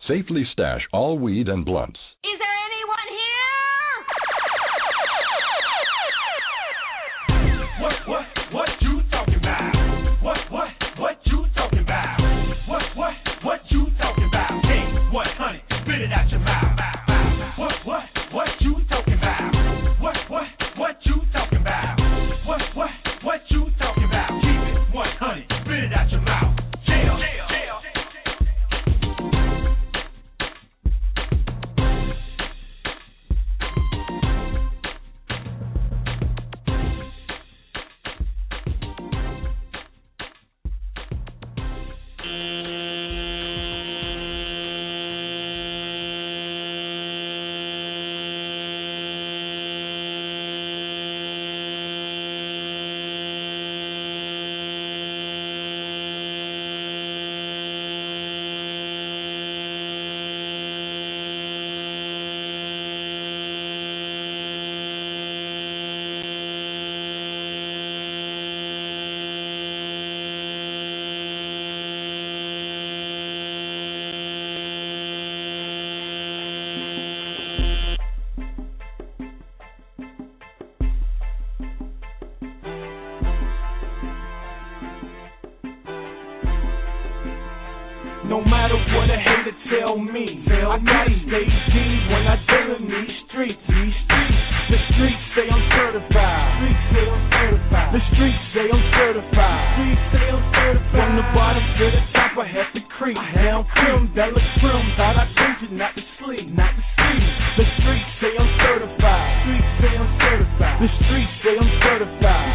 Safely stash all weed and blunts. Is there anyone here? What you talking about? What you talking about? What you talking about? Hey, what, honey? Spit it out your mouth. What you talking about? What you talking about? What you talking about? Keep it, what, honey? Spit it out your mouth. Jail. No matter what a hater tell me, I gotta stay deep when I deal in these streets. The streets say I'm certified. The streets say I'm certified. From the bottom to the top, I had to creep. Now I'm that looks prim, thought I told you not to sleep. The streets say I'm certified. The streets say I'm certified.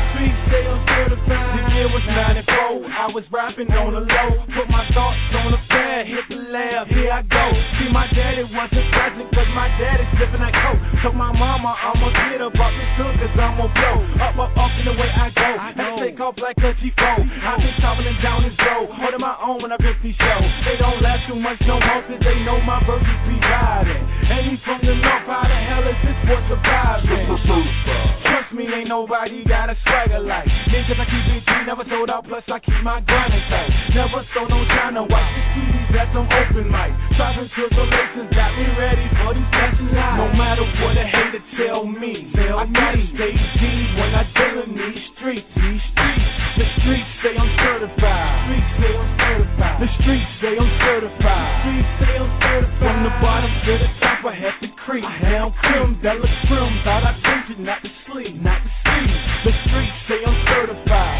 The year was 94, I was rapping on the low. Put my thoughts on the pad, hit the lab, here I go. See, my daddy wasn't present, cause my daddy's sipping that coke. Told my mama I'ma get about this hood, cause I'm gon' blow. Up in the way I go. Had to take off like a G4. I've been traveling down this road, holding my own when I rip these shows. They don't last too much no more, cause they know my verses be riding. And he's from the north, how the hell is this boy surviving? Trust me, ain't nobody got a swagger like me, cause I keep it G, never sold out, plus I keep my grind tight. Never sold no China white, the CDs at some open mic. Driving tribulations got me ready for these passion lives. No matter what a hater tell me, I gotta stay deep when I deal in these streets. The streets say I'm certified. The streets say I'm certified. From the bottom to the top, I had to creep. Now I'm that looks prim, thought I told you not to sleep. The streets say I'm certified.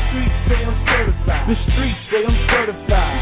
The streets say I'm certified.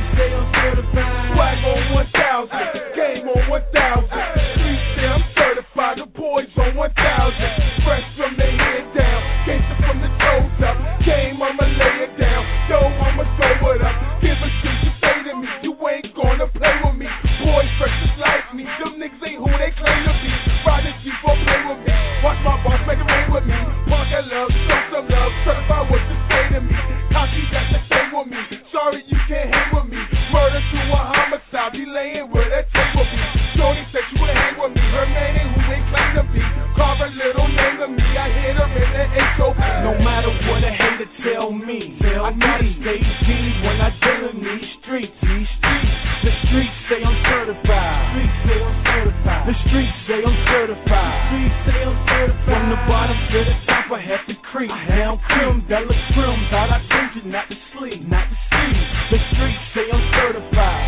Swag on 1,000, game on 1,000. Streets say I'm certified. The boys on 1,000. Fresh from the head down, gangsta from the toes up. Game, I'ma lay it down. Yo, I'ma throw it up. Give a shit you say to me. You ain't gonna play with me. Boys fresh just like me. Them niggas ain't who they claim to be. Ride this Jeep or play with me. Watch my boss make it rain with me. Park that love, show some love. Certify what you say to me. Cocky that's the same with me. Sorry you can't hang with me. Murder to a homicide. Be laying with that tape with me. Shorty said you would hang with me. Her man ain't who they claim to be. Carve a little name to me. I hit her in the HOP. No matter what a hater tell me, I gotta stay deep when I deal in these streets. The streets say I'm certified. The streets say I'm certified. From the bottom to the top, I had to creep. Now I'm that looks prim, thought I told you not to sleep. The streets say I'm certified.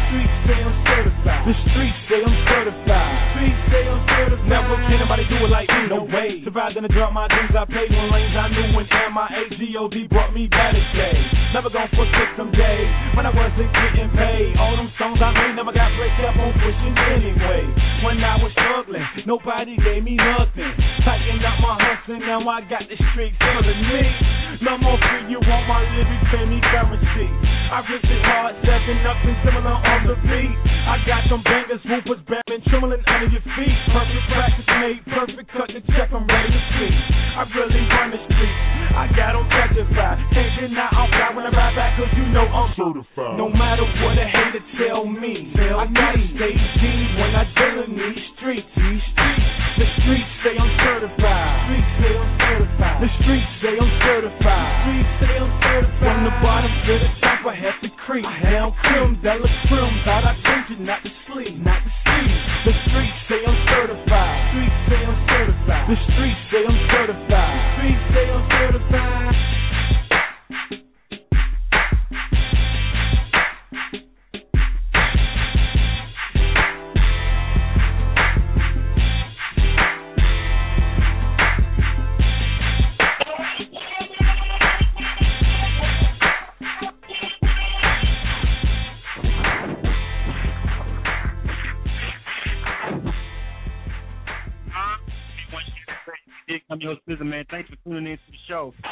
The streets say I'm certified. Never can nobody do it like me, no way. Survived in the drop, my dreams I paid when lanes I knew when MIAGOD brought me better days. Never gon' forget some days when I wasn't getting paid. All them songs I made never got break up on pushing anyway. When I was struggling, nobody gave me nothing. Tightened up my hustle, now I got the streets killing me. No more free, you want my lyrics, pay me currency. I ripped it hard, stepping up and similar on the beat. I got some bangers, whoopers, bamming, trembling under your feet. Perfect practice made, perfect cut to check, I'm ready to sleep. I really run the streets, I got them petrified. Can't deny I'm proud when I ride back, cause you know I'm certified. No matter what a hater tell me, I gotta stay deep when I deal in these streets. The streets say I'm certified. The streets say I'm certified. From the bottom to the top, I had to creep. Now I'm that looks prim, thought I told you not to sleep, not to sleep. The streets say I'm certified. Streets say I'm certified. The streets say I'm certified. The streets say I'm certified. I'm your sister, man. Thanks for tuning in to the show. Let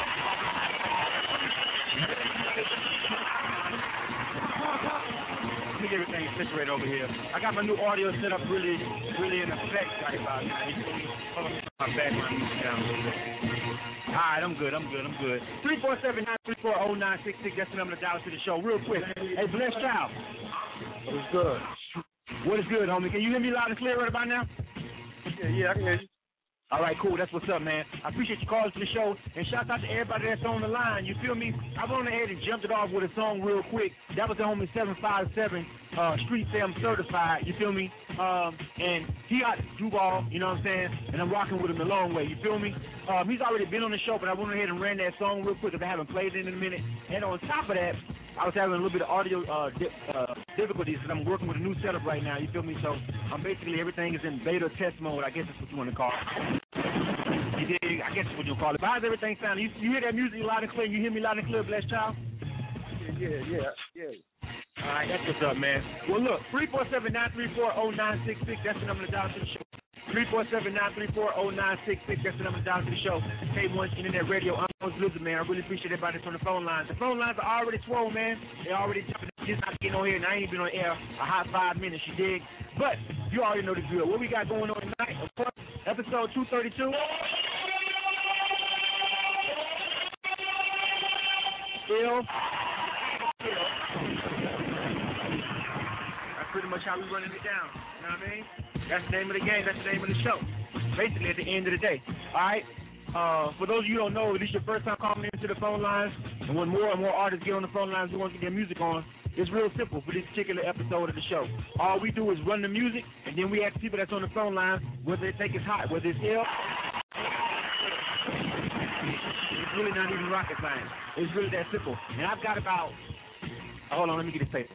me get everything situated over here. I got my new audio set up really in effect right about now. Hold on, my background music down a little bit. All right, I'm good. 347-934-0966. That's the number to dial to the show. Real quick. Hey, Blessed Child. What's good? What is good, homie? Can you hear me loud and clear right about now? Yeah, I can hear you. All right, cool. That's what's up, man. I appreciate you calling to the show, and shout out to everybody that's on the line. You feel me? I went ahead and jumped it off with a song real quick. That was the homie 757, Street Say I'm Certified. You feel me? And he got Duval, you know what I'm saying? And I'm rocking with him a long way. You feel me? He's already been on the show, but I went ahead and ran that song real quick because I haven't played it in a minute. And on top of that, I was having a little bit of audio difficulties because I'm working with a new setup right now. You feel me? So I'm basically everything is in beta test mode. I guess that's what you want to call it. You dig? I guess that's what you call it. But how's everything sound? You hear that music loud and clear? You hear me loud and clear, Blessed Child? Yeah. All right, that's what's up, man. Well, look, 347-934-0966. That's the number to dial to the show. 347-934-0966. That's the number to dial to the show. K1 Internet Radio. I'm Coach Blizzard, man. I really appreciate everybody that's on the phone lines. The phone lines are already swole, man. They're already jumping. Just not getting on here, and I ain't been on air a hot 5 minutes, you dig? But you already know the drill. What we got going on tonight, of course, episode 232. Still. That's pretty much how we running it down. You know what I mean? That's the name of the game. That's the name of the show. Basically, at the end of the day. All right? For those of you who don't know, if this is your first time calling into the phone lines, and when more and more artists get on the phone lines who want to get their music on, it's real simple for this particular episode of the show. All we do is run the music, and then we ask people that's on the phone line whether they think it's hot, whether it's ill. It's really not even rocket science. It's really that simple. And I've got about, hold on, let me get this paper.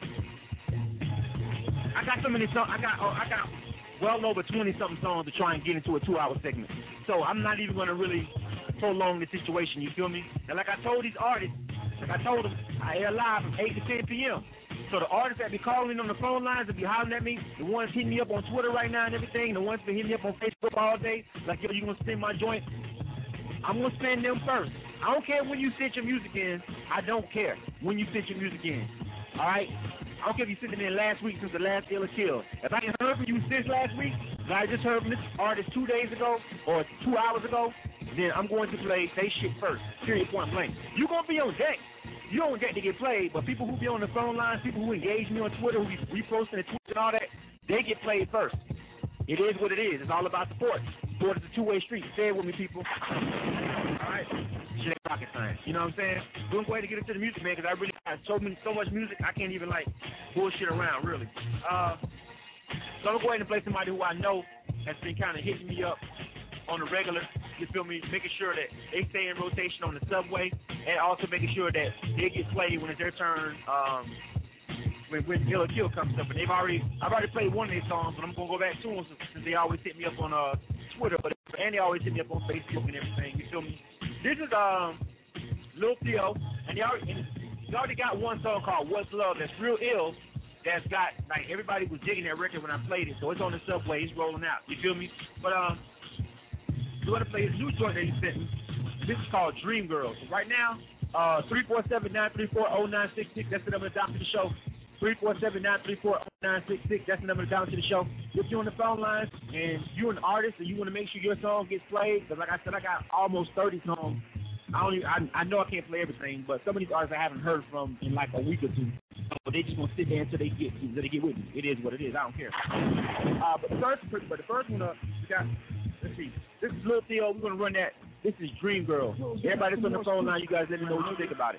I got so many songs. I got well over 20-something songs to try and get into a 2-hour segment. So I'm not even going to really prolong the situation, you feel me? And like I told these artists, I air live from 8 to 10 p.m. So the artists that be calling on the phone lines and be hollering at me, the ones hitting me up on Twitter right now and everything, the ones that hitting me up on Facebook all day, like, yo, you going to spin my joint? I'm going to spin them first. I don't care when you send your music in. I don't care when you send your music in. All right? I don't care if you sent it in last week since the last Ill or Kill. If I ain't heard from you since last week, and I just heard from this artist 2 days ago or 2 hours ago, then I'm going to play they shit first. Period, point blank. You're going to be on deck. You're on deck to get played, but people who be on the phone lines, people who engage me on Twitter, who be reposting the tweets and all that, they get played first. It is what it is. It's all about support. Sport is a two-way street. Say it with me, people. All right? Shit ain't rocket science. You know what I'm saying? We're going to go ahead and get into the music, man, because I really got so much music, I can't even, bullshit around, really. So I'm going to go ahead and play somebody who I know has been kind of hitting me up on the regular, you feel me, making sure that they stay in rotation on the subway, and also making sure that they get played when it's their turn, when Ill or Kill comes up. And I've already played one of their songs, but I'm going to go back to them since they always hit me up on Twitter, and they always hit me up on Facebook and everything, you feel me? This is Lil Theo, and they already got one song called What's Love that's real ill, that's got, everybody was digging that record when I played it, so it's on the subway, it's rolling out, you feel me? But, we're going to play his new joint that he sent me. This is called Dream Girl. So right now, 347-934-0966, that's the number to dial to the show. 347-934-0966, that's the number to dial to the show. If you're on the phone lines and you're an artist and you want to make sure your song gets played, because like I said, I got almost 30 songs. I know I can't play everything, but some of these artists I haven't heard from in a week or two. So they just gonna sit there until they get with me. It is what it is. I don't care. But the first one, we got. Let's see. This is Lil Theo. We're gonna run that. This is Dream Girl. Everybody that's on the phone line, you guys let me know what you think about it.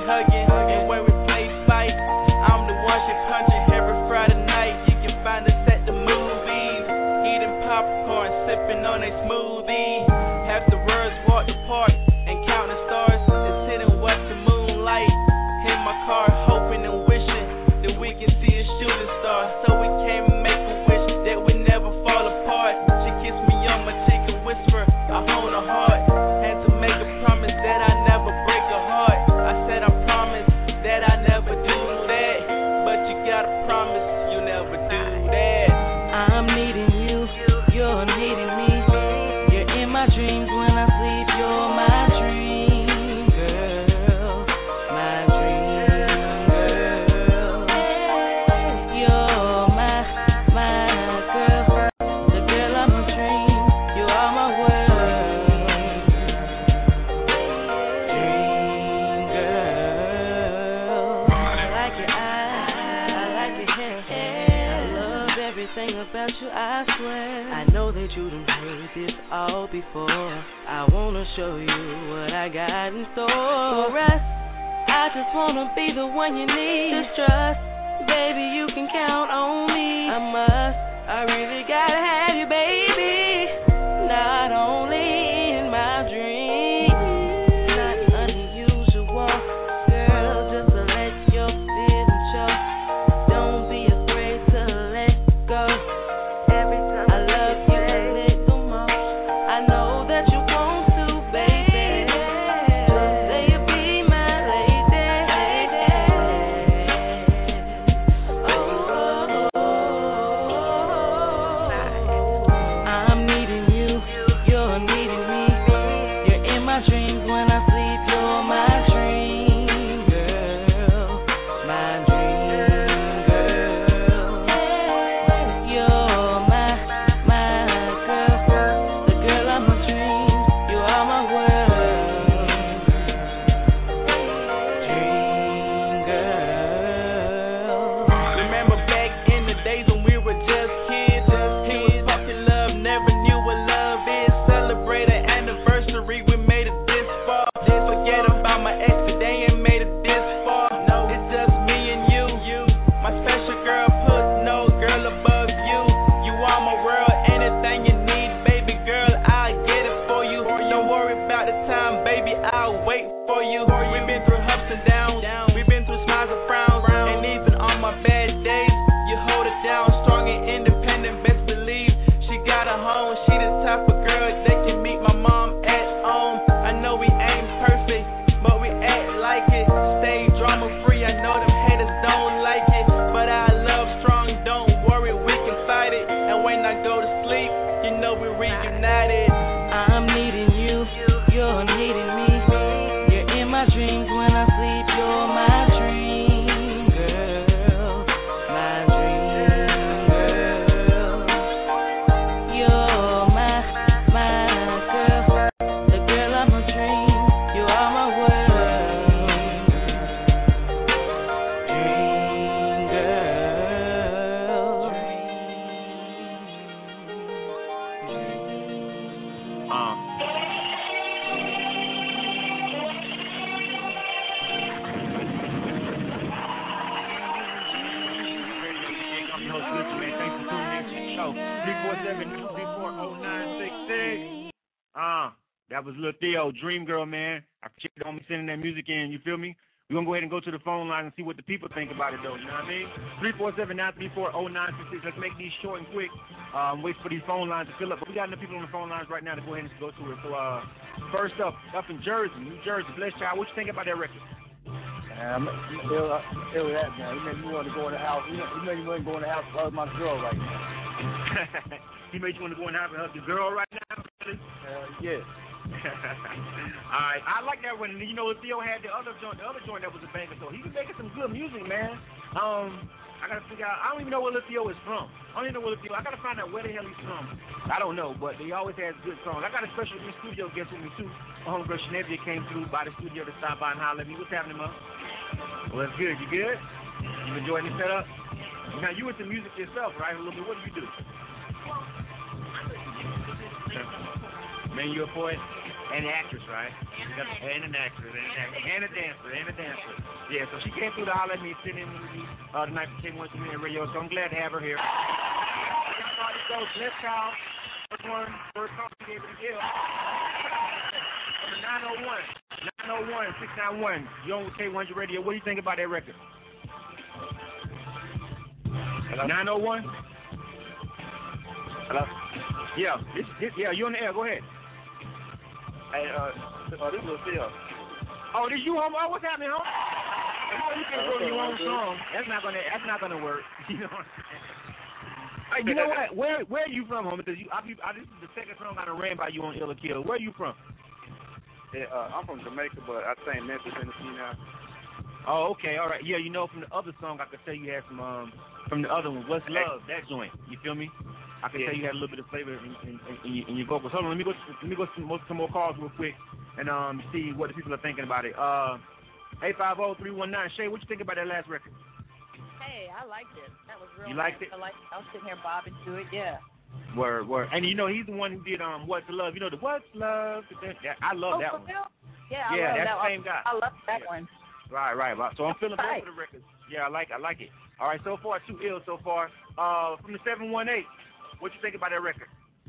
hugging, and where we play fight. I'm the one she punching every Friday night. You can find us at the movies, eating popcorn, sipping on a smoothie. After words walk the park and counting stars, and sitting watch the moonlight. In my car, hoping and wishing that we can see a shooting star. So we came and make a wish that we never fall apart. She kissed me on my cheek and whisper, I hold her heart. Had to make a promise that I never break her heart. I said I promise that I never do that, but you gotta promise you never do that. I'm needing you, you're needing me. You're in my dreams when I sleep. You're my dream girl, my dream girl. You're my girl, the girl of my dreams. You are my world, dream girl. I like your eyes, I like your hair. I love everything about you, I swear. I know that you done heard this all before. I wanna show you what I got in store for us. I just wanna be the one you need to trust. Baby, you can count on me. I must, I really gotta have you, baby. Not only in my dreams, not unusual, girl, just to let your feelings show. Don't be afraid to let go. Every time I love you a little more. I know that you want to, baby. Just say you'll be my lady. I'm needing you, you're needing me. You're in my dreams when I sleep. You're my dream girl, my dream girl. You're my girl, the girl of my dreams. You are my world, dream girl. Remember back in the days when we were just kids? He was fucking love, never knew what love is. Celebrate an anniversary, we made it this far. Forget about my ex, they ain't made it this far. No, it's just me and you. My special girl, put no girl above you. You are my world, anything you need, baby girl, I'll get it for you. Don't worry about the time, baby, I'll wait for you. We've been through ups and downs, we've been through smiles and frowns, and even on my bad days, you hold it down, strong and independent, best believe. She got a home, she the type of girl that can meet my mom at home. I know we ain't perfect, but we act like it. Stay drama free, I know them haters don't like it, but our love strong, don't worry, we can fight it. And when I go to sleep, you know we reunited. I'm needing you, you're needing me. You're in my dreams when I sleep. You're my dream girl, my dream girl. You're my girl, the girl of my dreams. You are my world, dream girl. I'm your host, Listen, man. Thanks for tuning in to the show. 347-234-0966. That was Lil Theo, Dream Girl, man. I appreciate you sending that music in, you feel me? We're going to go ahead and go to the phone line and see what the people think about it, though, you know what I mean? 347-934-0966. Let's make these short and quick. Wait for these phone lines to fill up. But we got enough people on the phone lines right now to go ahead and go to it. So, first up in Jersey, New Jersey, Bless Child, what you think about that record? Tell that, man. He made me want to go in the house. He made me want to go in the house and hug my girl right now. He made you want to go in the house and hug your girl right now? Really? Yeah. All right, I like that one. You know, Theo had the other joint that was a banger, so he was making some good music, man. I gotta figure out. I don't even know where Lil Theo is from. I gotta find out where the hell he's from. I don't know, but he always has good songs. I got a special in studio guest with me too. My homegirl Shenevia came through by the studio to stop by and holler at me. What's happening, man? Well, it's good. You good? You enjoying the setup? Now you into music yourself, right? A little bit. What do you do? Man, you're a poet and an actress, right? And an actress, and a dancer. Yeah, so she came through to holler at me, sitting in with me tonight for K1 Community Radio, so I'm glad to have her here. So let's call first call to be able to give. 901-691. You're on with K1 Radio. What do you think about that record? Hello? 901? Hello? Yeah, yeah, you're on the air. Go ahead. Hey, this is Lucille. Oh, this you, homie? Oh, what's happening, homie? Oh, you can't go to your own song. That's not gonna work. You know what I'm saying? Hey, you know what? Where are you from, homie? Because this is the second song I done ran by you on Ill or Kill. Where are you from? Yeah, I'm from Jamaica, but I sing Memphis, Tennessee now. Oh, okay, all right. Yeah, you know, from the other song, I could tell you had some from the other one, What's Love, that joint. You feel me? I could tell you had a little bit of flavor in your vocals. Hold on, let me go some more calls real quick and see what the people are thinking about it. 850-319. Shay, what you think about that last record? Hey, I liked it. That was real. You liked it? I was sitting here bobbing to it. Yeah. Word. And you know he's the one who did What's Love. You know the What's Love. I love that one. Real? Yeah, that's that the same guy. I love that one. Right. So I'm feeling both of the records. Yeah, I like it. All right, so far 2 ill so far. From the 718, what you think about that record?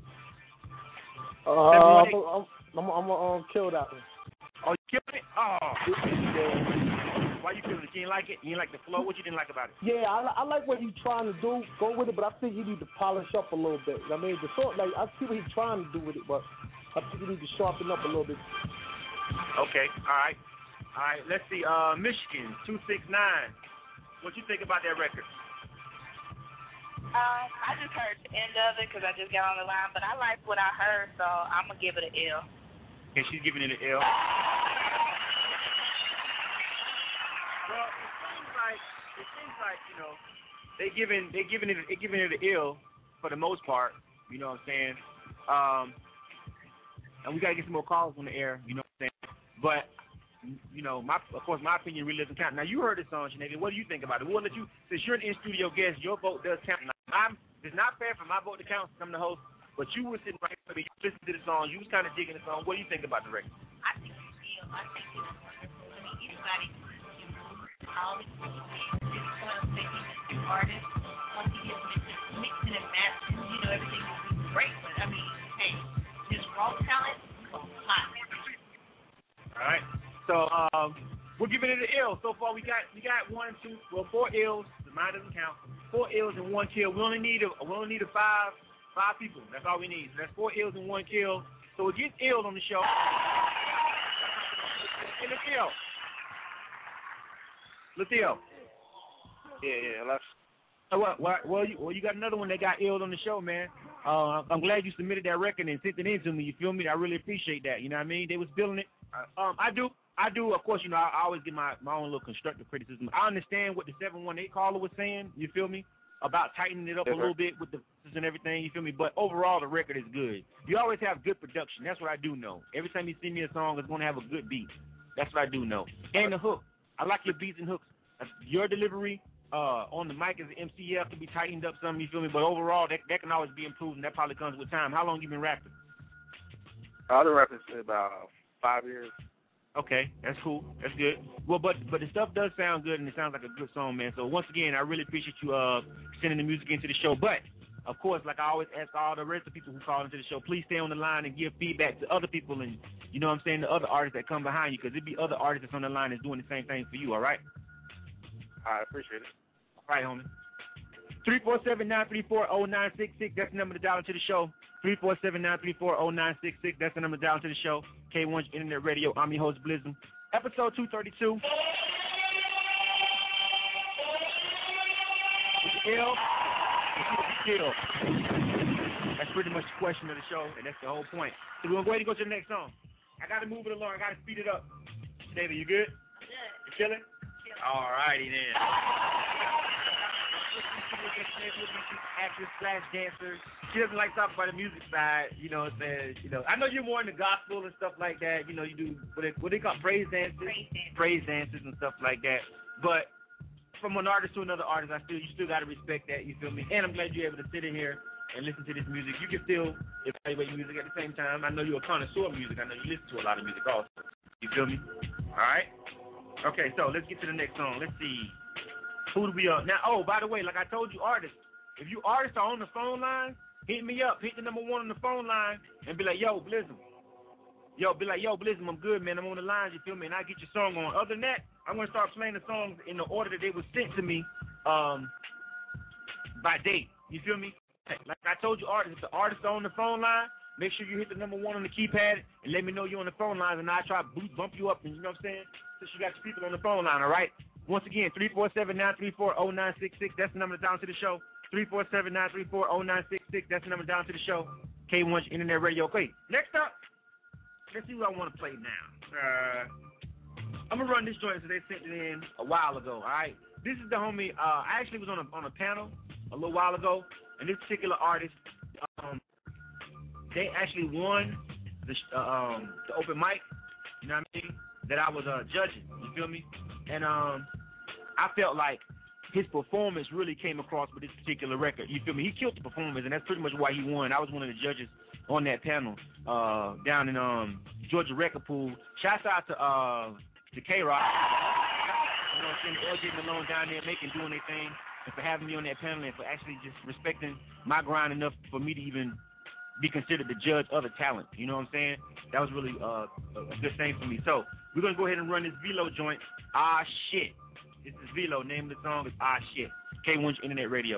I'm gonna kill that one. Oh, you killed it? Oh. Why you killing it? You didn't like it? You didn't like the flow? What you didn't like about it? Yeah, I like what he's trying to do. Go with it, but I think he need to polish up a little bit. I mean, the sort I see what he's trying to do with it, but I think he need to sharpen up a little bit. Okay, all right. Let's see. Michigan 269. What you think about that record? I just heard the end of it because I just got on the line, but I like what I heard, so I'm gonna give it an L. Okay, she's giving it an L. Well, it seems like you know they're giving it an L for the most part. You know what I'm saying? And we gotta get some more calls on the air. You know what I'm saying? But you know, of course, my opinion really doesn't count. Now, you heard this song, Sinead. What do you think about it? We'll let you, since you're an in-studio guest, your vote does count. Now, it's not fair for my vote to count since I'm the host, but you were sitting right there, you listened to the song, you was kind of digging the song. What do you think about the record? I think it's real. I think it's wonderful. I mean, anybody can move all these artists. Once he gets mixing and mastering, you know, everything will be great. But, I mean, hey, just raw talent, hot. All right. So we're giving it an L. So far, we got 4 L's. Mine doesn't count. 4 L's and 1 kill. We only need five people. That's all we need. So that's 4 L's and 1 kill. So we're getting L on the show. In the kill. Lucio. Yeah. Well, you got another one that got L on the show, man. I'm glad you submitted that record and sent it in to me. You feel me? I really appreciate that. You know what I mean? They was feeling it. I do. Of course, you know, I always give my own little constructive criticism. I understand what the 718 caller was saying. You feel me? About tightening it up a little bit with the and everything. You feel me? But overall, the record is good. You always have good production. That's what I do know. Every time you send me a song, it's gonna have a good beat. That's what I do know. And the hook. I like your beats and hooks. Your delivery on the mic as an MCF can be tightened up some. You feel me? But overall, that can always be improved, and that probably comes with time. How long you been rapping? I've been rapping for about 5 years. Okay, that's cool. That's good. Well, but the stuff does sound good, and it sounds like a good song, man. So once again, I really appreciate you sending the music into the show. But of course, like I always ask all the rest of the people who call into the show, please stay on the line and give feedback to other people, and you know what I'm saying, the other artists that come behind you, because there'd be other artists that's on the line that's doing the same thing for you. All right? I appreciate it. All right, homie. 347-934-0966. That's the number to dial into the show. 347-934-0966. That's the number to dial into the show. K1's Internet Radio. I'm your host, Blizzum. Episode 232. Kill. That's pretty much the question of the show, and that's the whole point. So we're going to go ahead and go to the next song. I got to move it along. I got to speed it up. David, you good? Good. You chilling? All righty then. Actress / dancer. She doesn't like talking about the music side. You know what I'm saying? You know, I know you're more into gospel and stuff like that. You know, you do what they call praise dances and stuff like that. But from one artist to another artist, you still got to respect that. You feel me? And I'm glad you're able to sit in here and listen to this music. You can still evaluate music at the same time. I know you're a connoisseur of music. I know you listen to a lot of music also. You feel me? All right. Okay, so let's get to the next song. Let's see. Who do we now? Oh, by the way, like I told you, artists, if you artists are on the phone line, hit me up. Hit the number 1 on the phone line and be like, yo, Blizzum. Blizzum, I'm good, man. I'm on the lines, you feel me? And I get your song on. Other than that, I'm going to start playing the songs in the order that they were sent to me by date. You feel me? Like I told you, artists, if the artists are on the phone line, make sure you hit the number 1 on the keypad and let me know you're on the phone line, and I'll try to bump you up, and you know what I'm saying? Since you got your people on the phone line, all right? Once again, 347-934-0966. That's the number down to the show. 347-934-0966. That's the number down to the show. K1 Internet Radio. Okay, next up, let's see what I want to play now. I'm going to run this joint so they sent it in a while ago, all right? This is the homie. I actually was on a panel a little while ago, and this particular artist, they actually won the open mic, you know what I mean, that I was judging, you feel me? And I felt like his performance really came across with this particular record, you feel me? He killed the performance, and that's pretty much why he won. I was one of the judges on that panel down in Georgia Record Pool. Shouts out to K-Rock, you know what I'm saying, LJ Malone down there doing their thing, and for having me on that panel and for actually just respecting my grind enough for me to even be considered the judge of the talent. You know what I'm saying? That was really a good thing for me. So we're going to go ahead and run this Velo joint. Ah, shit. This is Velo. Name of the song is Ah, Shit. K1 Internet Radio.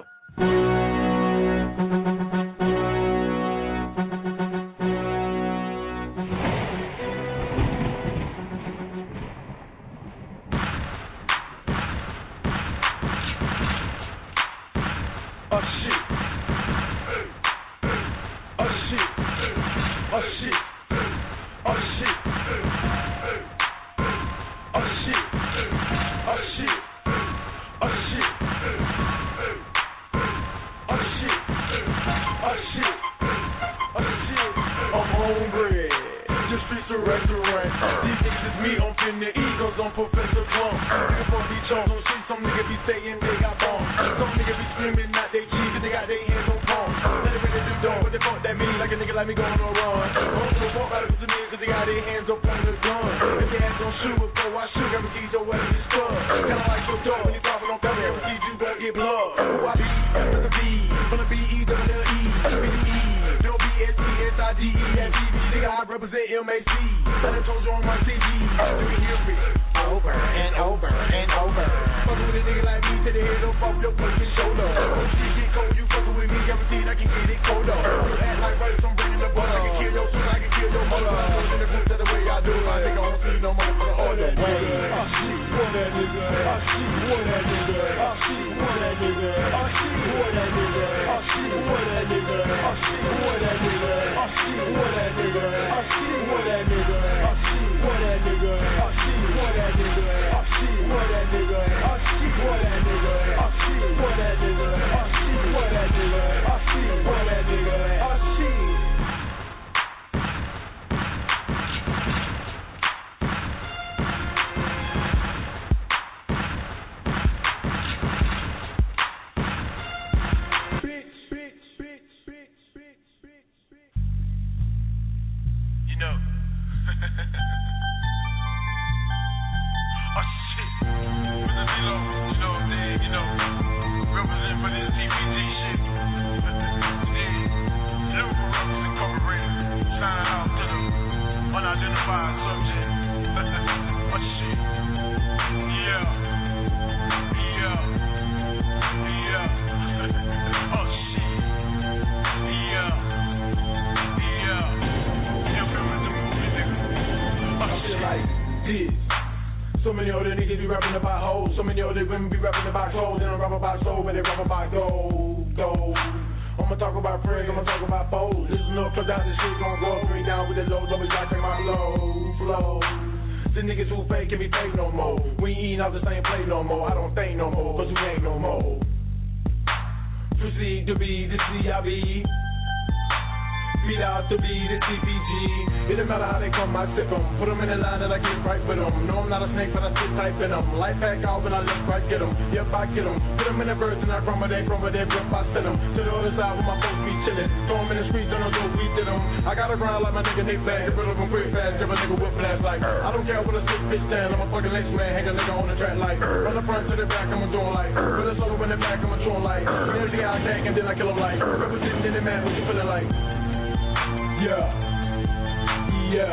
Beat out the beat, it's DPG. It don't matter how they come, I tip them. Put them in the line and I get right with them. No, I'm not a snake, but I sit tight in them. Light back off and I let right get them. Yep, I get them. Put them in the verse and I crumble, they rip, I send them. To the other side where my folks be chillin'. Throw them in the streets on the door, we did them. I got a grind like my nigga Nick Bag. Get rid of them quick fast, give a nigga whip blast like. I don't care what a sick bitch stand. I'm a fucking lace man, hang a nigga on the track like. From the front to the back, I'm doing like. With a solo in the back, I'm chewing like. Energy I tank and then I kill him like. Representing in the man, what you feeling like? Yeah. Yeah.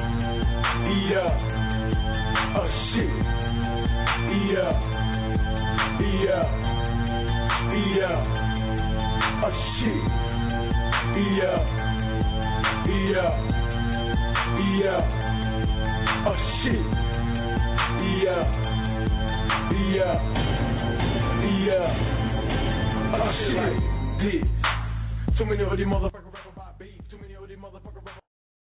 Yeah. Oh shit. Yeah. Yeah. Yeah. Oh shit. Yeah. Yeah. Yeah. Oh shit. Yeah. Yeah. Yeah. Oh shit. Too many of these motherfuckers rap about beef. Too many of these motherfuckers rap.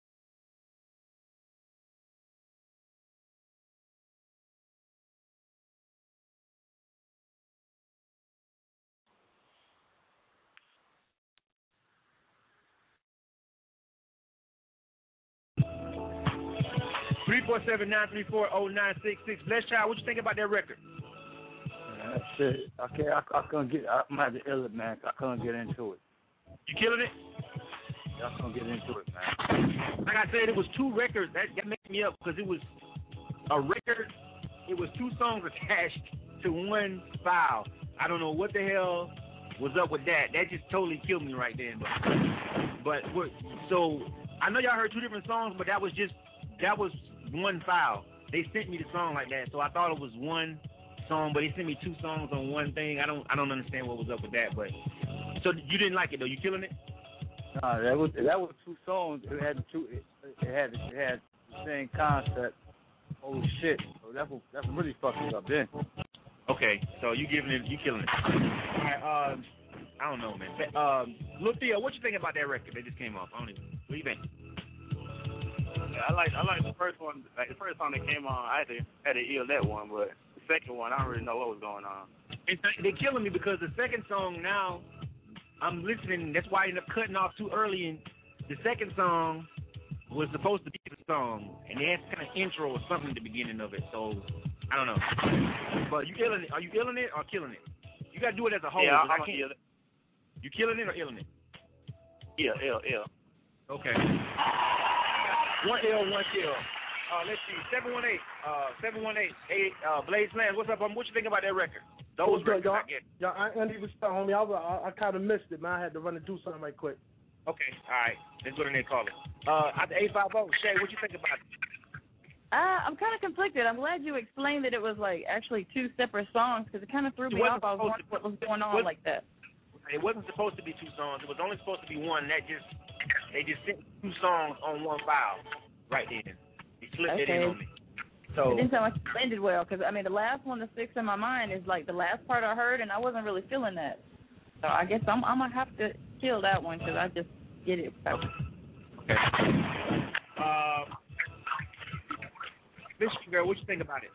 347-934-0966. Bless Child, what you think about that record? That shit, I couldn't get. I'm at the ill man. I couldn't get into it. You killing it? I couldn't get into it, man. Like I said, it was two records. That messed me up because it was a record. It was two songs attached to one file. I don't know what the hell was up with that. That just totally killed me right then. So I know y'all heard two different songs, but that was one file. They sent me the song like that, so I thought it was one song, but they sent me two songs on one thing. I don't understand what was up with that, but so you didn't like it though? You killing it? Nah, that was two songs. It had the same concept. Oh shit! So that's really fucking up then. Okay, so you killing it? All right, I don't know, man. Lil Theo, what you think about that record that just came off? What do you think? Yeah, I like the first one. Like the first song that came on, I had to hear that one, but the second one, I don't really know what was going on. They're killing me because the second song now, I'm listening. That's why I ended up cutting off too early. And the second song was supposed to be the song, and they had kind of intro or something at the beginning of it. So I don't know. But you killing it? Are you killing it or killing it? You gotta do it as a whole. Yeah, I'm killing it. You killing it or illing it? Yeah. Okay. One ill, one kill. Let's see. 718. Blaze Lance, what's up? What you think about that record? Those records I get. Y'all, I ain't even start, homie. I kind of missed it, man. I had to run and do something right quick. Okay, all right. Let's go to the next caller. At the 850, Shay, what you think about it? I'm kind of conflicted. I'm glad you explained that it was like actually two separate songs because it kind of threw me off. I was wondering what was going on like that. It wasn't supposed to be two songs. It was only supposed to be one. They just sent two songs on one file right then. They slipped it in on me. So it didn't sound like it blended well because I mean the last one that sticks in my mind is like the last part I heard and I wasn't really feeling that. So I guess I'm gonna have to kill that one because I just get it. Okay. Michigan girl, what you think about it?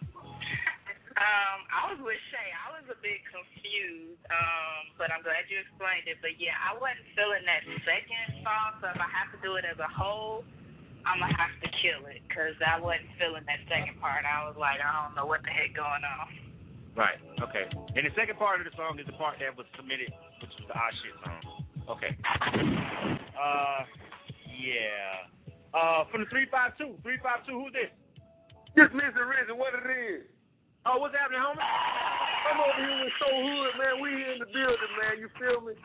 I was with Shay. I was a bit confused, but I'm glad you explained it. But yeah, I wasn't feeling that second song, so if I have to do it as a whole, I'm going to have to kill it because I wasn't feeling that second part. I was like, I don't know what the heck going on. Right, okay. And the second part of the song is the part that was submitted, which was the Ah Shit song. Okay. Yeah. From the 352, who's this? Just Mr. Rizzy, what it is. Oh, what's happening, homie? I'm over here with So Hood, man. We here in the building, man. You feel me?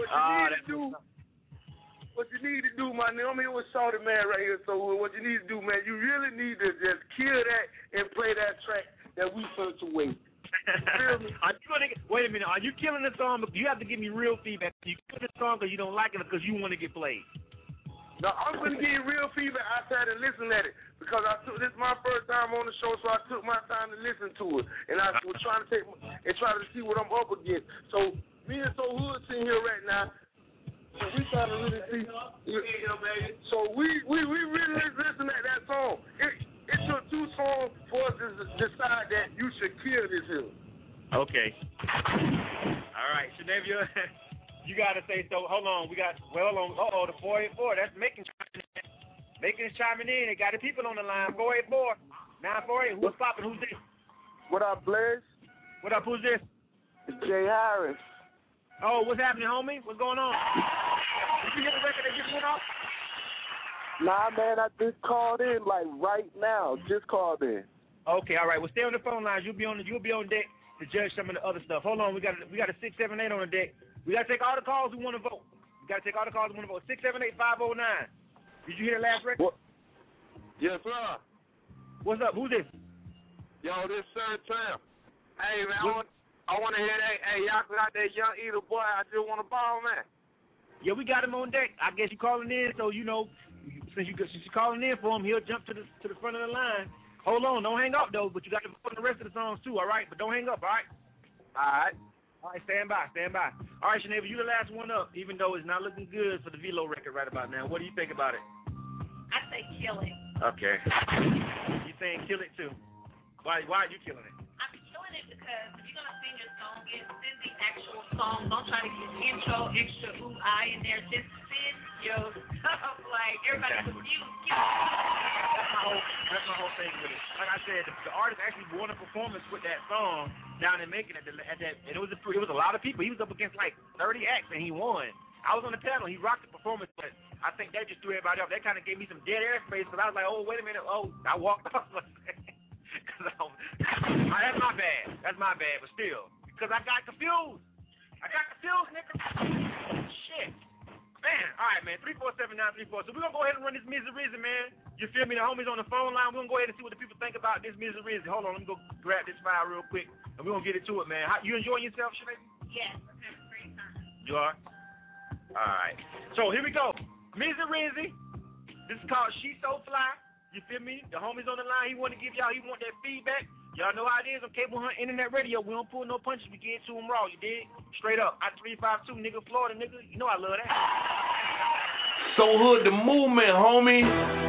What you need to do, my nigga, I'm here with Shorty, man, right here. So what you need to do, man, you really need to just kill that and play that track that we put to wait. Feel me? Wait a minute. Are you killing the song? You have to give me real feedback. You kill the song because you don't like it or because you want to get played? No, I'm going to give you real feedback. I sat and listened at it because this is my first time on the show, so I took my time to listen to it. And I was trying to see what I'm up against. So me and So Hood sitting here right now, so we trying to really see. So we really listen at that song. It took two songs for us to decide that you should kill this hill. Okay. All right, Shenavia. You got to say so. Hold on. We got, well, hold on. The 484. That's Macon chiming in. Macon is chiming in. They got the people on the line. 484. 948. Who's popping? Who's this? What up, Blaze? What up? Who's this? It's Jay Harris. Oh, what's happening, homie? What's going on? Did you hear the record that just went off? Nah, man, I just called in like right now. Just called in. Okay, all right. Well, stay on the phone lines. You'll be on deck to judge some of the other stuff. Hold on. We got a 678 on the deck. We got to take all the calls who want to vote. 678-509. Did you hear the last record? What? Yes, sir. What's up? Who's this? Yo, this Sir Tramp. Hey, man, I want to hear that. Hey, y'all got that Young Eater boy. I just want to ball, man. Yeah, we got him on deck. I guess you calling in, so you know, since you're calling in for him, he'll jump to the front of the line. Hold on, don't hang up though. But you got to put the rest of the songs too, all right? But don't hang up, all right? All right, stand by. All right, Sinead, you the last one up, even though it's not looking good for the Velo record right about now. What do you think about it? I say kill it. Okay. You saying kill it too? Why are you killing it? I'm killing it because if you're gonna sing your song, send the actual song. Don't try to get intro, extra in there. Just send your stuff. Like everybody's confused. That's my whole thing with it. Like I said, the artist actually won a performance with that song down in Macon at that, and it was a lot of people. He was up against like 30 acts, and he won. I was on the panel. He rocked the performance, but I think that just threw everybody off. That kind of gave me some dead air space because I was like, oh, wait a minute. Oh, I walked off. That's my bad. But still, because I got confused, nigga. Shit. Man, all right, man. 347-934. So we're going to go ahead and run this Misery, man. You feel me? The homies on the phone line. We're going to go ahead and see what the people think about this Misery. Hold on, let me go grab this file real quick, and we're going to get into it, man. You enjoying yourself, Sinead? Yes, I'm having a great time. You are? All right. So here we go. Misery. This is called She So Fly. You feel me? The homies on the line. He want that feedback. Y'all know how it is on Cable Hunt Internet Radio. We don't pull no punches. We get to them raw. You dig? Straight up. I-352, nigga, Florida, nigga. You know I love that. So hood the movement, homie.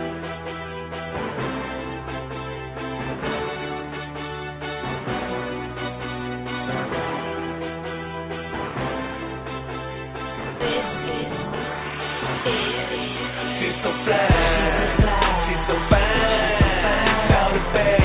She's so fly. She's so fine. Out of bed.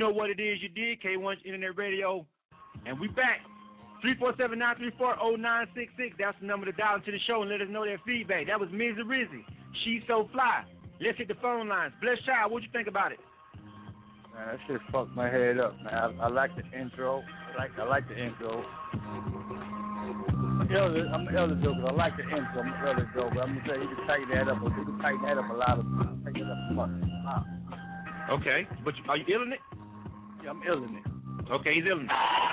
know what it is you did. K1 Internet Radio. And we back. 347-934-0966. That's the number to dial into the show and let us know their feedback. That was Ms. Rizzy. She's so fly. Let's hit the phone lines. Bless Child, what you think about it? Man, that shit fucked my head up, man. I like the intro. I like the intro. I'm an elder joker. I like the intro. I'm an elder joker. I'm gonna say you can tighten that up. You can tighten that up a lot. Tighten it up much. Okay, but are you illing it? Yeah, I'm illing it. Okay, he's illing it.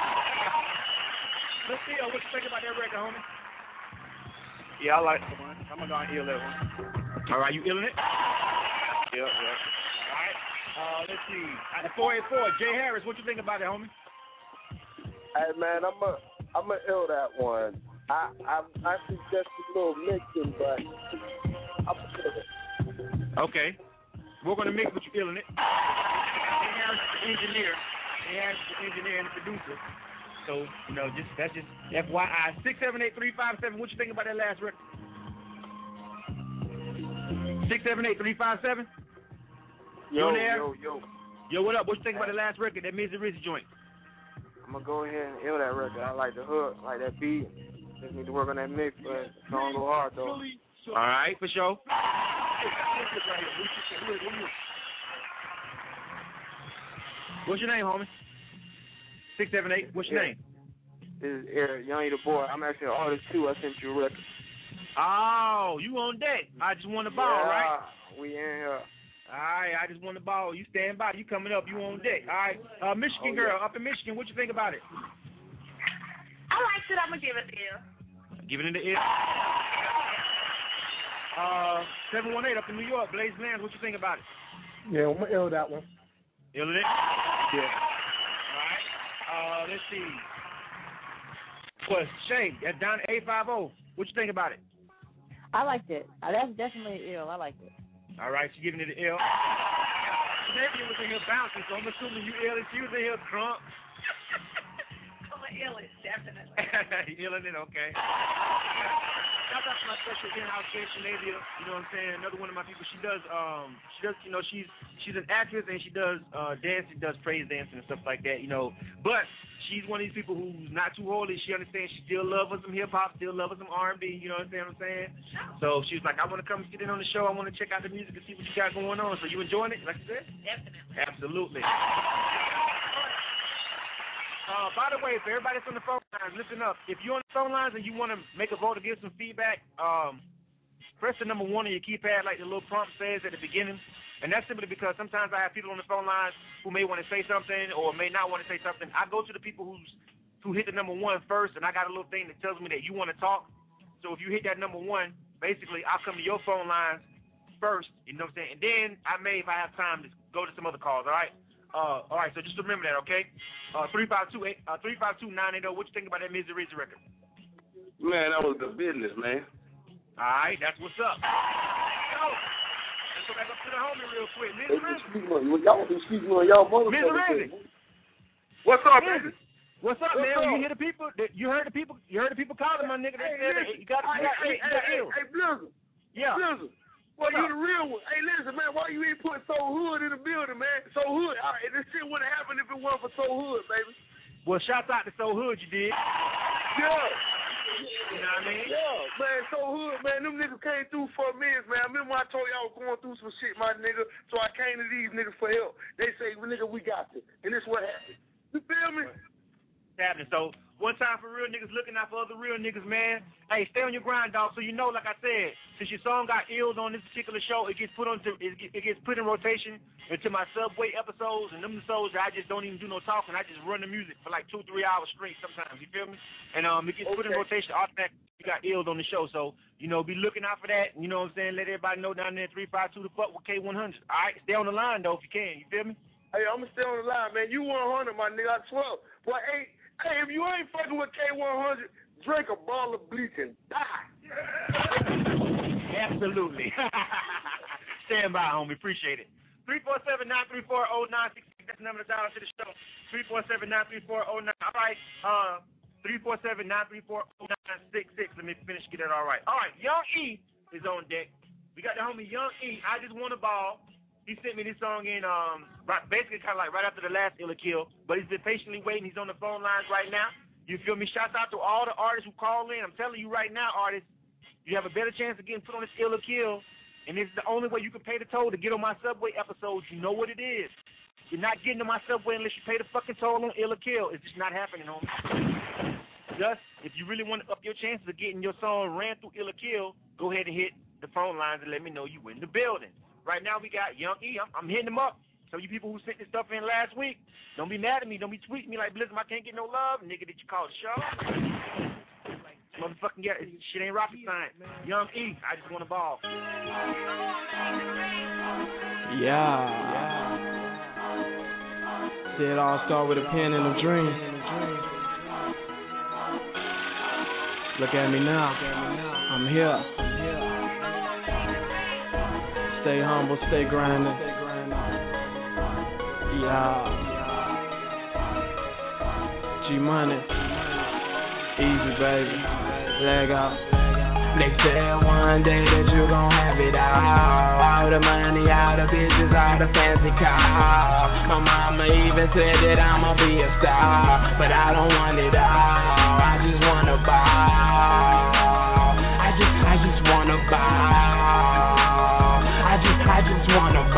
Let's see what you think about that record, homie. Yeah, I like that one. I'm gonna go and ill that one. All right, you illing it? Yep. All right. Let's see. At the 484, Jay Harris, what you think about it, homie? Hey man, I'm a ill that one. I suggest a little mixing, but I'm ill it. Okay. We're gonna mix what you illing it. Jay Harris is the engineer. Jay Harris is the engineer and the producer. So, that's just FYI. 678-357. What you think about that last record? 678-357. Yo, what up? What you think about the last record, that Ms. Rizzy joint? I'm gonna go ahead and ill that record. I like the hook, I like that beat. Just need to work on that mix, but the song go hard though. All right, for sure. What's your name, homie? 678. What's your name? This is Eric, Young the Boy. I'm actually an artist too. I sent you a record. Oh, you on deck. I just won the ball, right? We in here. All right, I just won the ball. You stand by. You coming up. You on deck. All right. Michigan girl, up in Michigan, what you think about it? I liked it. I'm going to give it the ear. Giving it the ear. 718 up in New York, Blaze Lands, what you think about it? Yeah, I'm going to ill that one. Ill it? Yeah. All right. Let's see. Well, Shay, that's down 850. What you think about it? I liked it. That's definitely ill. I liked it. All right, she's giving it an ill. Maybe it was in here bouncing, so I'm assuming you ill and she was in here drunk. I'm an illest, definitely. Illing it, okay. Shout out to my special in-house guest, Shanavia. You know what I'm saying? Another one of my people. She's an actress and she does dance. She does praise dancing and stuff like that. But she's one of these people who's not too holy. She understands she still loves her some hip hop, still loves her some R&B. You know what I'm saying? So she's like, I want to come sit in on the show. I want to check out the music and see what you got going on. So you enjoying it, like you said? Definitely. Absolutely. By the way, for everybody that's on the phone lines, listen up. If you're on the phone lines and you want to make a vote to give some feedback, press the number 1 on your keypad like the little prompt says at the beginning. And that's simply because sometimes I have people on the phone lines who may want to say something or may not want to say something. I go to the people who hit the number 1 first, and I got a little thing that tells me that you want to talk. So if you hit that number 1, basically I'll come to your phone lines first, you know what I'm saying? And then I may, if I have time, just go to some other calls, all right? All right, so just remember that, okay? 352-980, what you think about that Ms. Rizzy record? Man, that was good business, man. All right, that's what's up. Let's go back up to the homie real quick. Ms. Rizzy. Y'all be speaking on y'all motherfuckers. Ms. Rizzy. What's up, man? What's up, man? You hear the people? You heard the people calling my nigga. They said you got ill. Hey, Blizzard. Yeah. Blizzard. Well, you the real one. Hey, listen, man, why you ain't putting Soul Hood in the building, man? Soul Hood. All right, this shit wouldn't happen if it weren't for Soul Hood, baby. Well, shouts out to Soul Hood, you did. Yeah. You know what I mean? Yeah, man, Soul Hood, man, them niggas came through for a minute, man. I remember when I told y'all I was going through some shit, my nigga, so I came to these niggas for help. They say, well, nigga, we got you. And this what happened. You feel me? Happening. So one time for real niggas looking out for other real niggas, man. Hey, stay on your grind, dog. So you know, like I said, since your song got illed on this particular show, it gets put in rotation into my Subway episodes and them episodes that I just don't even do no talking. I just run the music for like 2-3 hours straight sometimes. You feel me? And it gets put in rotation automatically. You got illed on the show, so be looking out for that. You know what I'm saying? Let everybody know down there 352 to fuck with K100. All right, stay on the line though if you can. You feel me? Hey, I'm gonna stay on the line, man. You 100, my nigga. I swear. Boy, hey, if you ain't fucking with K100, drink a bottle of bleach and die. Absolutely. Stand by, homie. Appreciate it. 347-934-0966. That's the number to dial to the show. 347-934-09. All right. 347-934-0966. Let me finish. Get it all right. All right. Young E is on deck. We got the homie Young E. I just won a ball. He sent me this song in basically kind of like right after the last Illa Kill, but he's been patiently waiting. He's on the phone lines right now. You feel me? Shouts out to all the artists who call in. I'm telling you right now, artists, you have a better chance of getting put on this Illa Kill, and this is the only way you can pay the toll to get on my Subway episodes. You know what it is. You're not getting on my Subway unless you pay the fucking toll on Illa Kill. It's just not happening, homie. Just, if you really want to up your chances of getting your song ran through Illa Kill, go ahead and hit the phone lines and let me know you in the building. Right now we got Young E. I'm hitting him up. So you people who sent this stuff in last week, don't be mad at me. Don't be tweeting me like, Blizzard, I can't get no love. Nigga, did you call the show? Motherfucking yeah, shit ain't rocket science. Young E, I just want to ball. Yeah. See, it all start with a pen and a dream. Look at me now. I'm here. Stay humble, stay grinding. Yeah. G-Money. Easy, baby. Leg out. They said one day that you gon' have it all the money, all the bitches, all the fancy cars. My mama even said that I'ma be a star, but I don't want it all. I just wanna ball. I just wanna ball. I just wanna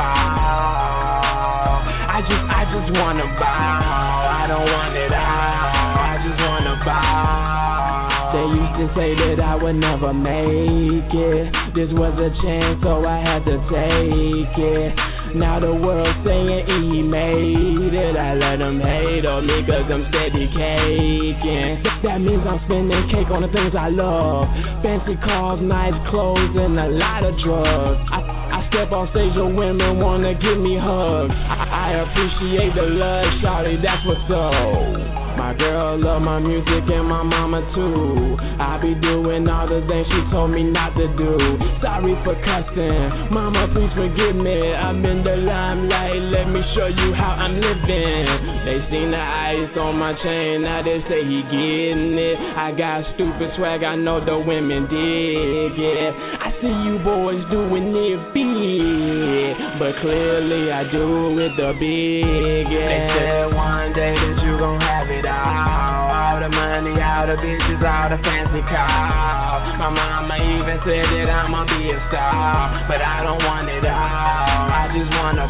ball. I just wanna ball. I don't want it all. I just wanna ball. They used to say that I would never make it. This was a chance, so I had to take it. Now the world saying he made it. I let them hate on me cause I'm steady caking. That means I'm spending cake on the things I love. Fancy cars, nice clothes, and a lot of drugs. I step on stage where women wanna give me hugs. I appreciate the love, shawty, that's what's up. My girl love my music and my mama too. I be doing all the things she told me not to do. Sorry for cussing, mama please forgive me. I'm in the limelight, let me show you how I'm living. They seen the ice on my chain, now they say he getting it. I got stupid swag, I know the women dig it. I see you boys doing it big, but clearly I do it the biggest. They said one day that you gon' have it all the money, all the bitches, all the fancy cars. My mama even said that I'ma be a star, but I don't want it all. I just wanna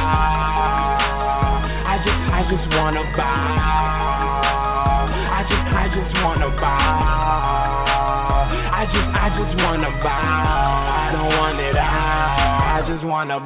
ball. I just wanna ball. I just wanna ball. I just wanna ball. I don't want it all. I just wanna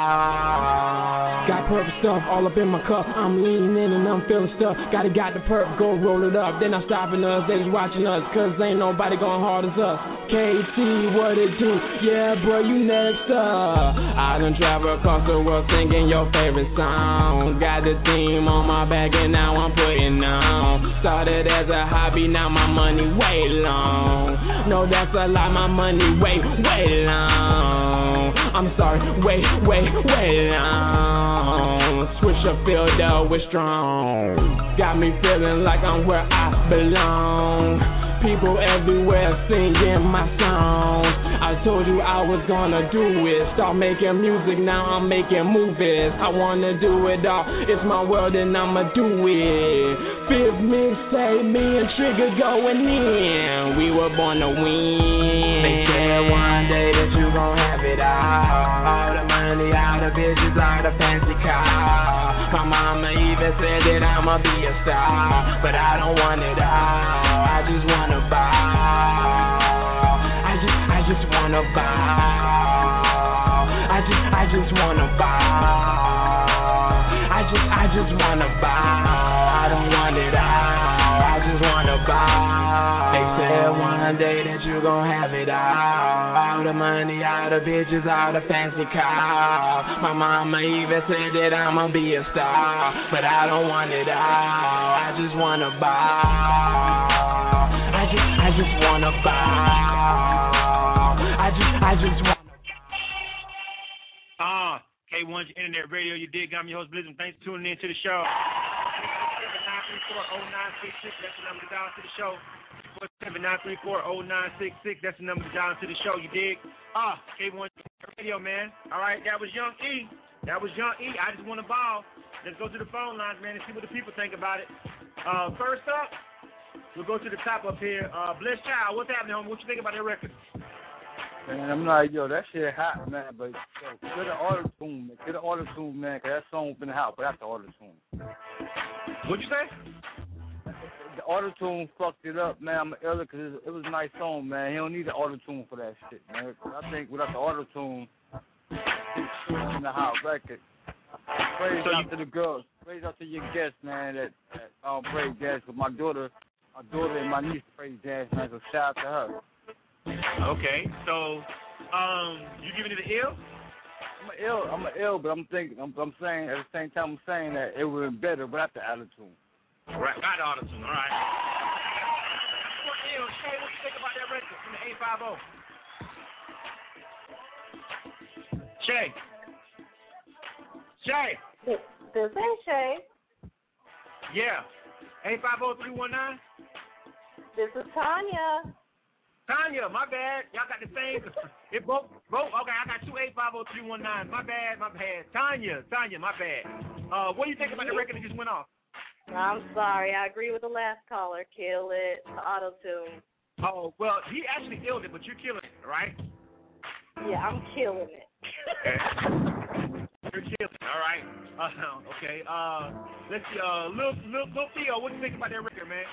ball. Got purple stuff all up in my cup. I'm leaning in and I'm feeling stuff. Got the perp, go roll it up. They're not stopping us, they just watching us, cause ain't nobody going hard as us. KT, what it do? Yeah, bro, you next up. I done travel across the world singing your favorite song. Got the theme on my back and now I'm putting on. Started as a hobby, now my money way long. No, that's a lie, my money way long. I'm sorry, way long. Switch up field up with strong. Got me feeling like I'm where I belong. People everywhere singing my songs. I told you I was gonna do it. Start making music, now I'm making movies. I wanna do it all, it's my world and I'ma do it. Fifth mixtape, me and Trigger going in. We were born to win. They said one day that you gon' have it all the money, all the bitches, all the fancy cars. My mama even said that I'ma be a star, but I don't want it all. I just wanna ball. I just wanna ball. I just wanna ball. I just wanna ball. I don't want it all. I just wanna ball. They said one day that you gon' have it all the money, all the bitches, all the fancy cars. My mama even said that I'ma be a star, but I don't want it all. I just wanna ball. I just wanna ball. I just wanna ball. K1's Internet Radio, you dig? I'm your host, Blizzard. Thanks for tuning in to the show. 934-0966, that's the number to dial to the show. 934-0966, that's the number to dial to the show, you dig? K1 Radio, man. All right, that was Young E. That was Young E. I just want to ball. Let's go to the phone lines, man, and see what the people think about it. First up, we'll go to the top up here. Bless Child, what's happening, homie? What you think about that record? Man, I'm like, yo, that shit hot, man. But yo, get an auto-tune, man. Get an auto-tune, man, because that song been hot, but that's the auto-tune. What'd you say? The auto-tune fucked it up, man. I'm early because it was a nice song, man. He don't need the auto-tune for that shit, man. I think without the auto-tune, it's in the hot record. Praise out to the girls. Praise out to your guests, man, that praise dance with my daughter and my niece praise dance, man, so shout out to her. Okay, so you giving it an ill? I'm an ill, but I'm saying at the same time I'm saying that it would have been better without the auto-tune. Right, got the auto-tune, all right. Shay, what you think about that record from the 850? Shay. This ain't Shay. Yeah. 850-319? This is Tanya. Tanya, my bad. Y'all got the same. It broke. Okay, I got 2850319. My bad. Tanya, my bad. What do you think about the record that just went off? I'm sorry. I agree with the last caller. Kill it. The auto-tune. Oh, well, he actually killed it, but you're killing it, right? Yeah, I'm killing it. Okay. You're killing it, all right. Okay. Let's see. Lil Theo, what do you think about that record, man?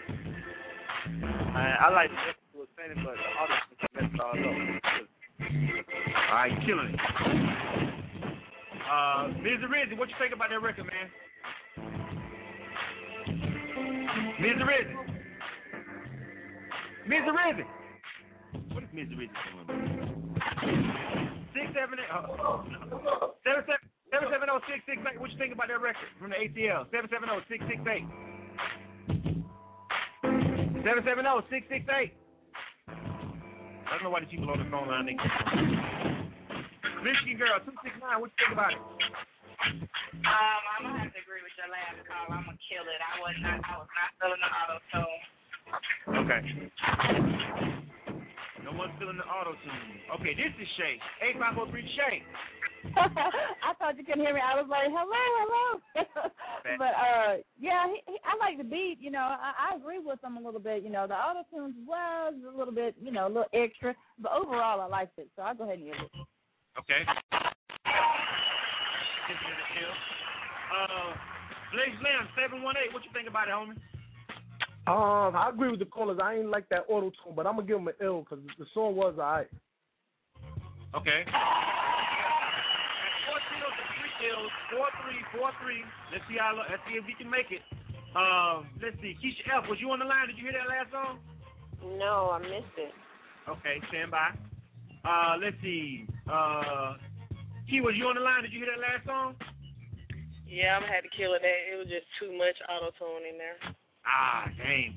I like the record was saying, but the auto-tune messed it all up. All right, you're killing it. Mr. Rizzy, what you think about that record, man? Mr. Rizzy. What is Mr. Rizzy doing? 678. 770-668. What you think about that record from the ATL? 770-668. 770-668. I don't know why the people on the phone line. Michigan girl, 269. What you think about it? I'm gonna have to agree with your last call. I'm gonna kill it. I was not feeling the auto-tune. Okay. No one's feeling the auto-tune. Okay, this is Shay. 8503 Shay. I thought you couldn't hear me. I was like, hello. But yeah, I like the beat. You know, I agree with him a little bit. You know, the auto-tune was a little bit, a little extra. But overall, I liked it. So I'll go ahead and use it. Okay. Blaze Lamb, 718. What you think about it, homie? I agree with the callers. I ain't like that auto-tune, but I'm going to give him an L because the song was all right. Okay. 4 kills, 4-3. Let's see if we can make it. Let's see. Keisha F., was you on the line? Did you hear that last song? No, I missed it. Okay, stand by. Let's see. Key, was you on the line? Did you hear that last song? Yeah, I'm gonna have to kill it. It was just too much auto-tune in there. Dang.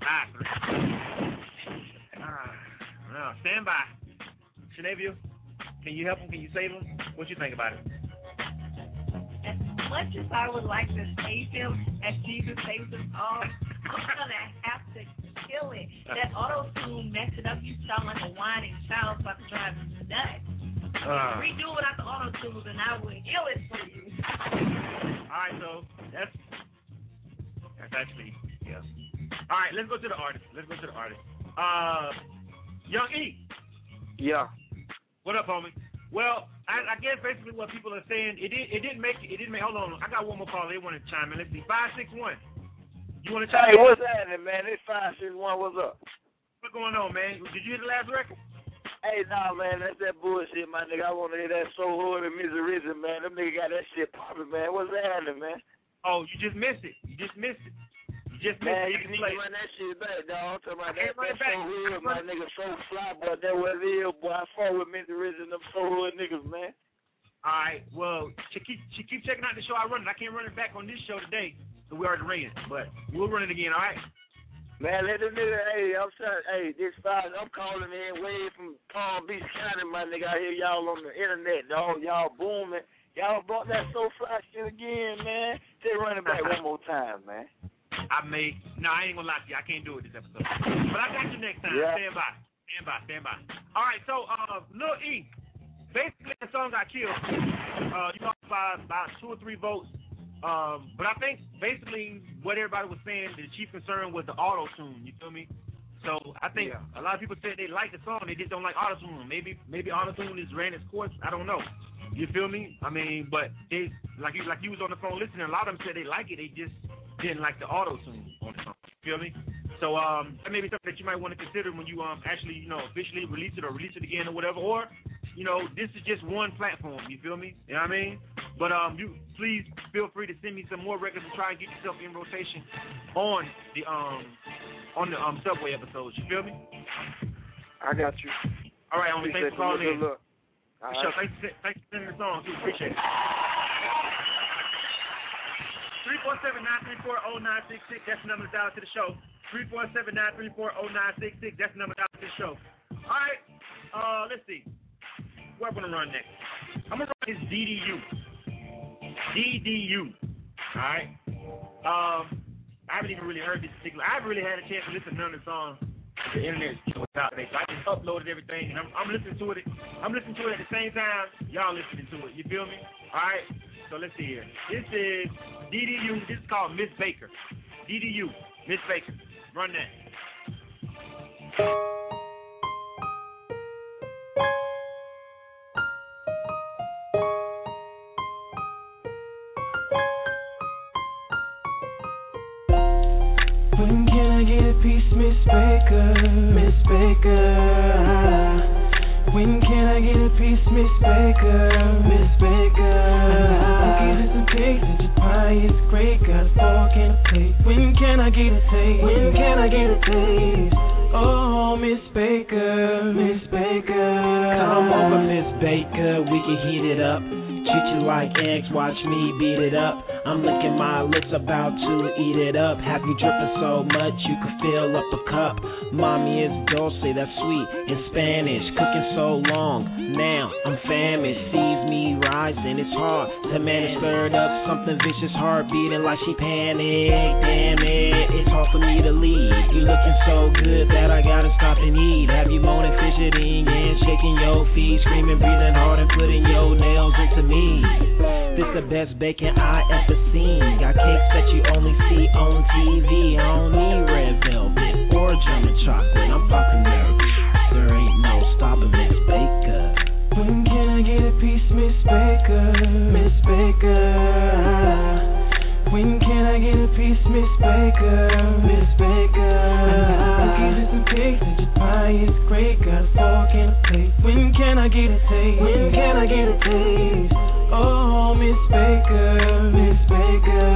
5-3. No, stand by. Shenavia, can you help him? Can you save him? What you think about it? As much as I would like to save him, as Jesus saves us all, I'm gonna have to kill it. That auto-tune messed it up. You sound like a whining child about to drive you nuts. Redo without the auto-tune, and I would kill it for you. All right, so that's actually, yeah. All right, let's go to the artist. Young E. Yeah. What up, homie? Well, I guess basically what people are saying, it didn't make. Hold on, I got one more call. They want to chime in. Let's see, 561. You want to chime in? Hey, what's happening, man? It's 561. What's up? What's going on, man? Did you hear the last record? Hey, nah, man, that's that bullshit, my nigga. I want to hear that So Hood and Misery, man. Them nigga got that shit popping, man. What's happening, man? Oh, you just missed it. Man, you can run that shit back, dog. I'm talking about that So Hood, my nigga, So Fly, boy. That what it is, boy. I fought with Misery and them So Hood niggas, man. All right, well, she keep checking out the show I run it. I can't run it back on this show today, so we already ran it, but we'll run it again, all right? Man, let them nigga, this five, I'm calling in way from Palm Beach County, my nigga. I hear y'all on the internet, dog. Y'all booming. Y'all brought that So Fly shit again, man. Just run it back one more time, man. I ain't gonna lie to you. I can't do it this episode. But I got you next time. Yeah. Stand by. All right, so, Lil E, basically the song got killed. You know, by about 2 or 3 votes. But I think basically what everybody was saying, the chief concern was the auto-tune. You feel me? So I think a lot of people said they like the song, they just don't like auto-tune. Maybe auto-tune has ran its course. I don't know. You feel me? I mean, but they like you was on the phone listening. A lot of them said they like it. They just didn't like the auto-tune on the song. You feel me? So that may be something that you might want to consider when you actually officially release it or release it again or whatever. Or this is just one platform. You feel me? You know what I mean? But you please feel free to send me some more records and try and get yourself in rotation on the Subway episodes. You feel me? I got you. All right, homie. Thanks for calling in. Look. Sure. Thanks for sending the song too. Appreciate it. 347-934-0966. That's the number to dial to the show. 347-934-0966. That's the number to dial to the show. All right. Let's see. Where I'm gonna run next? I'm gonna run this DDU. DDU. All right. I haven't even really heard this particular. I haven't really had a chance to listen to none of the songs. The internet was out today, so I just uploaded everything, and I'm listening to it. I'm listening to it at the same time y'all listening to it. You feel me? All right. So let's see here. This is DDU. This is called Miss Baker. DDU. Miss Baker. Run that. When can I get a piece, Miss Baker? Miss Baker. When can I get a piece, Miss Baker? Miss Baker. Cookies and cakes and your pie is great. Got a fork and a plate. When can I get a taste? When can I get a taste? Oh, Miss Baker, Miss Baker. Come over, Miss Baker, we can heat it up. Treat you like eggs, watch me beat it up. I'm licking my lips, about to eat it up. Have you dripping so much you could fill up a cup? Mommy is dulce, that's sweet in Spanish. Cooking so long, now I'm famished. Sees me rising, it's hard to manage. Stirred up, something vicious, heart beating like she panicked. Damn it, it's hard for me to leave. You looking so good that I gotta stop and eat. Have you moaning, fidgeting, and shaking your feet, screaming, breathing hard, and putting your nails into me. This the best bacon I ever seen. Got cakes that you only see on TV. I don't need red velvet or German chocolate. I'm popping nervous. There ain't no stopping Miss Baker. When can I get a piece, Miss Baker? Miss Baker. When can I get a piece, Miss Baker? Miss Baker. Cookies and some cakes and your pie is great. Got a fork and a plate. When can I get a taste? When can I get a taste? Oh, Miss Baker, Miss Baker.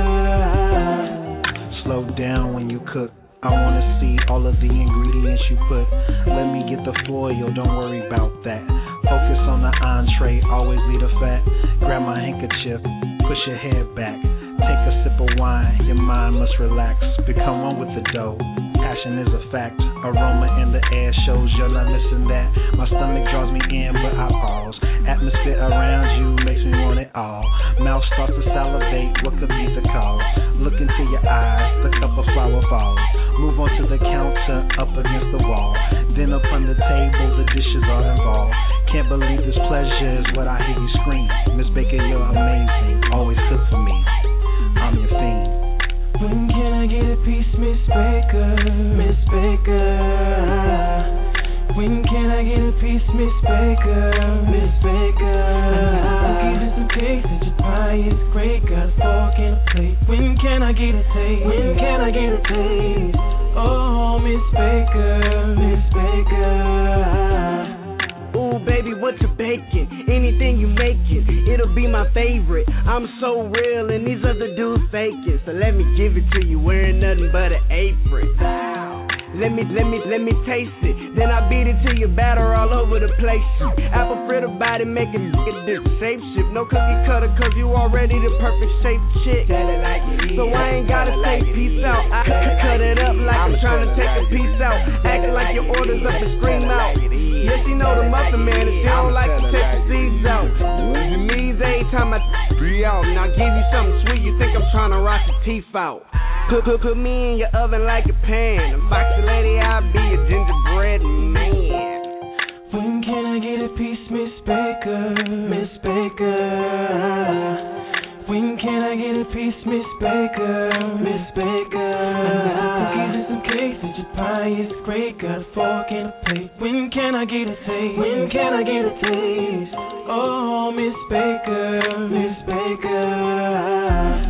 Slow down when you cook. I wanna see all of the ingredients you put. Let me get the foil, don't worry about that. Focus on the entree, always leave the fat. Grab my handkerchief, push your head back. Take a sip of wine, your mind must relax. Become one with the dough, passion is a fact. Aroma in the air shows you're not missing that. My stomach draws me in, but I pause. Atmosphere around you makes me want it all. Mouth starts to salivate, what could be the cause? Look into your eyes, the cup of flour falls. Move on to the counter, up against the wall. Then upon the table, the dishes are involved. Can't believe this pleasure is what I hear you scream. Miss Baker, you're amazing, always cook for me. I'm your fiend. When can I get a piece, Miss Baker? Miss Baker. When can I get a piece, Miss Baker? Miss Baker. Cookies and some cakes and your pie is great. Got a fork and a plate. When can I get a taste? When can I get a taste? Oh, Miss Baker, Miss Baker. Ooh, baby, what you baking? Anything you making, it'll be my favorite. I'm so real and these other dudes faking. So let me give it to you, wearing nothing but an apron. Let me taste it. Then I beat it till you batter all over the place. Apple fritter body making this shape shift. No cookie cutter cause you already the perfect shape chick. So I ain't gotta say peace out. I cut it up like I'm trying to take a piece out. Acting like your orders up and scream out. Yes, you know the muffin man. If you don't like to take the seeds out, you means every time I be out. Now give you something sweet, you think I'm trying to rock your teeth out. Put me in your oven like a pan. A foxy lady, I'll be a gingerbread man. When can I get a piece, Miss Baker? Miss Baker. When can I get a piece, Miss Baker? Miss Baker. Another cookies and some cakes, and your pie is great. Got a fork and a plate. When can I get a taste? When can I get a taste? Oh, Miss Baker, Miss Baker.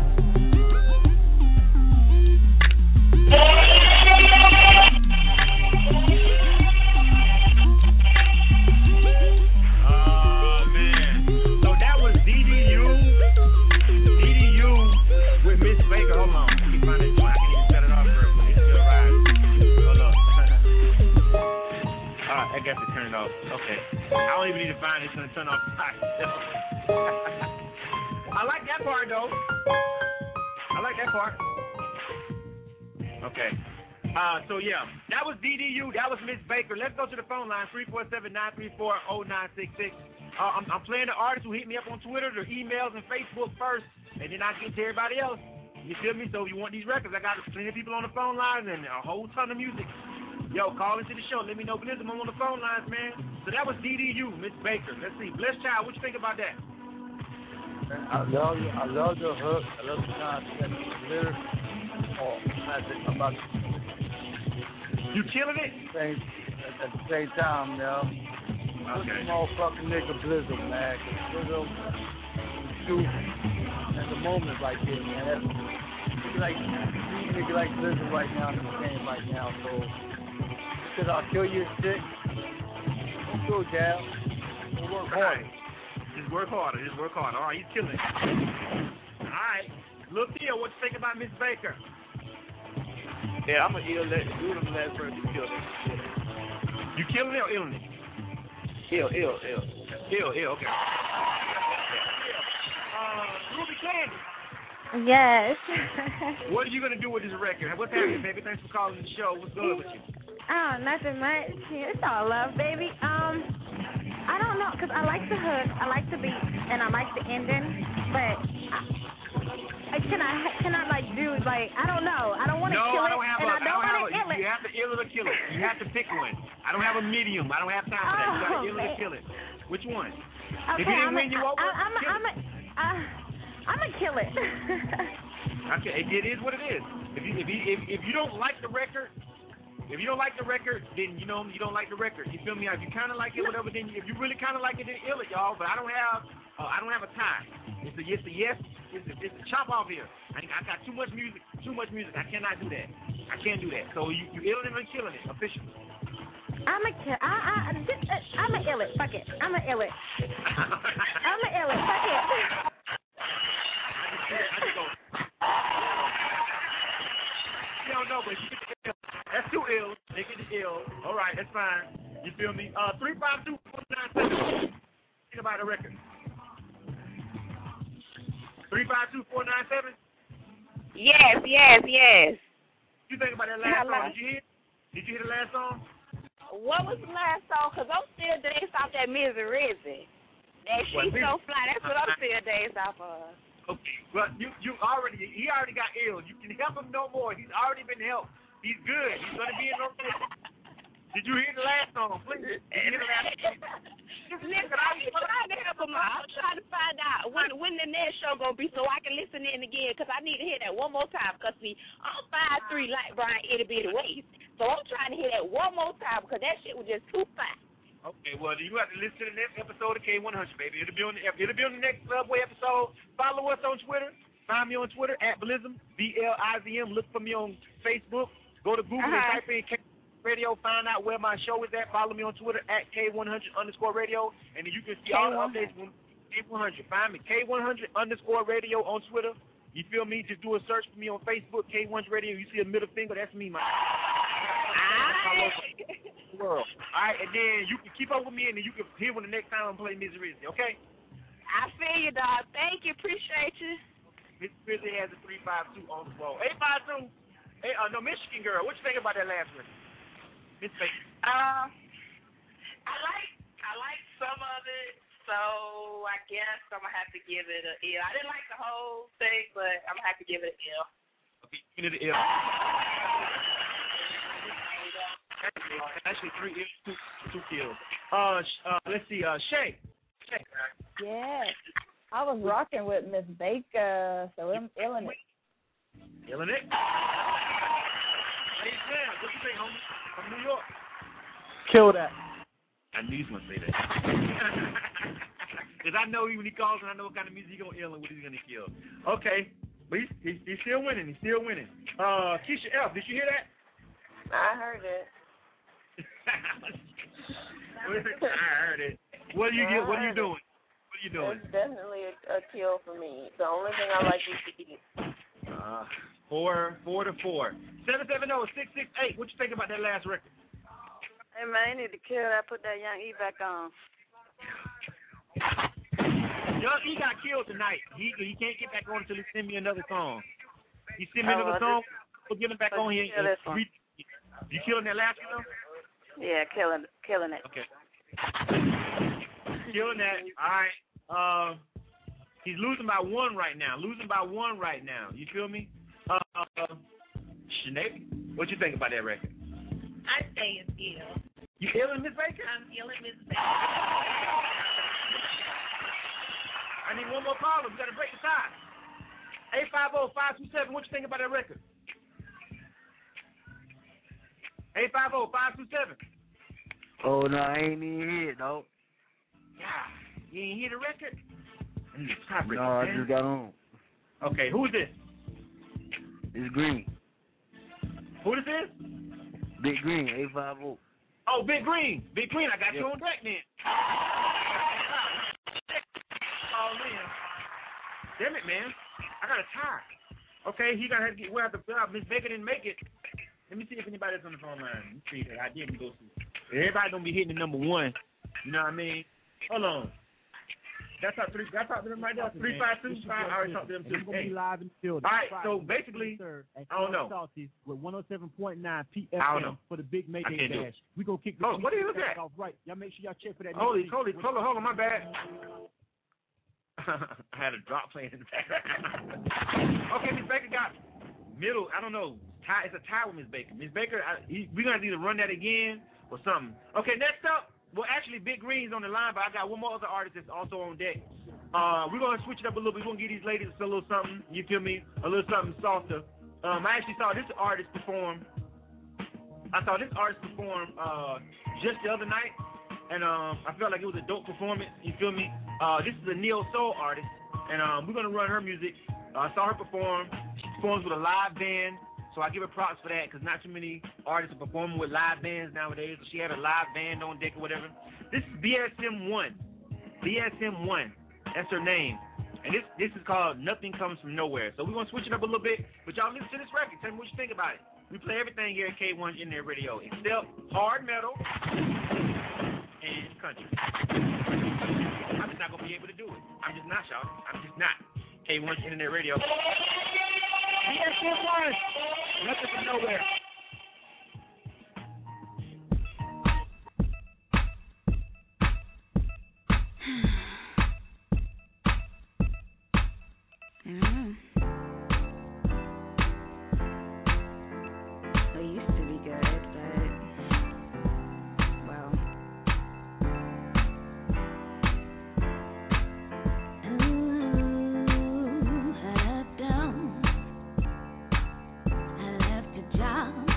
I got to turn it off. Okay. I don't even need to find it. It's going to turn off by itself. I like that part, though. I like that part. Okay. So, yeah. That was DDU. That was Miss Baker. Let's go to the phone line, 347-934-0966. I'm playing the artists who hit me up on Twitter, their emails, and Facebook first, and then I get to everybody else. You feel me? So if you want these records, I got plenty of people on the phone lines and a whole ton of music. Yo, call into the show. Let me know, Blizzard. I'm on the phone lines, man. So that was DDU, Miss Baker. Let's see. Blessed Child, what you think about that? I love you. I love your hook. I love the concept, the lyrics. Oh, that's it. I'm about to... You killing it? At the same time, yo. Okay. Motherfucking nigga Blizzard, man. Cause Blizzard shoot at the moment like this, man. Nigga like Blizzard right now in the game right now, so because I'll kill you shit. Don't do it, gal. Don't work hard. Just work harder. Just work harder. All right, he's killing it. All right. Lil Theo, what you think about Miss Baker? Yeah, I'm going to ill that dude on the last verse. You killed it. You killing it or illing it? Ill, okay. Ruby Candy. Yes. What are you going to do with this record? What's happening, baby? Thanks for calling the show. What's good with you? Oh, nothing much. It's all love, baby. I don't know, because I like the hook, I like the beat, and I like the ending, but I cannot like do, like, I don't know. I don't want to kill it, and I don't want to kill it. You have to ill it or kill it. You have to pick one. I don't have a medium. I don't have time for that. You got to ill it or kill it. Which one? Okay, if you didn't win you over, I'm going to kill it. Okay, it is what it is. If you don't like the record, then you know you don't like the record. You feel me? If you kind of like it, whatever, then if you really kind of like it, then ill it, y'all. But I don't have a tie. It's a yes. It's a chop off here. I got too much music. I cannot do that. I can't do that. So you illing it or killing it officially. I'ma ill it. Fuck it. I'ma ill it. I'ma ill it. Fuck it. You don't know, but that's too ill. They get it ill. All right, that's fine. You feel me? 352-497. Think about the record. 352-497. Yes. You think about that last song? Did you hear the last song? What was the last song? Because I'm still dancing off that Misery. That She's So Fly. That's what I'm still dancing off of. Okay, well, he already got ill. You can help him no more. He's already been helped. He's good. He's going to be in no place. Did you hear the last song? Please. Did you hear the last song? Listen, I'm trying to help him out. I'm trying to find out when the next show going to be so I can listen in again because I need to hear that one more time because, see, I'm 5'3" like Brian Itty Bitty Waist. So I'm trying to hear that one more time because that shit was just too fast. Okay, well, you have to listen to the next episode of K100, baby. It'll be on the next Subway episode. Follow us on Twitter. Find me on Twitter at Blizm, BLIZM. Look for me on Facebook. Go to Google and type in K100 Radio. Find out where my show is at. Follow me on Twitter at K100_radio. And then you can see all the updates from K100. Find me K100_radio on Twitter. You feel me? Just do a search for me on Facebook, K100 Radio. You see a middle finger, that's me, man. World. All right, and then you can keep up with me, and then you can hear when the next time I'm playing Misery, okay? I feel you, dog. Thank you. Appreciate you. Miss Grizzly has a 352 on the phone. 852. Michigan girl. What you think about that last one? Miss Baker. I like some of it, so I guess I'm gonna have to give it an L. I didn't like the whole thing, but I'm gonna have to give it an L. Okay, give it an L. Actually, 3 L's. 2 kills. Let's see. Shay. Yeah. I was rocking with Miss Baker, so I'm feeling it. Feeling it? Hey, Sam, what you think, homie? From New York. Kill that. I knew you was going to say that. Because I know when he calls and I know what kind of music he's going to ill and what he's going to kill. Okay. But he's still winning. He's still winning. Keisha F., did you hear that? I heard it. I heard it. What are you doing? What are you doing? It's definitely a kill for me. The only thing I like is to eat. 4 to 4. 770-668. What you think about that last record? Hey man, you need to kill that. Put that Young E back on. Young E got killed tonight. He can't get back on until he send me another song. He send me another song. We'll get him back on here. You killing that last one though? Yeah, killing it. Okay. Killing that. All right. He's losing by 1 right now. You feel me? Sinead, what you think about that record? I say it's ill. You killing Miss Baker? I'm killing Miss Baker. I need one more caller. We got to break the tie. 850-527. What you think about that record? 850-527. Oh, no, I ain't even hear it, though. Yeah. You ain't hear the record? No, I just got on. Okay, who's this? It's Green. Who this is? Big Green, 850. Oh, Big Green. Big Green, I got you on deck then. Oh, man. Damn it, man. I got a tie. Okay, we'll have to fill out. Miss Baker didn't make it. Let me see if anybody's on the phone line. Let me see that I didn't go through. Everybody don't be hitting the number 1. You know what I mean? Hold on. That's how to them right now. 352. I already talked to them too. We're gonna be live in the field. All right, so basically, I don't know. With 107.9 PFM for the big Mayday Dash. We gonna kick the what do you look at? Off right. Y'all make sure y'all check for that. Hold on, my bad. I had a drop playing in the background. Okay, Miss Baker got middle. I don't know. It's a tie with Miss Baker. Miss Baker, we're gonna either run that again or something. Okay, next up. Well, actually, Big Green's on the line, but I got one more other artist that's also on deck. We're going to switch it up a little bit. We're going to give these ladies a little something, you feel me, a little something softer. I actually saw this artist perform. Just the other night, and I felt like it was a dope performance, you feel me. This is a neo-soul artist, and we're going to run her music. I saw her perform. She performs with a live band. So I give her props for that because not too many artists are performing with live bands nowadays. So she had a live band on deck or whatever. This is BSM1. BSM1. That's her name. And this is called Nothing Comes From Nowhere. So we're going to switch it up a little bit. But y'all listen to this record. Tell me what you think about it. We play everything here at K1 Internet Radio except hard metal and country. I'm just not going to be able to do it. I'm just not, y'all. I'm just not. K1 Internet Radio. BSM1. Nothing from nowhere. It used to be good, but well. I left a job.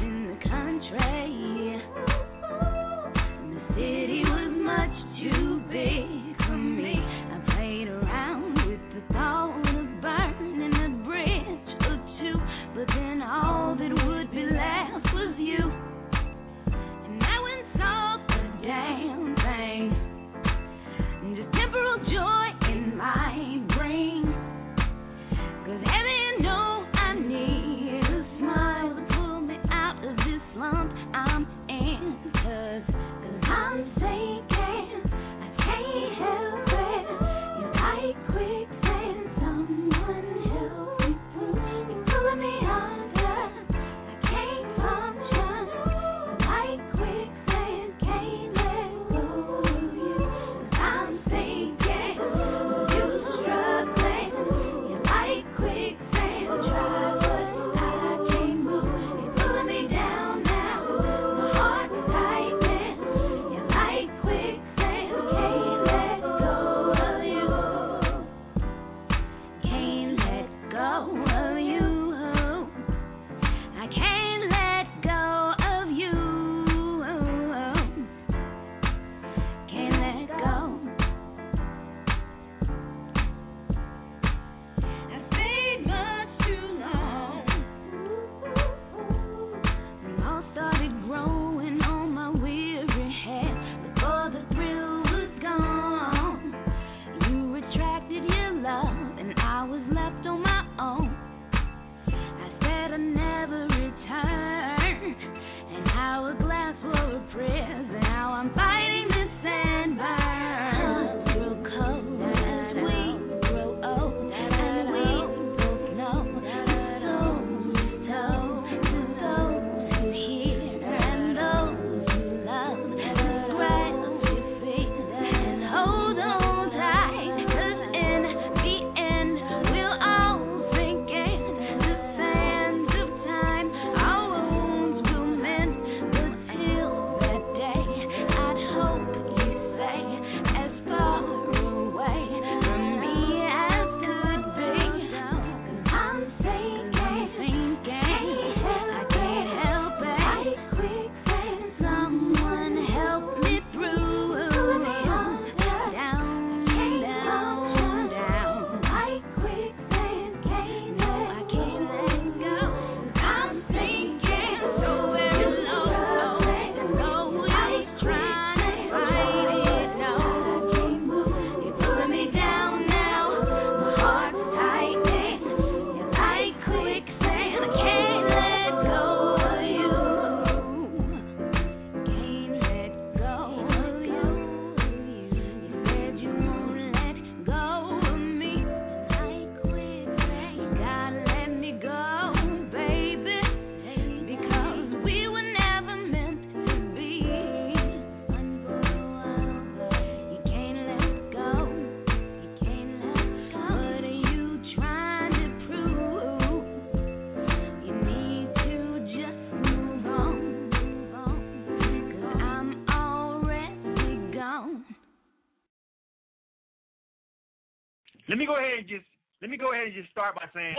Let me go ahead and just start by saying.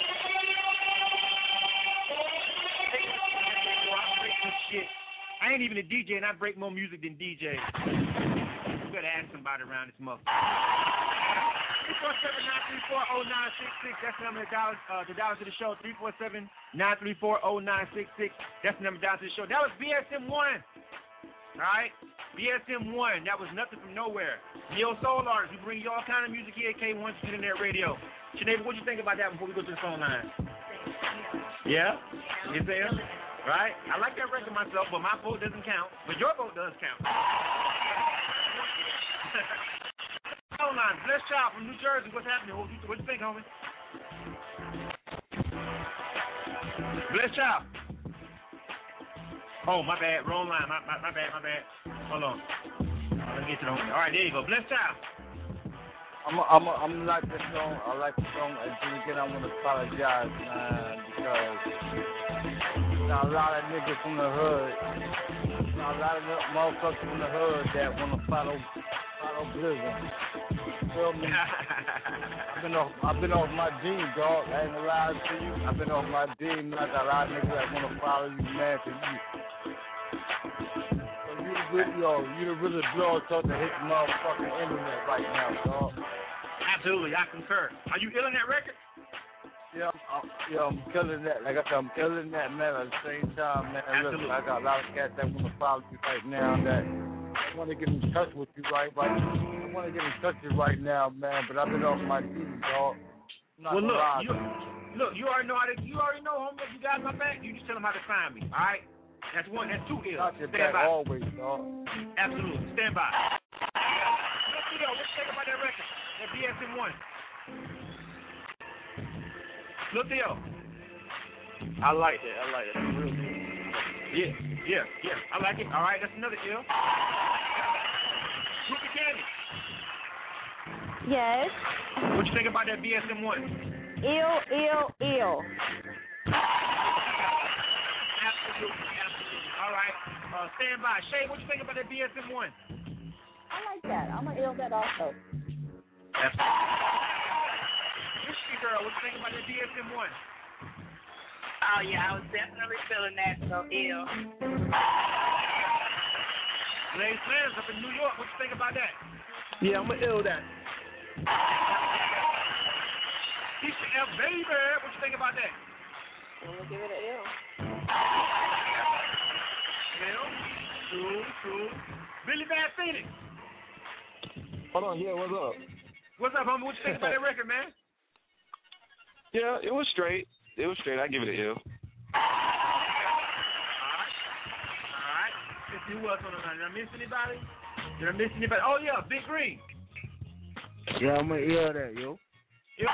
Shit. I ain't even a DJ, and I break more music than DJ. You better ask somebody around this mother. 347-934-0966. That's the number to dial to the show. 347-934-0966. That's the number to dial to the show. That was BSM1. All right? BSM1. That was nothing from nowhere. Neo Soul Artists. We bring you all kind of music here at K1 Internet Radio. Sinead, what you think about that before we go to the phone line? Yeah? You say it? Right? I like that record myself, but my vote doesn't count. But your vote does count. Phone line. Bless Child from New Jersey. What's happening? What you think, homie? Bless Child. Oh, my bad. Wrong line. My bad. Hold on. Let me get to the homie. All right, there you go. Bless Child. I'm like this song. I like the song. And again, I want to apologize, man, because a lot of niggas from the hood, a lot of motherfuckers from the hood that want to follow Blizzard. Feel me? I've been off my team, dog. I ain't gonna lie to you. I've been off my team. I got a lot of niggas that want to follow you, man, for you. So you the really blow up to hit the motherfucking internet right now, dog. Absolutely, I concur. Are you ill in that record? Yeah, I'm killing that. Like I said, I'm killing that, man. At the same time, man, absolutely. Look, I got a lot of cats that want to follow you right now that want to get in touch with you right now, man. But I've been off my knees, dog. Well, look, you already know homie. If you got my back, you just tell them how to find me. All right, that's one. That's two ills. Stand by. Always, dog. Absolutely, stand by. Let's check about that record. That BSM1. Look, Theo. I like that. That's real good. Yeah. I like it. All right, that's another ill. Ruby Candy. Yes. What you think about that BSM1? Ill. Absolutely. All right. Stand by. Shay, what you think about that BSM1? I like that. I'm gonna ill that also. Whiskey Girl, what you think about that BSM1? Oh yeah, I was definitely feeling that. So ill. Blaze Slams up in New York. What you think about that? Yeah, I'm gonna ill that. Keisha F. Baby, what you think about that? I'm gonna give it an L. True. Billy Bad Phoenix. Hold on, yeah, what's up? What's up, homie? What you think about that record, man? Yeah, it was straight. I give it an L. All right. Let's see who else on the line. Did I miss anybody? Oh, yeah, Big Green. Yeah, I'm gonna ill that, yo. Yeah.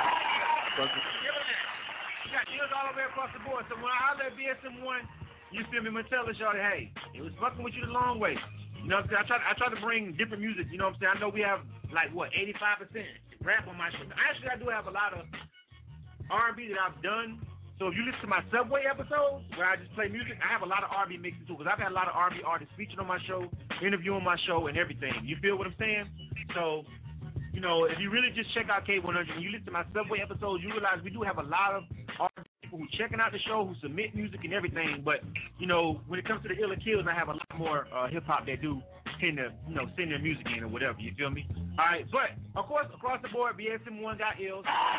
You got deals all over across the board. So when I holler at BSM1, you feel me? I'm gonna tell the shorty, hey, it was fucking with you the long way. You know what I'm saying? I try to bring different music. You know what I'm saying? I know we have 85% rap on my show. Actually, I do have a lot of R&B that I've done. So if you listen to my Subway episodes where I just play music, I have a lot of R&B mixes too, because I've had a lot of R&B artists featured on my show, interviewing my show, and everything. You feel what I'm saying? So, you know, if you really just check out K100 and you listen to my Subway episodes, you realize we do have a lot of R&B people who checking out the show, who submit music and everything. But, you know, when it comes to the Illa Kills, I have a lot more hip-hop that do tend to, you know, send their music in or whatever. You feel me? All right. But, of course, across the board, BSM1 got ills.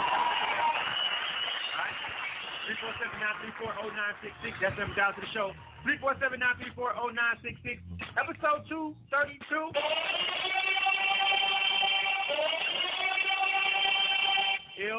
All right. 347-934-0966. That's the number down to the show. 347-934-0966. Episode 232. Ill.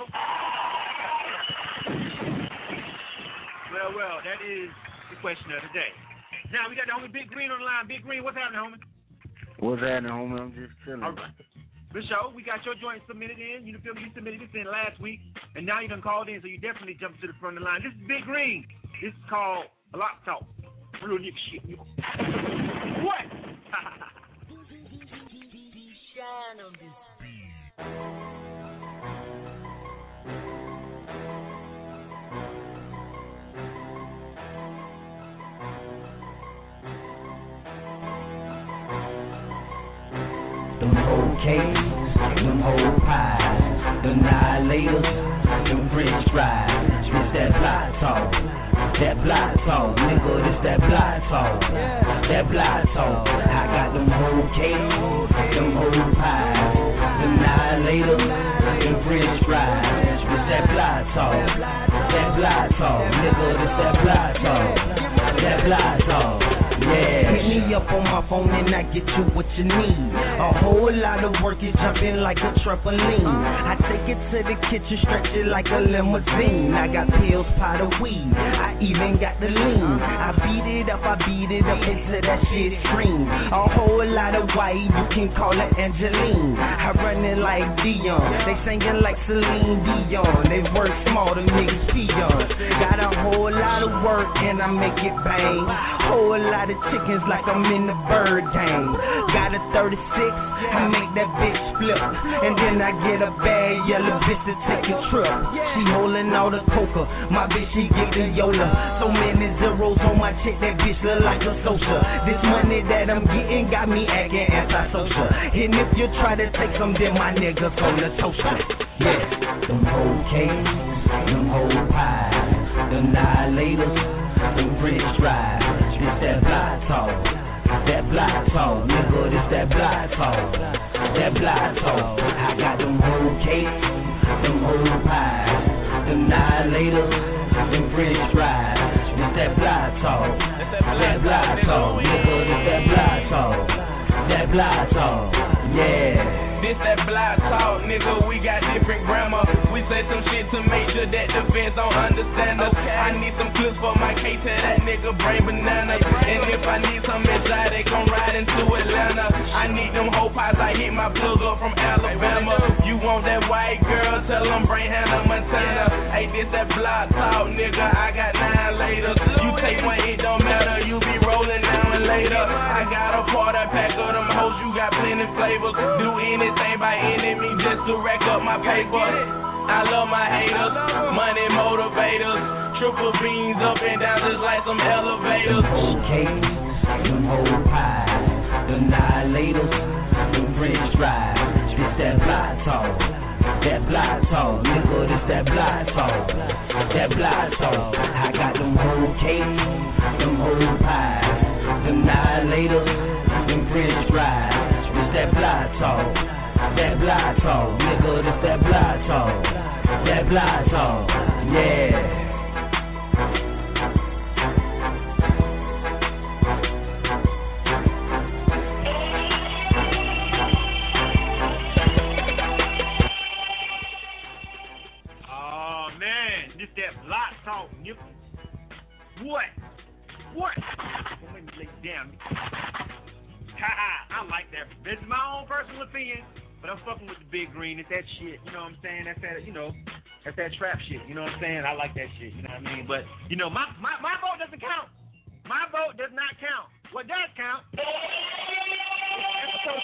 Well, that is the question of the day. Now, we got the homie Big Green on the line. Big Green, what's happening, homie? What's happening, homie? I'm just chilling. All right. The show, we got your joint submitted in. You feel me? You submitted this in last week, and now you done called in, so you definitely jumped to the front of the line. This is Big Green. This is called Block Talk. Real nigga shit. What? Shine on this beat. Okay, them whole pies, the annihilators, them French fries. It's that block talk, nigga, this that block talk, I got them whole cakes, them whole pies, the annihilators, them French fries. It's that block talk, nigga, this that block talk, yeah. Hit me up on my phone and I get you what you need. A whole lot of work is jumping like a trampoline. I take it to the kitchen, stretch it like a limousine. I got pills, powder, weed, I even got the lean. I beat it up until that shit scream. A whole lot of white, you can call it Angeline. I run it like Dion, they singing like Celine Dion. They work small, them niggas peons. Got a whole lot of work and I make it bang. Whole lot of chickens like I'm in the bird game. Got a 36, I make that bitch flip. And then I get a bad yellow bitch to take a trip. She holding all the coca, my bitch she get the Yola. So many zeros on my check, that bitch look like a social. This money that I'm getting got me acting antisocial. And if you try to take some, then my niggas on the social. Yeah, them whole cakes, them whole pies, the annihilators, them French fries. This that block talk, nigga, this that block talk, I got them whole cakes, them whole pies, them annihilators, them French fries. This that block talk, nigga, this that block talk, yeah. This that block talk, nigga, we got different grammar. We say some shit to make sure that the fans don't understand us. I need some clips for my case, tell that nigga bring bananas. And if I need some exotic, come ride into Atlanta. I need them whole pies, I hit my plug up from Alabama. You want that white girl, tell them bring Hannah Montana. Hey, this that block talk, nigga, I got 9 later. You take one, it don't matter, you be rolling now and later. I got a party pack of them hoes, you got plenty flavors. Do anything by any means just to rack up my paper. I love my haters, money motivators. Triple beans up and down just like some elevators. Them whole cakes, them whole pies, the annihilators, them French fries. This that block talk, nigga, this that block talk, I got them whole cakes, them whole pies, them annihilators, them French fries. This that block talk, nigga, this that block talk, yeah. Oh man, this that block talk, nigga. What? Well, let me lay down. I like that. This is my own personal opinion, but I'm fucking with the big green. It's that shit, you know what I'm saying? That's that, that's that trap shit, you know what I'm saying? I like that shit, you know what I mean? But, my vote doesn't count. My vote does not count. What does count? Episode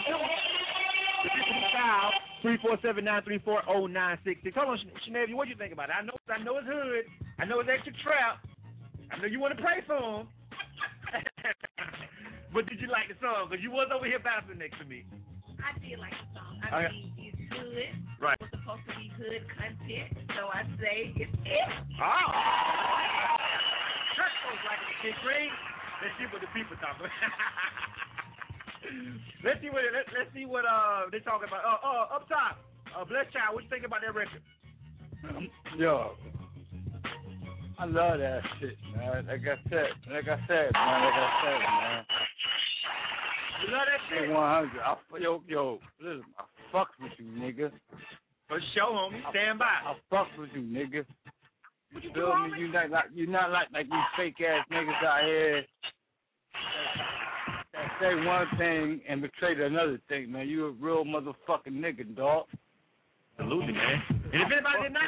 232. 347-934-0966. Hold on, Sinead, what do you think about it? I know it's hood. I know it's extra trap. I know you want to pray for him. But did you like the song? Because you was over here bouncing next to me. I did like the song. I mean, it's good. Right. It was supposed to be good content, so I say it's it. Oh. Church folks like it, Kid Green. Let's see what the people talk about. Let's see what they're talking about. Up top, Bless Child, what you think about that record? Yo, I love that shit, man. Like I said, man. You love that shit? 100. Yo, listen, I fucks with you, nigga. For sure, homie. Stand by. I fucks with you, nigga. What you feel me? You're not like these fake ass niggas out here that say one thing and betray another thing, man. You a real motherfucking nigga, dog. Absolutely, man. And if anybody did not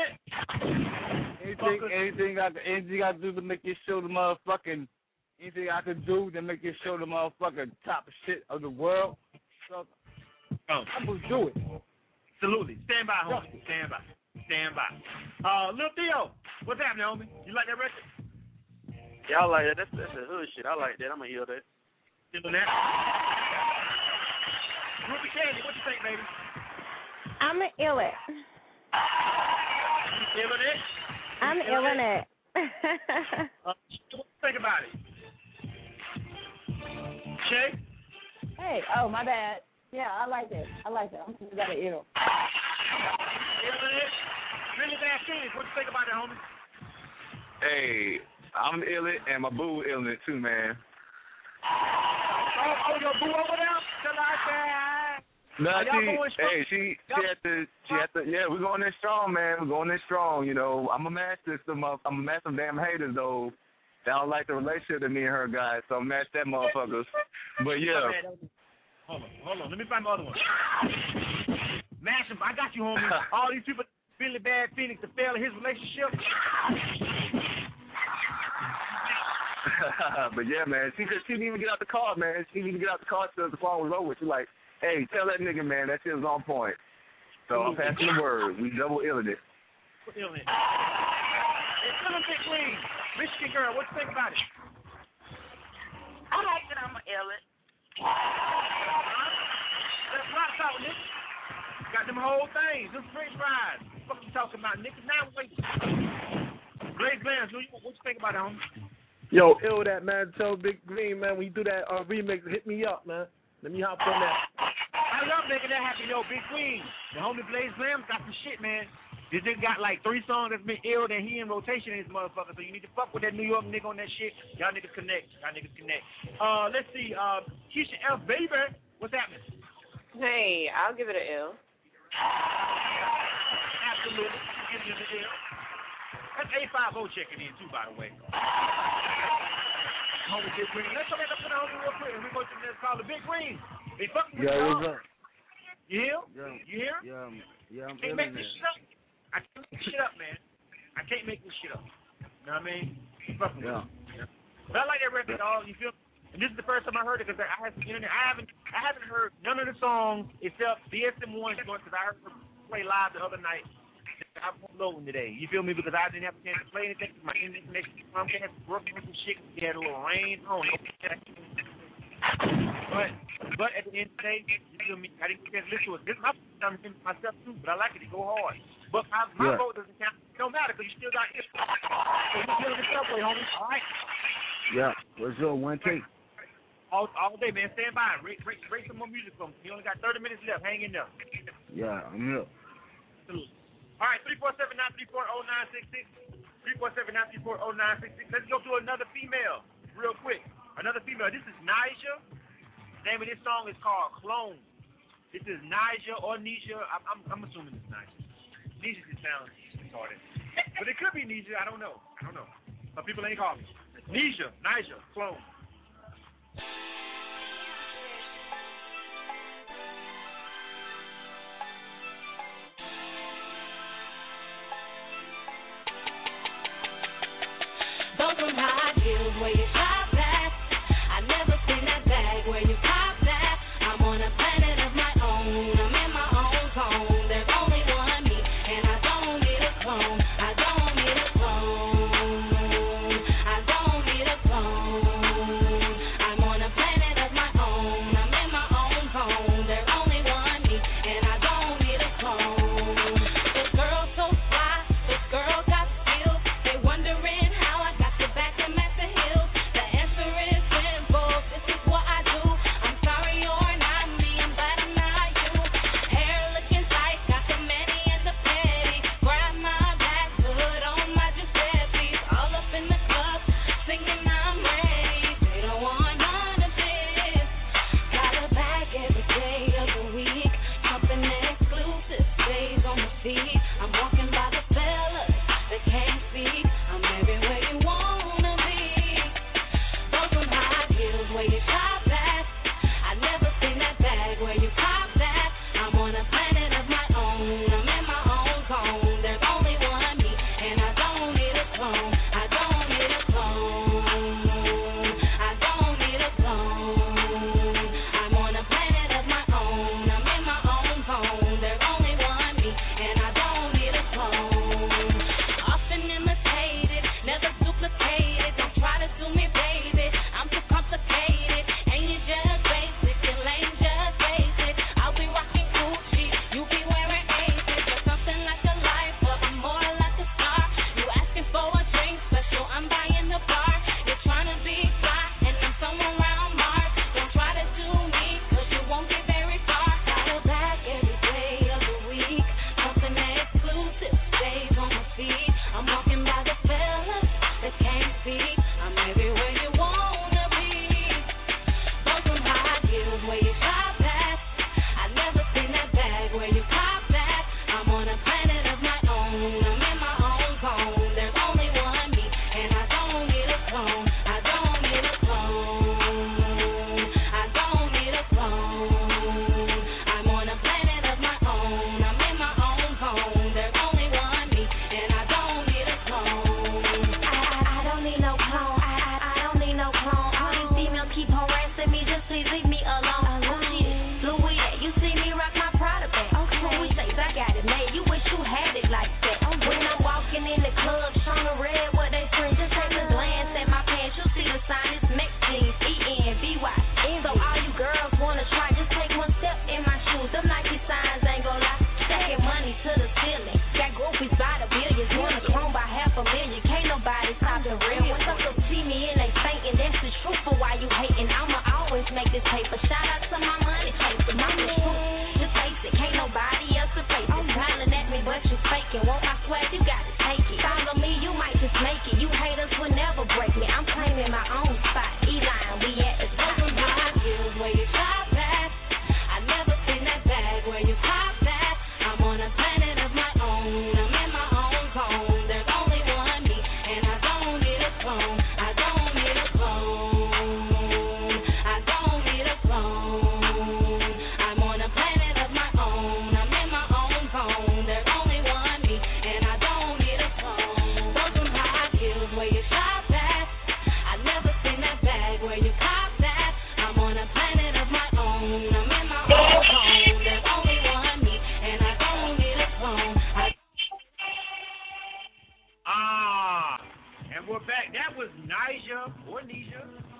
that shit, anything I do to make this show the motherfucking, anything I can do to make this show the motherfucking top shit of the world, so I'm gonna do it. Absolutely. Stand by, homie. Stand by. Lil Theo, what's happening, homie? You like that record? Yeah, I like that. That's the hood shit. I like that. I'm gonna hear that. Still on that? Ruby Candy, what you think baby? I'm an illet. You feeling it? I'm illin' it. What do you think about it? Shay? Hey, oh, my bad. Yeah, I like it. I'm thinking about it, ill. Illin' it? Really bad feelings. What do you think about it, homie? Hey, I'm ill it, and my boo ill it too, man. Oh, your boo over there? No, she had to, yeah, we're going in strong, man. We're going in strong, you know. I'm a master some damn haters, though. They don't like the relationship that me and her got, so I'm match that motherfuckers. But, yeah. Hold on. Let me find my other one. Mash him. I got you, homie. All these people really bad feelings to fail in his relationship. But, yeah, man, she didn't even get out the car, man. She didn't even get out the car till the phone was over. She's like, hey, tell that nigga, man, that shit was on point. So I'm passing the word. We double illing it. Illin'. Hey, Big Queen, Michigan girl, what you think about it? I like that I'm an illet. That's what I'm talking, nigga. Got them whole things, them french fries. What you talking about, nigga? Now wait. Blaze Blams, what you think about it, homie? Yo, ill that, man. Tell Big Green, man, when you do that remix, hit me up, man. Let me hop on that. I love making that happen, yo, Big Queen. The homie Blaze Blams got some shit, man. This nigga got like 3 songs that's been ill, then he in rotation in this motherfucker. So you need to fuck with that New York nigga on that shit. Y'all niggas connect. Let's see. Keisha F. Baby, what's happening? Hey, I'll give it an L. Absolutely. Give it an L. That's A50 checking in, too, by the way. Homie Big Green. Let's come back up to the homie real quick, and we go to the next call. The Big Green. They fucking with what's up? You hear? Yeah. You hear? Yeah, I'm can't make this shit up. I can't make this shit up, man. I can't make this shit up. You know what I mean? Fucking with it. But I like that record, dog. You feel? And this is the first time I heard it because I have the internet. I haven't heard none of the songs except DSM-1 because I heard her play live the other night. I'm loading today. You feel me? Because I didn't have a chance to play anything. My internet connection Comcast working with some shit. We had a little rain on it. But at the end of the day, you feel me? I didn't get to listen to it. This is my first time hearing myself too, but I like it. It go hard. But my vote doesn't count. It don't matter because you still got it. So you're feeling the subway, homie. All right? Yeah. What's your one take? All day, man. Stand by. Rate some more music from me. You only got 30 minutes left. Hang in there. Yeah, I'm here. All right, 347-934-0966. 347-934-0966. Let's go to another female real quick. Another female. This is Nyjah. The name of this song is called Clone. This is Nyjah or Nisha. I'm assuming it's Nyjah. Nisha just sounds retarded. But it could be Nisha. I don't know. But people ain't calling me. Nyjah, Clone. Those are high heels where you pop that. I never seen that bag where you pop that. I'm on a planet of my own. I'm in my own zone. There's only one me, and I don't need a clone. I don't need a clone. I don't need a clone. I'm on a planet of my own. I'm in my own zone. There's only one me, and I don't need a clone. This girl so fly. This girl got skills. They wondering how I got to back them at the hills. The answer is simple. This is what I do. I'm sorry you're not me. I'm glad I'm not you. Hair looking tight, got the mani and the petty. Grab my back, hood on my Giuseppe's. All up in the club, singing I'm ready. They don't want none of this. Got a bag every day of the week. Something exclusive stays on the feet. I'm walking by the fellas that can't speak. I'm everywhere you wanna be. Those are high heels where you pop that. I never seen that bag where you pop that. I'm on a planet of my own. I'm in my own zone. There's only one me, and I don't need a clone. I don't need a clone. I don't need a clone. I'm on a planet of my own. I'm in my own zone. There's only one me, and I don't need a clone. Often imitated, never duplicated. Don't try to do me, baby. I'm too complicated, and you just basic. Your lane just basic.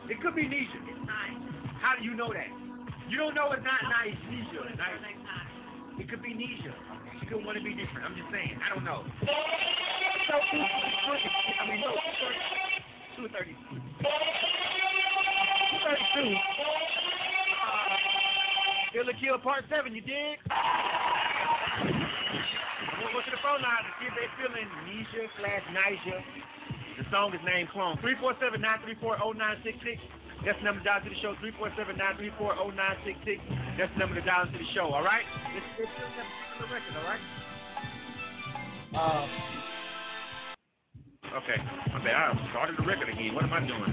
It could be Nisha. It's nice. How do you know that? You don't know it's not nice, Nisha. Nice. It could be Nisha. She could want to be different. I'm just saying. I don't know. So, 232. 232. Kill or Kill Part 7, you dig? I'm going to go to the phone line to see if they're feeling Nisha/Nisha. The song is named Clone. 347-934-0966. That's the number to dial to the show. 347-934-0966. That's the number to dial to the show, all right? Let's the record, all right? Okay. My bad. I started the record again. What am I doing?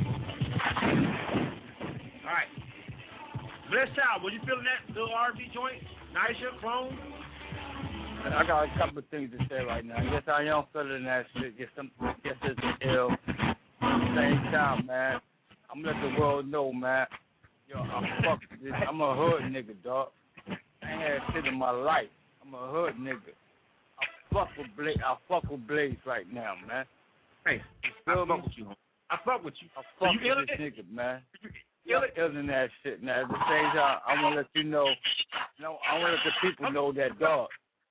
All right. Bless Child, were you feeling that little R&B joint? Nisha, Clone? I got a couple of things to say right now. Yes, I am feeling that shit. Yes, it's ill. At the same time, man, I'm gonna let the world know, man. Yo, I'm a hood nigga, dog. I ain't had shit in my life. I'm a hood nigga. I fuck with Blaze right now, man. Hey, I fuck with you. I fuck with this nigga, man. Ill in that shit. Now, at the same time, I want to let you know. No, I want to let the people know that, dog.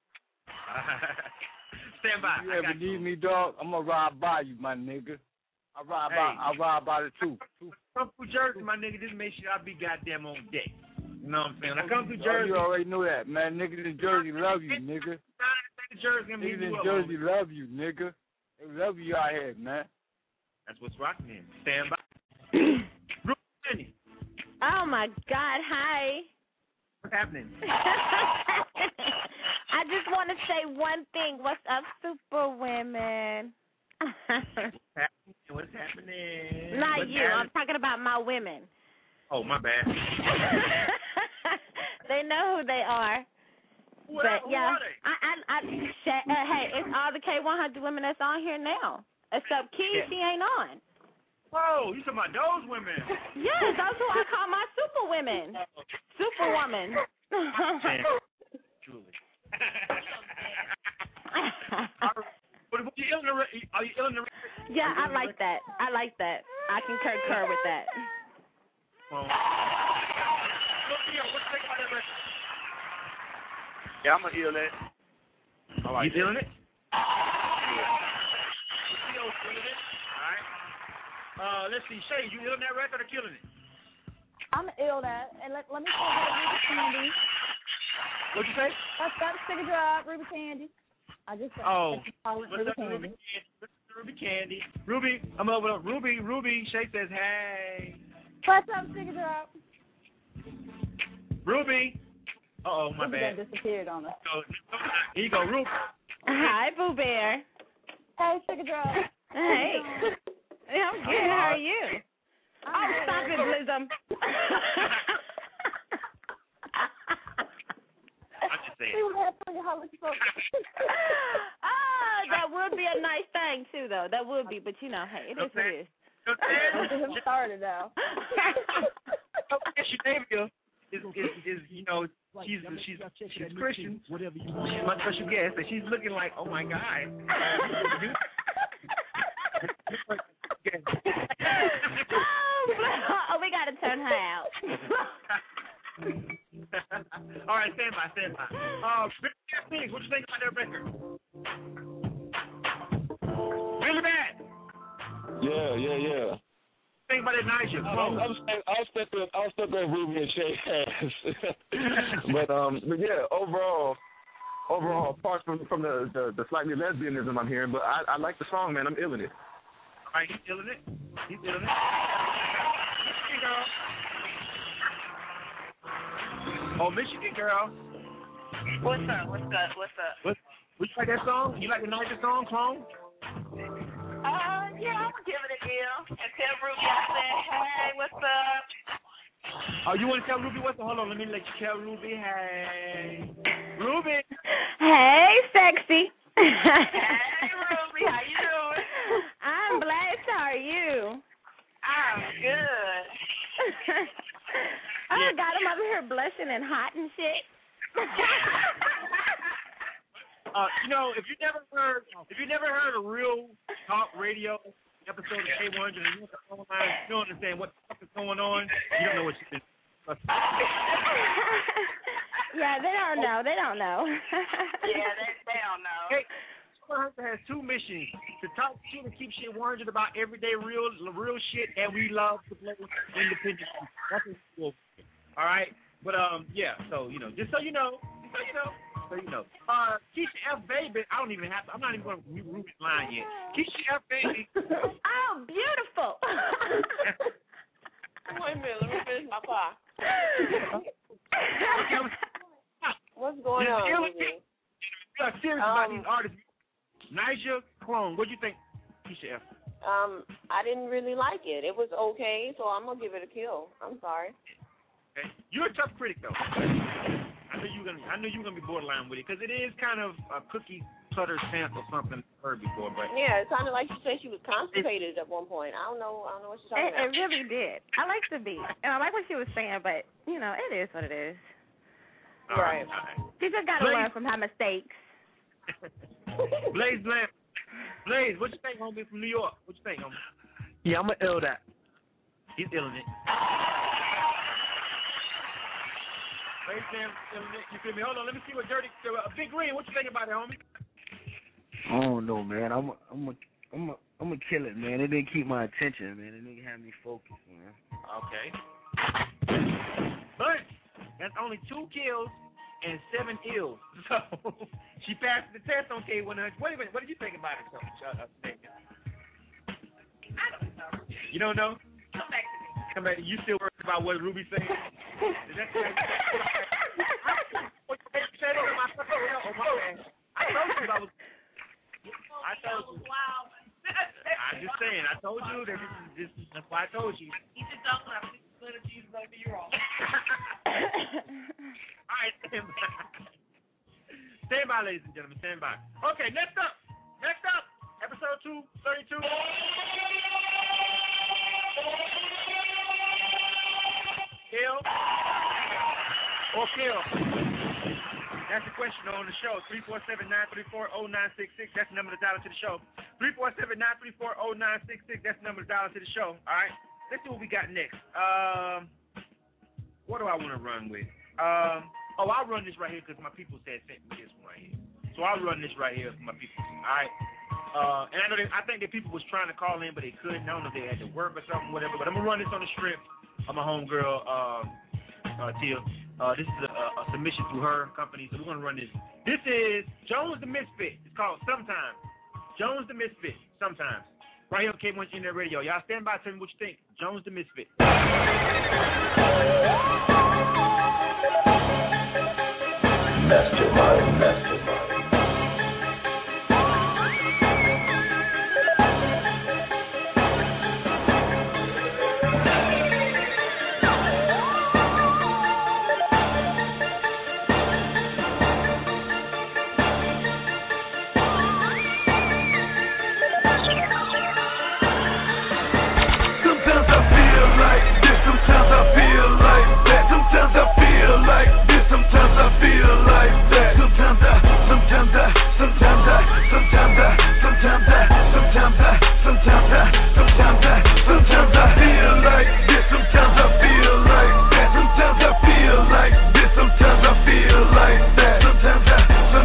Stand by. If you ever need me, dog, I'm gonna ride by you, my nigga. I ride by the truth. Come through Jersey, my nigga. Just make sure I be goddamn on deck. You know what I'm saying? When I come through Jersey. You already know that, man. Niggas in Jersey love you, nigga. Niggas in Jersey love you, nigga. They love you out here, man. That's what's rocking in. Stand by. Oh my God! Hi. What's happening? I just want to say one thing. What's up, super women? What's happening? Not you. I'm talking about my women. Oh, my bad. They know who they are. Who are they? Hey, it's all the K100 women that's on here now. Except Key, she ain't on. Whoa, you talking about those women? Yes, that's who I call my super women. Superwoman. Truly. Are you ill in the Yeah, I like that. I can concur with that. Yeah, I'm gonna heal that. All right. You feeling it? Yeah. All right. Let's see. Shay, you ill in that record or killing it? I'm ill that. And let me say Ruby Candy. What'd you say? That's Stick a Drop, Ruby Candy. I just said What's up, Ruby Candy? Ruby, I'm over with Ruby. Shay says, hey. What's up, Stick a Drop? Ruby. Uh-oh, my bad. Ruby disappeared on us. Here you go, Ruby. Hi, Boo Bear. Hey, Stick a Drop. Hey. I'm good. How are you? Oh, stop it, Blizzum. That would be a nice thing too, though. That would be, but you know, hey, it is what it is. Don't get him started now. Shanavia is you know, she's Christian. She's my special guest, and she's looking like, oh my God. We gotta turn her out. All right, stand by. What you think about that record? Really bad. Yeah. Think about it, Nisha. I'll step at Ruby and Shay ass. but yeah, overall, apart from the slightly lesbianism I'm hearing, but I like the song, man. I'm ill in it. All right, he's feeling it. Here you go. Oh, Michigan girl. What's up? Would you like that song? You like the Nisha song, Clone? Yeah, I'm gonna give it a deal. And tell Ruby I said, hey, what's up? Oh, you want to tell Ruby what's up? Hold on, let me let you tell Ruby, hey. Ruby. Hey, sexy. Hey, Ruby, how you doing? I'm blessed. How are you? I'm good. I got him over here blushing and hot and shit. You know, if you never heard a real talk radio episode of K100 and you don't understand what the fuck what's going on. You don't know what you think. Yeah, they don't know. They don't know. Yeah, they don't know. Hey, Hunter has two missions: to talk shit and keep shit 100 about everyday real shit, and we love to play independent. That's what we're doing. All right, but yeah. So just so you know. Keisha F. Baby, I'm not even going to mute Ruby's line yet. Keisha F. Baby. Oh, beautiful. Wait a minute, let me finish my pie. What's going on? I'm serious about these artists. Nyjah Clone, what do you think, Keisha F? I didn't really like it. It was okay, so I'm gonna give it a kill. I'm sorry. Okay. You're a tough critic, though. I knew you were gonna be borderline with it because it is kind of a cookie cutter stamp or something I've heard before, but yeah, it sounded like she said she was constipated at one point. I don't know what she's talking about. It really did. I like the beat, and I like what she was saying, but it is what it is. Right. She just gotta learn from her mistakes. Blaze, what you think, homie, from New York? What you think, homie? Yeah, I'm gonna ill that. He's illing it. Blaze, you feel me? Hold on, let me see what Dirty. Big Green, what you think about it, homie? I don't know, man. I'm gonna kill it, man. It didn't keep my attention, man. It didn't have me focused, man. Okay. But that's only 2 kills and 7 ills. So she passed the test on K100. Wait a minute, what did you think about it? I don't know. You don't know? Come back to me. Come back. You still worried about what Ruby's saying? Is that correct? I told you. Wow. I'm just saying. I told you that that's why I told you. You just don't know. Little Jesus, baby, you're wrong. All right, stand by. Stand by, ladies and gentlemen. Stand by. Okay, next up, episode 232. Kill or kill? That's the question on the show. 347-934-0966. That's the number to dial to the show. 347-934-0966. That's the number to dial to the show. All right. Let's see what we got next. What do I want to run with? I'll run this right here because my people sent me this one right here. So I'll run this right here for my people. All right. And I think that people was trying to call in, but they couldn't. I don't know if they had to work or something, whatever. But I'm gonna run this on the strip of my homegirl, Tia. This is a submission through her company, so we're gonna run this. This is Jones the Misfit. It's called Sometimes. Jones the Misfit. Sometimes. Right here on K1 Internet Radio. Y'all stand by. Tell me what you think. Jones the Misfit. Mastermind. Sometimes I feel like that. Sometimes I feel like this. Sometimes I feel like that. Sometimes I feel like this. Sometimes I feel like that. Sometimes I feel like this. Sometimes I feel like that. Sometimes I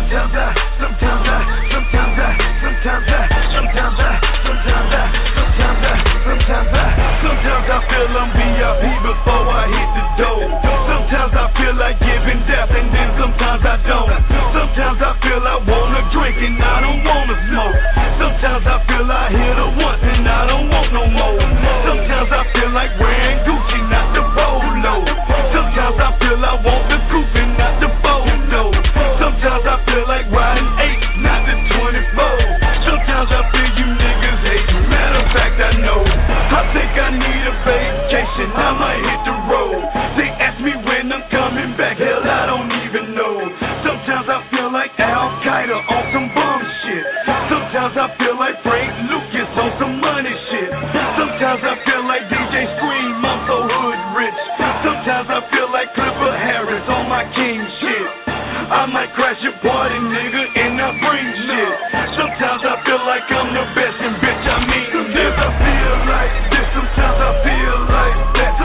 feel I'm VIP before I hit the door. Sometimes I feel like giving death and then sometimes I don't. Sometimes I feel I wanna drink and I don't wanna smoke. Sometimes I feel I hit her once and I don't want no more. Sometimes I feel like wearing Gucci, not the Polo. Sometimes I feel I want the coupe and not the Polo. Sometimes I feel like riding 8, not the 24. Sometimes I feel you niggas hate me. Matter of fact, I know. I think I need a vacation. I might hit the road. They ask me when I'm coming back. Hell, I don't even know. Sometimes I feel like Al-Qaeda on some bum shit. Sometimes I feel like Frank Lucas on some money shit. Sometimes I feel like DJ Scream, I'm so hood rich. Sometimes I feel like Clifford Harris on my king shit. I might crash your party, nigga, and I bring shit. Sometimes I feel like I'm the best, and bitch, I mean sometimes I feel like this, sometimes I feel like that.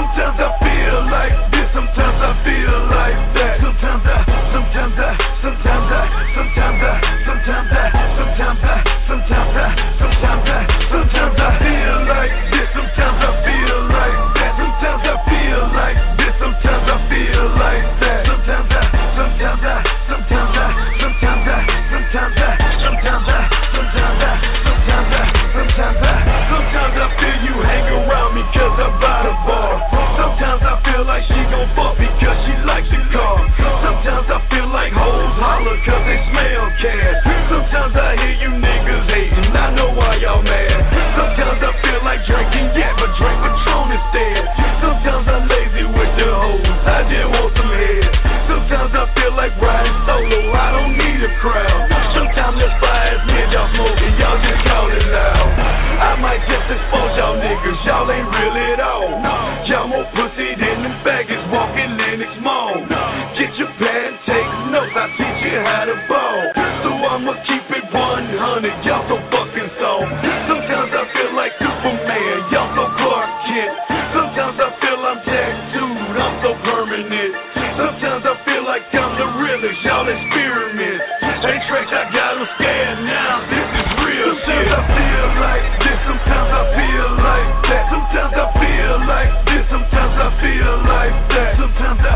cause they smell cash. Sometimes I hear you niggas hating, I know why y'all mad. Sometimes I feel like drinking, yeah, but drink Patron instead. Sometimes I'm lazy with the hoes, I just want some head. Sometimes I feel like riding solo, I don't need a crowd. Sometimes the fire's near y'all smoking, y'all just call it loud. I might just expose y'all niggas, y'all ain't real at all. Y'all more pussy than them faggots walking Lennox Mall. Get your pad and take notes, I teach you how to ball. So I'ma keep it 100, y'all so fucking soft. Sometimes I feel like Superman, y'all so Clark Kent. Sometimes I feel I'm tattooed, I'm so permanent. Sometimes I feel like I'm the realest, y'all experiment. Ain't tracks, I got them scared now, this is real shit. Sometimes I feel like this, sometimes I feel like that. Sometimes I feel like this, sometimes I feel like that. Sometimes I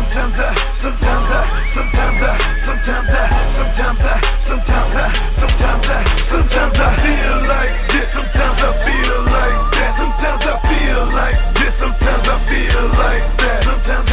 feel like this, sometimes I feel like that. Sometimes I feel like this, sometimes I feel like that. Sometimes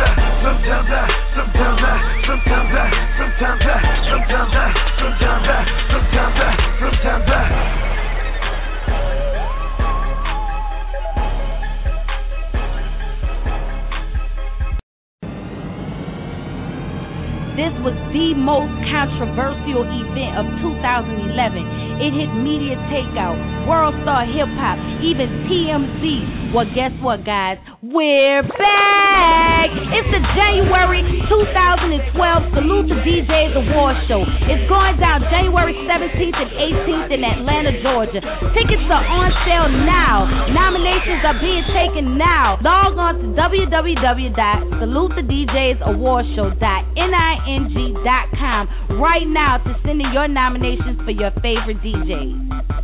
This was the most controversial event of 2011. It hit media takeout, world star hip hop, even TMZ. Well, guess what, guys? We're back! It's the January 2012 Salute to DJs Award Show. It's going down January 17th and 18th in Atlanta, Georgia. Tickets are on sale now. Nominations are being taken now. Log on to www.salutethedjsawardshow.ning.com right now to send in your nominations for your favorite DJs.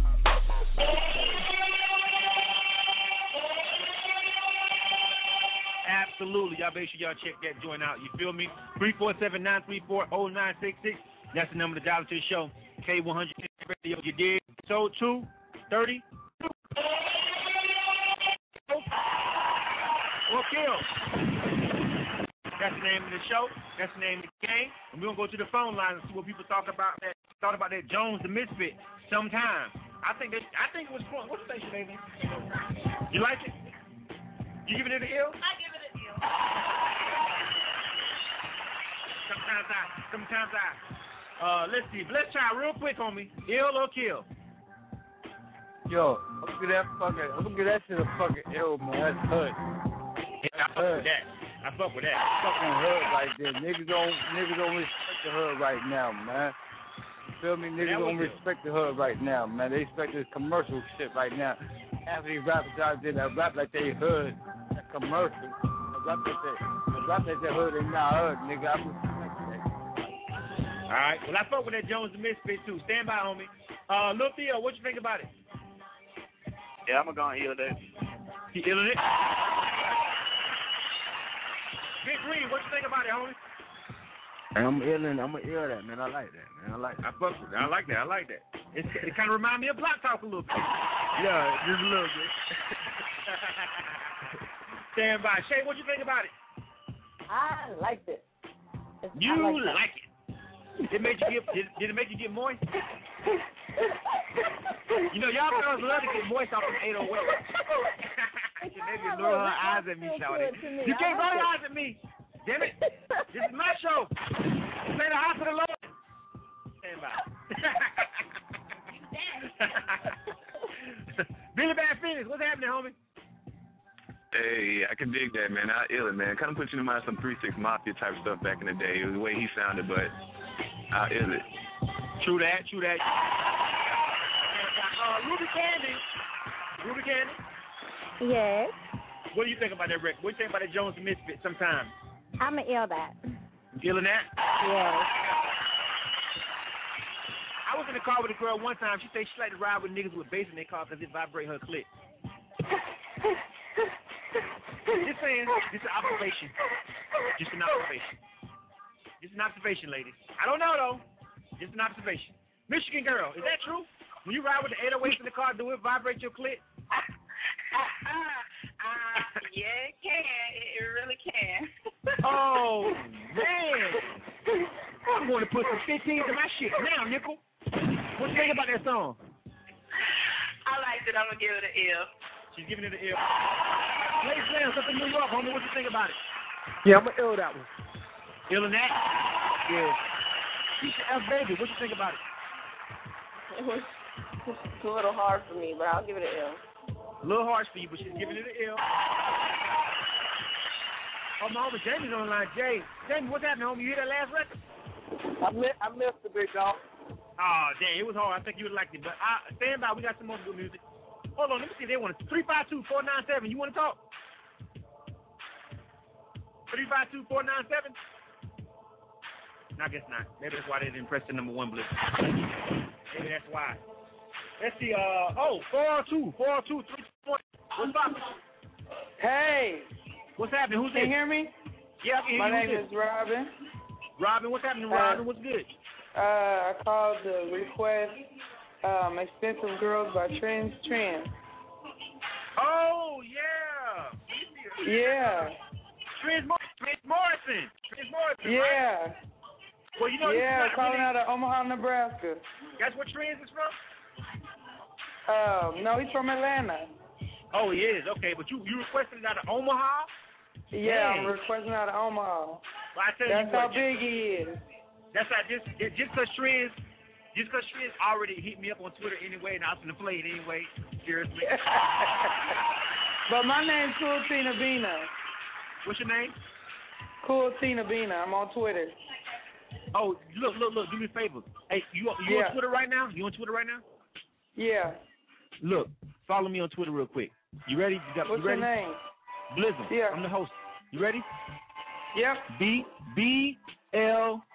Absolutely. Y'all make sure y'all check that joint out. You feel me? 347-934-0966. That's the number to dial to the show. K100 Radio. You did. So 230. Or kill. That's the name of the show. That's the name of the game. And we're going to go to the phone line and see what people thought about that Jones the Misfit sometime. I think it was fun. What's the station, baby? You like it? You giving it an ill? I give it an ill. Sometimes I. Let's see. Let's try real quick, homie. Ill or kill? Yo, I'm gonna get that shit a fucking ill, man. That's hood. I fuck with that. Fucking hood right there. Niggas don't respect the hood right now, man. You feel me? Niggas don't respect the hood right now, man. They respect this commercial shit right now. Half of these rappers out there that rap like they hood, that commercial. Rap like they hood, they not hood, nigga. I respect that. All right. Well, I fuck with that Jones the Misfit too. Stand by, homie. Lil Theo, what you think about it? Yeah, I'm gonna ill that. He illing it? Big Green, what you think about it, homie? I'm gonna ill that, man. I like that, man. I fuck with that. I like that. It kind of reminds me of Block Talk a little bit. Yeah, just a little bit. Stand by. Shay, what you think about it? I liked it. You like it. Did it make you get moist? You know, y'all girls love to get moist off of 808. Maybe roll her eyes at me, shouting. You can't roll your eyes at me. Damn it. This is my show. Play the house of the Lord. Stand by. Billy Bad Phoenix, what's happening, homie? Hey, I can dig that, man. I ill it, man. Kind of puts you in mind some 3-6 Mafia type stuff back in the day. It was the way he sounded, but I ill it. True that. Ruby Candy. Yes. What do you think about that record? What do you think about that Jones the Misfit sometime? I'm going to ill that. Illing that? Yes. I was in the car with a girl one time. She said she like to ride with niggas with bass in their car because it vibrate her clit. Just saying. Just an observation. Just an observation, ladies. I don't know, though. Just an observation. Michigan girl, is that true? When you ride with the 808s in the car, do it vibrate your clit? Yeah, it can. It really can. Oh, man. I'm going to Put some 15s in my shit now, nickel. What you think about that song? I liked it. I'm going to give it an L. She's giving it an L. Play Slam, up in New York, homie. What you think about it? Yeah, I'm going to L that one. Ill in that? Yeah. Keisha F. Baby, what you think about it? It was a little hard for me, but I'll give it an L. A little hard for you, but she's giving it an L. Oh, my homie Jamie's on the line. Jamie, what's happening, homie? You hear that last record? I missed the big dog. Oh, dang, it was hard. I think you would have liked it. But stand by. We got some more good music. Hold on. Let me see if they want to. 352-497. You want to talk? 352-497? No, I guess not. Maybe that's why they didn't press the number 1 blitz. Maybe that's why. Let's see. 402-320. What's up? Hey. What's happening? Who's Can you hear me? Yeah, I can hear My you. name is Robin. Robin, what's happening, Robin? What's good? I called to request Expensive Girls by Trends. Oh, yeah. Yeah. Trends Morrison. Yeah. Right? Well, you know, yeah, calling out of Omaha, Nebraska. That's where Trends is from? No, he's from Atlanta. Oh, he is. Okay, but you requested it out of Omaha? Yeah, Dang. I'm requesting out of Omaha. Well, I tell That's you what, how big he is. That's how just because Trends already hit me up on Twitter anyway, and I was gonna play it anyway. Seriously. But my name's Cool Tina Bina. What's your name? Cool Tina Bina. I'm on Twitter. Oh, look. Do me a favor. Hey, you on Twitter right now? You on Twitter right now? Yeah. Look, follow me on Twitter real quick. You ready? What's you ready? your name? Blizzum. Yeah. I'm the host. You ready? Yep. BLIZM.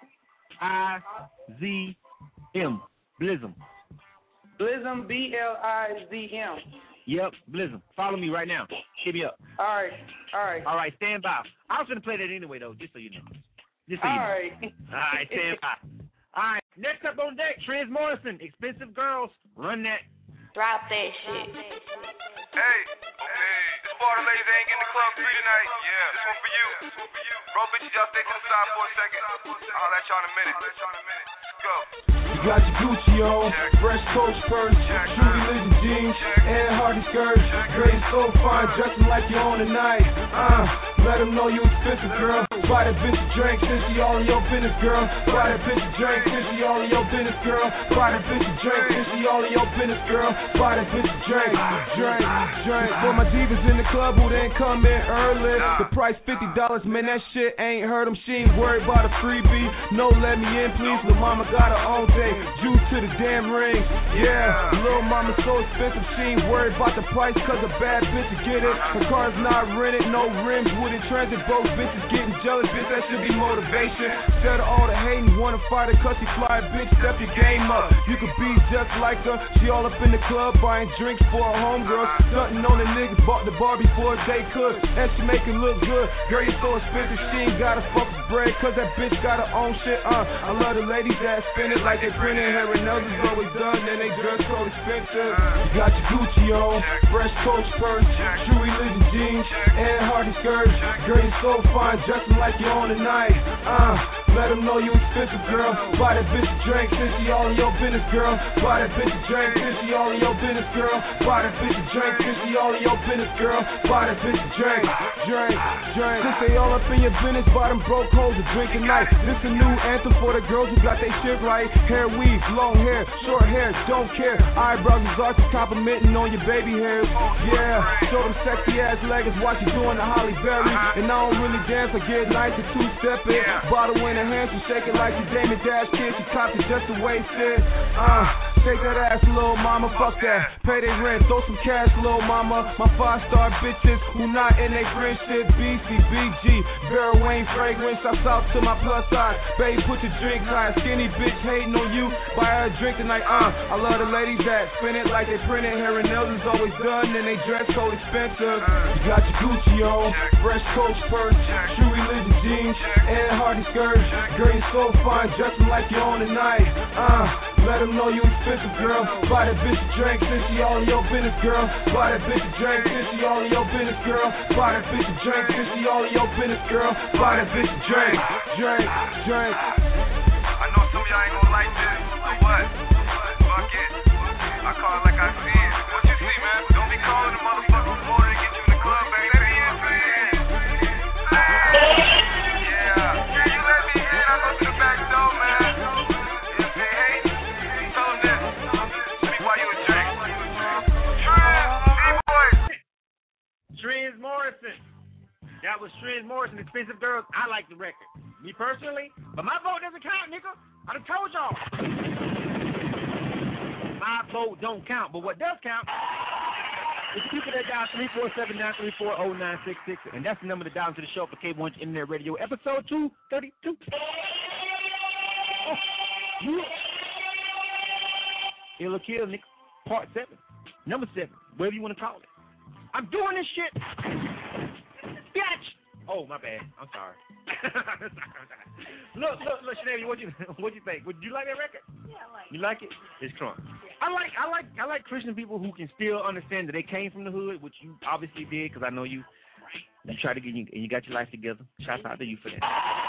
Blizzum. Blizzum, BLIZM. Yep, Blizzum. Follow me right now. Hit me up. All right, stand by. I was going to play that anyway, though, just so you know. All right, stand by. All right, next up on deck, Trends Morrison, Expensive Girls. Run that. Drop that shit. Hey, this part of ladies ain't getting the club 3 tonight. Yeah, this one for you. Bro, bitches, y'all stay to the side for a second. I'll let y'all in a minute. Let's go. You got your Gucci on, fresh Coach purse, true religion jeans, and Hardy skirts. Girl, you so fine, dressing like you on tonight. Let them know you expensive, girl. Buy that bitch a drink since she all in your business, girl. Buy that bitch a drink since she all in your business, girl. Buy that bitch a drink since she all in your business, girl. Buy that bitch a drink. For my divas in the club who didn't come in early, the price $50, man, that shit ain't hurt them. She ain't worried about a freebie. No, let me in, please. Lil' mama got her own thing. Juice to the damn ring. Yeah, lil' mama so expensive, she ain't worried about the price, cause a bad bitch to get it. Her car's not rented, no rims with it. Transit, both bitches getting jealous, bitch, that should be motivation. Instead of all the hating, wanna fight her cause she fly, bitch, step your game up. You could be just like her. She all up in the club buying drinks for her homegirls. Stunting on the niggas, bought the bar before they could. And she make it look good. Girl, you so expensive, she ain't gotta fuck with bread, cause that bitch got her own shit. I love the ladies that spin it like they printed. Her and nails is always done, and they dress so expensive. You got your Gucci on, fresh Coach purse, true religion jeans, and Hardy skirts. Girl, you so fine, dressing like you on tonight. Let them know you expensive, girl. Buy that bitch a drink since she all in your business, girl. Buy that bitch a drink since she all in your business, girl. Buy that bitch a drink since she all in your business, girl. Buy that bitch a drink. Since they all up in your business, buy them broke hoes a drink at night. This a new anthem for the girls who got their shit right. Hair weave, long hair, short hair, don't care. Eyebrows is arched, complimenting on your baby hairs. Yeah, show them sexy ass legs while she doing the Holly Berry. And I don't really dance, I get nice and two-stepping. Bottle in her hands, she shake it like she Damon Dash kid. She copped it just the way it said. Shake that ass, little mama, fuck that. Pay their rent, throw some cash, little mama. My 5-star bitches who not in they friendship. BCBG, Vera Wayne fragrance. I south to my plus size. Babe, put your drink high. Skinny bitch hating on you. Buy her a drink tonight, I love the ladies that spin it like they printed. Hair and nails is always done, and they dress so expensive. You got your Gucci on, fresh Coach purse, true religion jeans, and Hardy skirts. Girl, you so fine, dressing like you on tonight. Let them know you expensive, girl. Buy that bitch a drink since she all in your business, girl. Buy that bitch a drink since she all in your business, girl. Buy that bitch a drink since she all in your business, girl. Buy that bitch a drink. I know some Trent Morrison, Expensive Girls, I like the record. Me personally, but my vote doesn't count, nigga. I done told y'all. My vote don't count, but what does count is people that dial 347-934-0966, and that's the number to dial into the show for K1 Internet Radio, episode 232. Ill or Kill, nigga, part 7, number 7, whatever you want to call it. I'm doing this shit. Bitch. Oh, my bad. I'm sorry. Look, Sinead, what you think? Would you like that record? Yeah, I like it. You like it? It's crunk. I like Christian people who can still understand that they came from the hood, which you obviously did, because I know you try to get and you got your life together. Shouts out to you for that.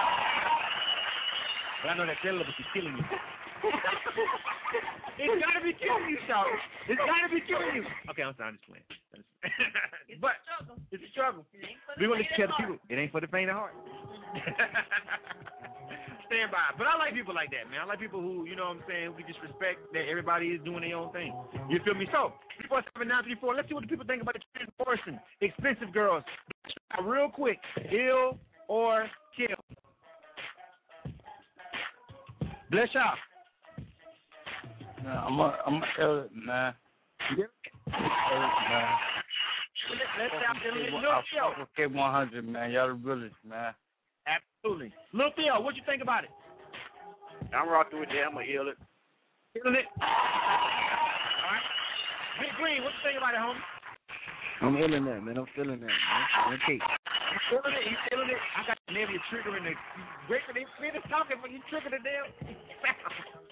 But I know that celibacy is killing you. It's gotta be killing you, Shaw. It's gotta be killing you. Okay, I'm sorry, I'm just playing. But it's a struggle. We want to tell the people it ain't for the faint of heart. Stand by. But I like people like that, man. I like people who, you know what I'm saying, we just respect that everybody is doing their own thing. You feel me? So, 347-934, let's see what the people think about the Trent Morrison, Expensive Girls. Real quick, Ill or Kill? Bless y'all. I'm a ill it, man. Yeah. Man. Let's I fuck with K100, man. Y'all the realest, man. Absolutely. Lil Phil, what you think about it? I'm rocking with that. I'm going to heal it. Feeling it? All right. Big Green, what you think about it, homie? I'm feeling that, man. I'm feeling that, man. Okay. You feeling it? You feeling it? I got maybe a trigger in the breaker. They finish talking, but you trigger the damn sound.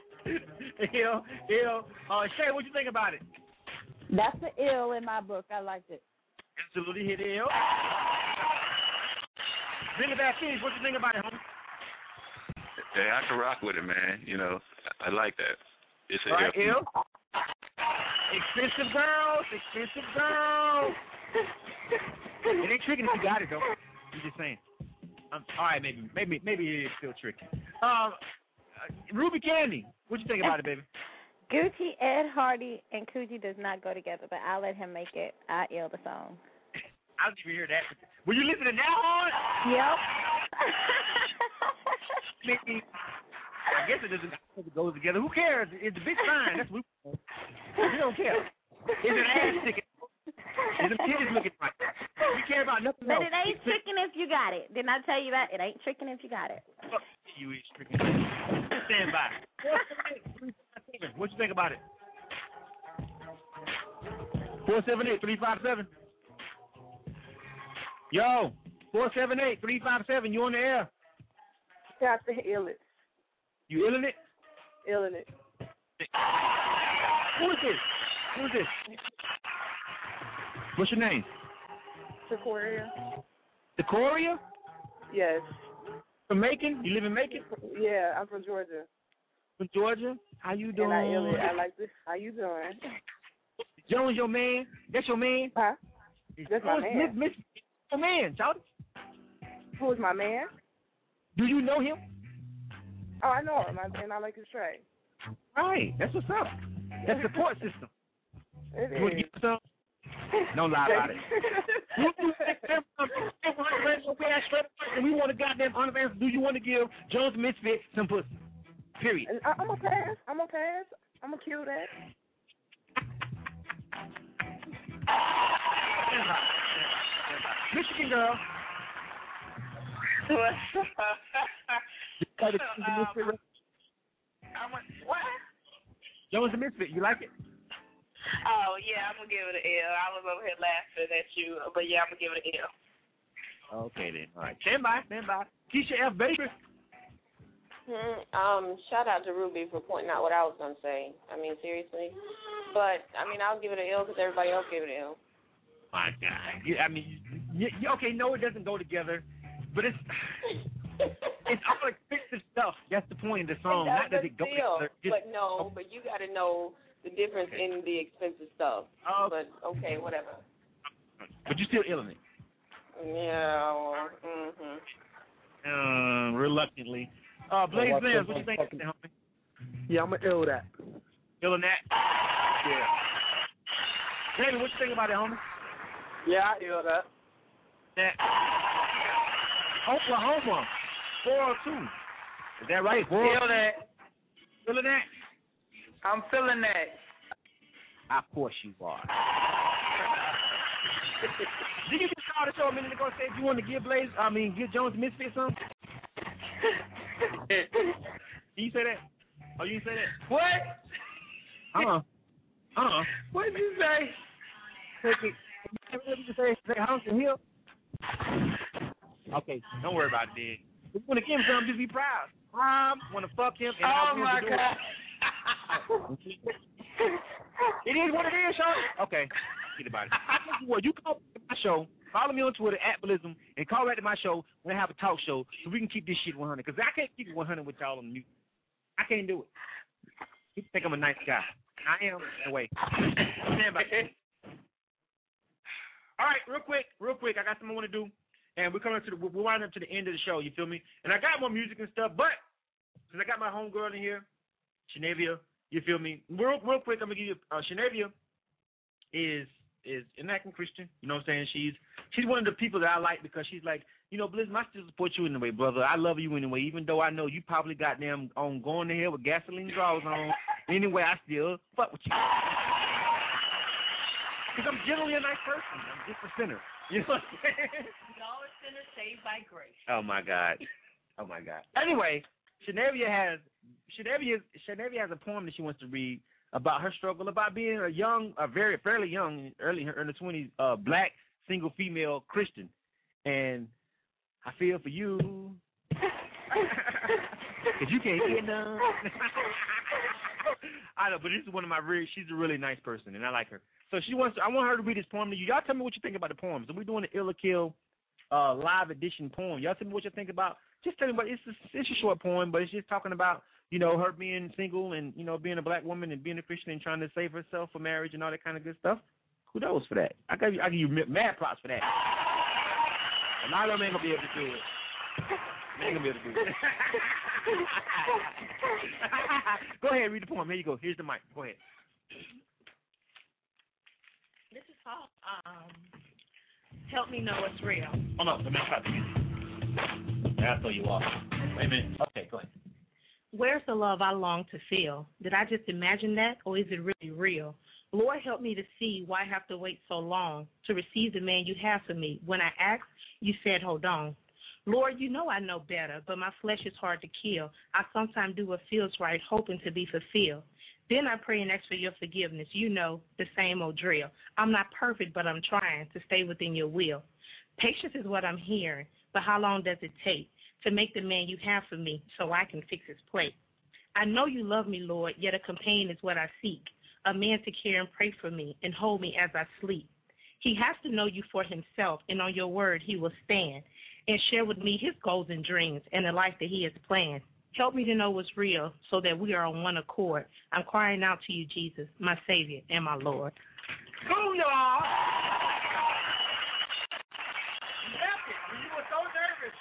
Shay, what you think about it? That's the ill in my book. I liked it. Absolutely hit ill. Billy Baptiste, what you think about it, homie? Hey, I can rock with it, man. You know, I like that. It's all right, ill. Expensive girls. It ain't tricking if you got it though. I'm just saying. All right, maybe it is still tricky. Ruby Candy, what you think about it, baby? Gucci, Ed Hardy, and Coochie does not go together, but I'll let him make it. I ill the song. I didn't even hear that. Were you listening now on? Yep. I guess it doesn't go together. Who cares? It's a big sign. That's what we don't care. Is it ass sticking? Is the titties looking right? We care about nothing else. But it ain't tricking if you got it. Didn't I tell you that? It ain't tricking if you got it. You ain't tricking. Stand by. What you think about it? 478-357. Yo, 478-357. You on the air? Yeah, I think ill it. You illin' it? Illin' it. Who is this? What's your name? Sequoia. Sequoia? Yes. From Macon? You live in Macon? Yeah, I'm from Georgia. From Georgia? How you doing? And I ill it. I like this. How you doing? Jones, your man? That's your man? Huh? That's my man. Your man, Charlie. Who is my man? Do you know him? Oh, I know him, and I like his track. Right. That's what's up. That's support system. It you want to is. get some? Don't lie about it. And we want a goddamn honest answer. Do you want to give Jones Misfit some pussy? Period. I'm gonna pass. I'm gonna kill that. Michigan girl. What? Jones the Misfit. You like it? Oh, yeah, I'm going to give it an L. I was over here laughing at you, but yeah, I'm going to give it an L. Okay, then. All right. Stand by. Keisha F. Baker. Shout out to Ruby for pointing out what I was going to say. I mean, seriously. But, I mean, I'll give it an L because everybody else gave it an L. My God. I mean, okay, no, it doesn't go together, but it's all expensive stuff. That's the point of the song. Not does it go together. But you got to know the difference in the expensive stuff. But, okay, whatever. But you still illin' it. Yeah. Reluctantly. Blaze Liz, what do you think of that, homie? Yeah, I'm going to ill that. Illin' that? Yeah. David, what you think about it, homie? Yeah, I ill that. Oklahoma, 402. Is that right? Feel that. Feeling that? I'm feeling that. Of course you are. Did you just call the show a minute ago and say you want to give give Jones Misfit something? Did you say that? Oh, you didn't say that? What? What did you say? What did you say? Say House and Hill? Okay, don't worry about it, then. If you want to give him something, just be proud. I want to fuck him. And oh, my God. It is what it is, Sean. Okay, get about it. Well, you call my show, follow me on Twitter, @Bellism, and call back to my show when I have a talk show so we can keep this shit 100. Because I can't keep it 100 with y'all on the mute. I can't do it. You think I'm a nice guy. I am, in a way. Stand by. All right, real quick. I got something I want to do. And we're winding up to the end of the show, you feel me? And I got more music and stuff, but since I got my homegirl in here, Shenavia, you feel me? Real quick, I'm gonna give you Shenavia is an acting Christian, you know what I'm saying? She's one of the people that I like because she's like, you know, Blizzum, I still support you anyway, brother. I love you anyway, even though I know you probably got them on going to hell with gasoline drawers on. Anyway, I still fuck with you. Because I'm generally a nice person. I'm just a sinner. You know what I'm saying? We all are sinners saved by grace. Oh my God. Anyway, Shenavia has a poem that she wants to read about her struggle, about being fairly young, early in the 20s, black single female Christian, and I feel for you because you can't get none. I know, but this is one of my she's a really nice person, and I like her. So I want her to read this poem to you. Y'all tell me what you think about the poem. So we're doing the Illa Kill live edition poem. Y'all tell me what you think about. Just tell me about. It's a short poem, but it's just talking about, you know, her being single and, you know, being a black woman and being a Christian and trying to save herself for marriage and all that kind of good stuff. Kudos for that. I give you mad props for that. A lot of them ain't gonna be able to do it. They ain't gonna be able to do it. Go ahead, read the poem. Here you go. Here's the mic. Go ahead. This is called Help Me Know It's Real. Oh, no. Let me try this. I'll throw you off. Wait a minute. Okay, go ahead. Where's the love I long to feel? Did I just imagine that, or is it really real? Lord, help me to see why I have to wait so long to receive the man you have for me. When I asked, you said, hold on. Lord, you know I know better, but my flesh is hard to kill. I sometimes do what feels right, hoping to be fulfilled. Then I pray and ask for your forgiveness. You know, the same old drill. I'm not perfect, but I'm trying to stay within your will. Patience is what I'm hearing, but how long does it take to make the man you have for me so I can fix his plate? I know you love me, Lord, yet a companion is what I seek, a man to care and pray for me and hold me as I sleep. He has to know you for himself, and on your word he will stand and share with me his goals and dreams and the life that he has planned. Help me to know what's real so that we are on one accord. I'm crying out to you, Jesus, my Savior and my Lord. Boom, y'all! You left it. You were so nervous.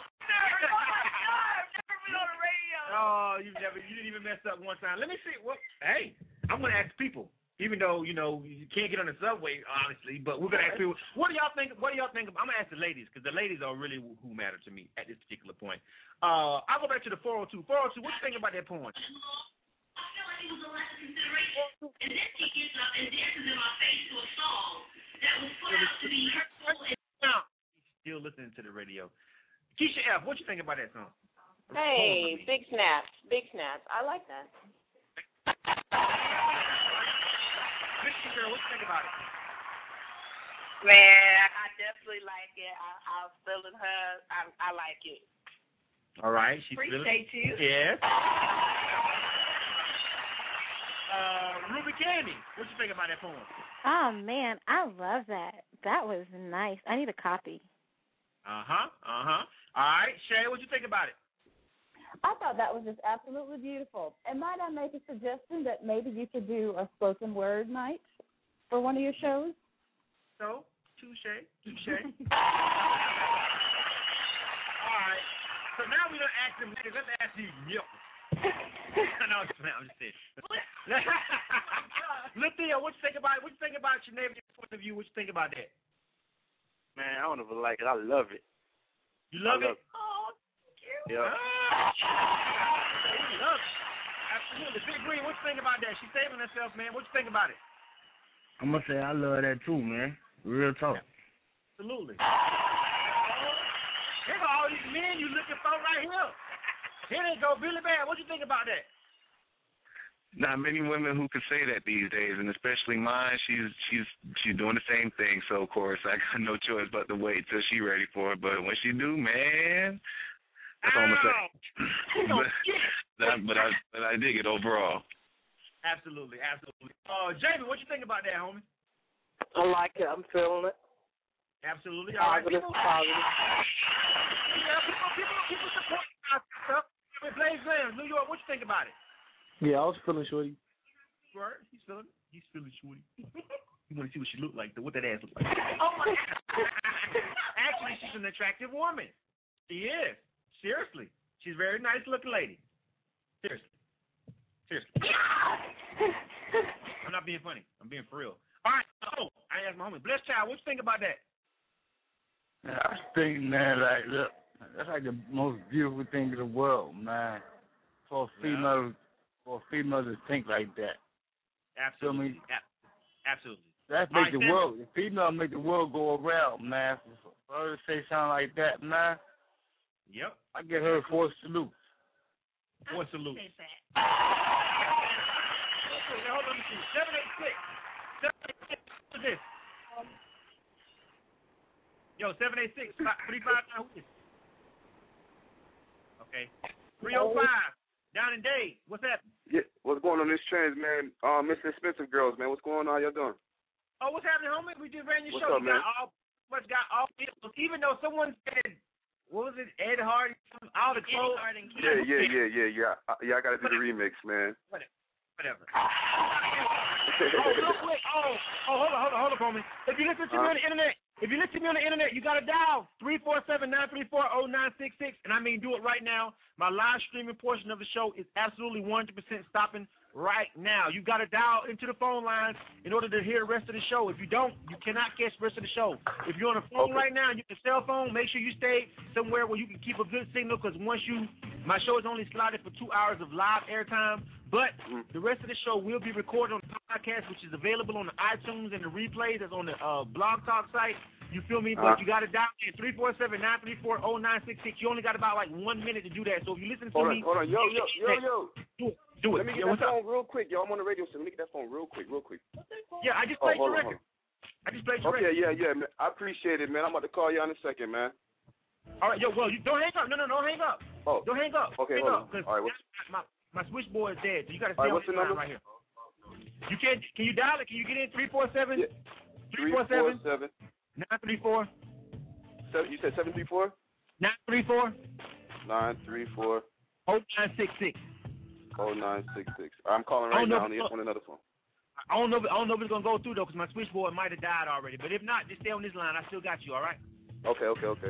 Never been on the radio. Oh, you didn't even mess up one time. Let me see. Hey, I'm going to ask people. Even though, you know, you can't get on the subway, honestly, but we're going to ask people, what do y'all think? I'm going to ask the ladies, because the ladies are really who matter to me at this particular point. I'll go back to the 402. 402, what you think about that poem? I feel like it was a lot of consideration. And then he gets up and dances in my face to a song that was put out to be hurtful. Still listening to the radio. Keisha F., what you think about that song? Hey, big snaps. Big snaps. I like that. Girl, what you think about it? Man, I definitely like it. I was feeling her. I like it. All right. Appreciate you. Yes. Ruby Candy, what you think about that poem? Oh, man, I love that. That was nice. I need a copy. All right. Shay, what you think about it? I thought that was just absolutely beautiful. And might I make a suggestion that maybe you could do a spoken word night for one of your shows? So, touche. All right. So now we don't ask them niggas. Let's ask you, yo. No, I'm just saying. Lithia, what you think about it? What you think about your neighbor's point of view? What you think about that? Man, I don't even like it. I love it. You love it? Oh, cute. Yeah. Love it. Absolutely. Big Green, what you think about that? She's saving herself, man. What you think about it? I'm gonna say I love that too, man. Real talk. Absolutely. Here go all these men you looking for right here. Here they go, Billy Bad. What you think about that? Not many women who can say that these days, and especially mine. She's doing the same thing. So of course I got no choice but to wait till she ready for it. But when she do, man, that's all I'm gonna say. but I dig it overall. Absolutely. Jamie, what you think about that, homie? I like it. I'm feeling it. Absolutely. All right. Positive. People support stuff. Blaze Graham, New York. What you think about it? Yeah, I was feeling shorty. Right. He's feeling shorty. You want to see what she look like, though? What that ass look like? Oh my God. Actually, she's an attractive woman. She is. Seriously. She's a very nice looking lady. Seriously. I'm not being funny. I'm being for real. All right. Oh, I asked my homie. Bless Child, what you think about that? Man, I think, man, like, look, that's like the most beautiful thing in the world, man. For a female to think like that. Absolutely. You know what I mean? Absolutely. That makes the world. The female make the world go around, man. For her to say something like that, man. Yep. I give her 4 salutes. 4 salutes. Hold on, 786. Who's this? Yo, 786. 359. Who's this? Okay. 305. Down in Dade. What's happening? Yeah, what's going on this trans, man? Mr. Expensive Girls, man. What's going on? How y'all doing? Oh, what's happening, homie? We just ran your What's show. up, man? Got all even though someone said, what was it, Ed Hardy, all the clothes. Yeah. I got to do the remix, man. Whatever. Real quick. Hold on for me. If you listen to me on the internet, you gotta dial 347-934-0966, and I mean do it right now. My live streaming portion of the show is absolutely 100% stopping right now. You gotta dial into the phone lines in order to hear the rest of the show. If you don't, you cannot catch the rest of the show. If you're on the phone right now and you have a cell phone, make sure you stay somewhere where you can keep a good signal, because my show is only slotted for 2 hours of live airtime. But the rest of the show will be recorded on the podcast, which is available on the iTunes and the replays that's on the Blog Talk site. You feel me? But you got to dial in 347-934-0966. You only got about like 1 minute to do that. So if you listen to me. Hold on. Yo. Do it. Let me get that phone real quick, yo. I'm on the radio, so let me get that phone real quick. Yeah, I just played your record. Okay, yeah, man. I appreciate it, man. I'm about to call you in a second, man. All right, yo, well, you don't hang up. No, don't hang up. Oh. Don't hang up. Okay, hold on. All right, my switchboard is dead, so you got to stay on the line right here. You can you dial it? Can you get in 347? Yeah. 347 934. You said 734? 934. 934. 0966. 0966. I'm calling right now. On another phone. I don't know if it's gonna go through though, because my switchboard might have died already. But if not, just stay on this line. I still got you. All right. Okay.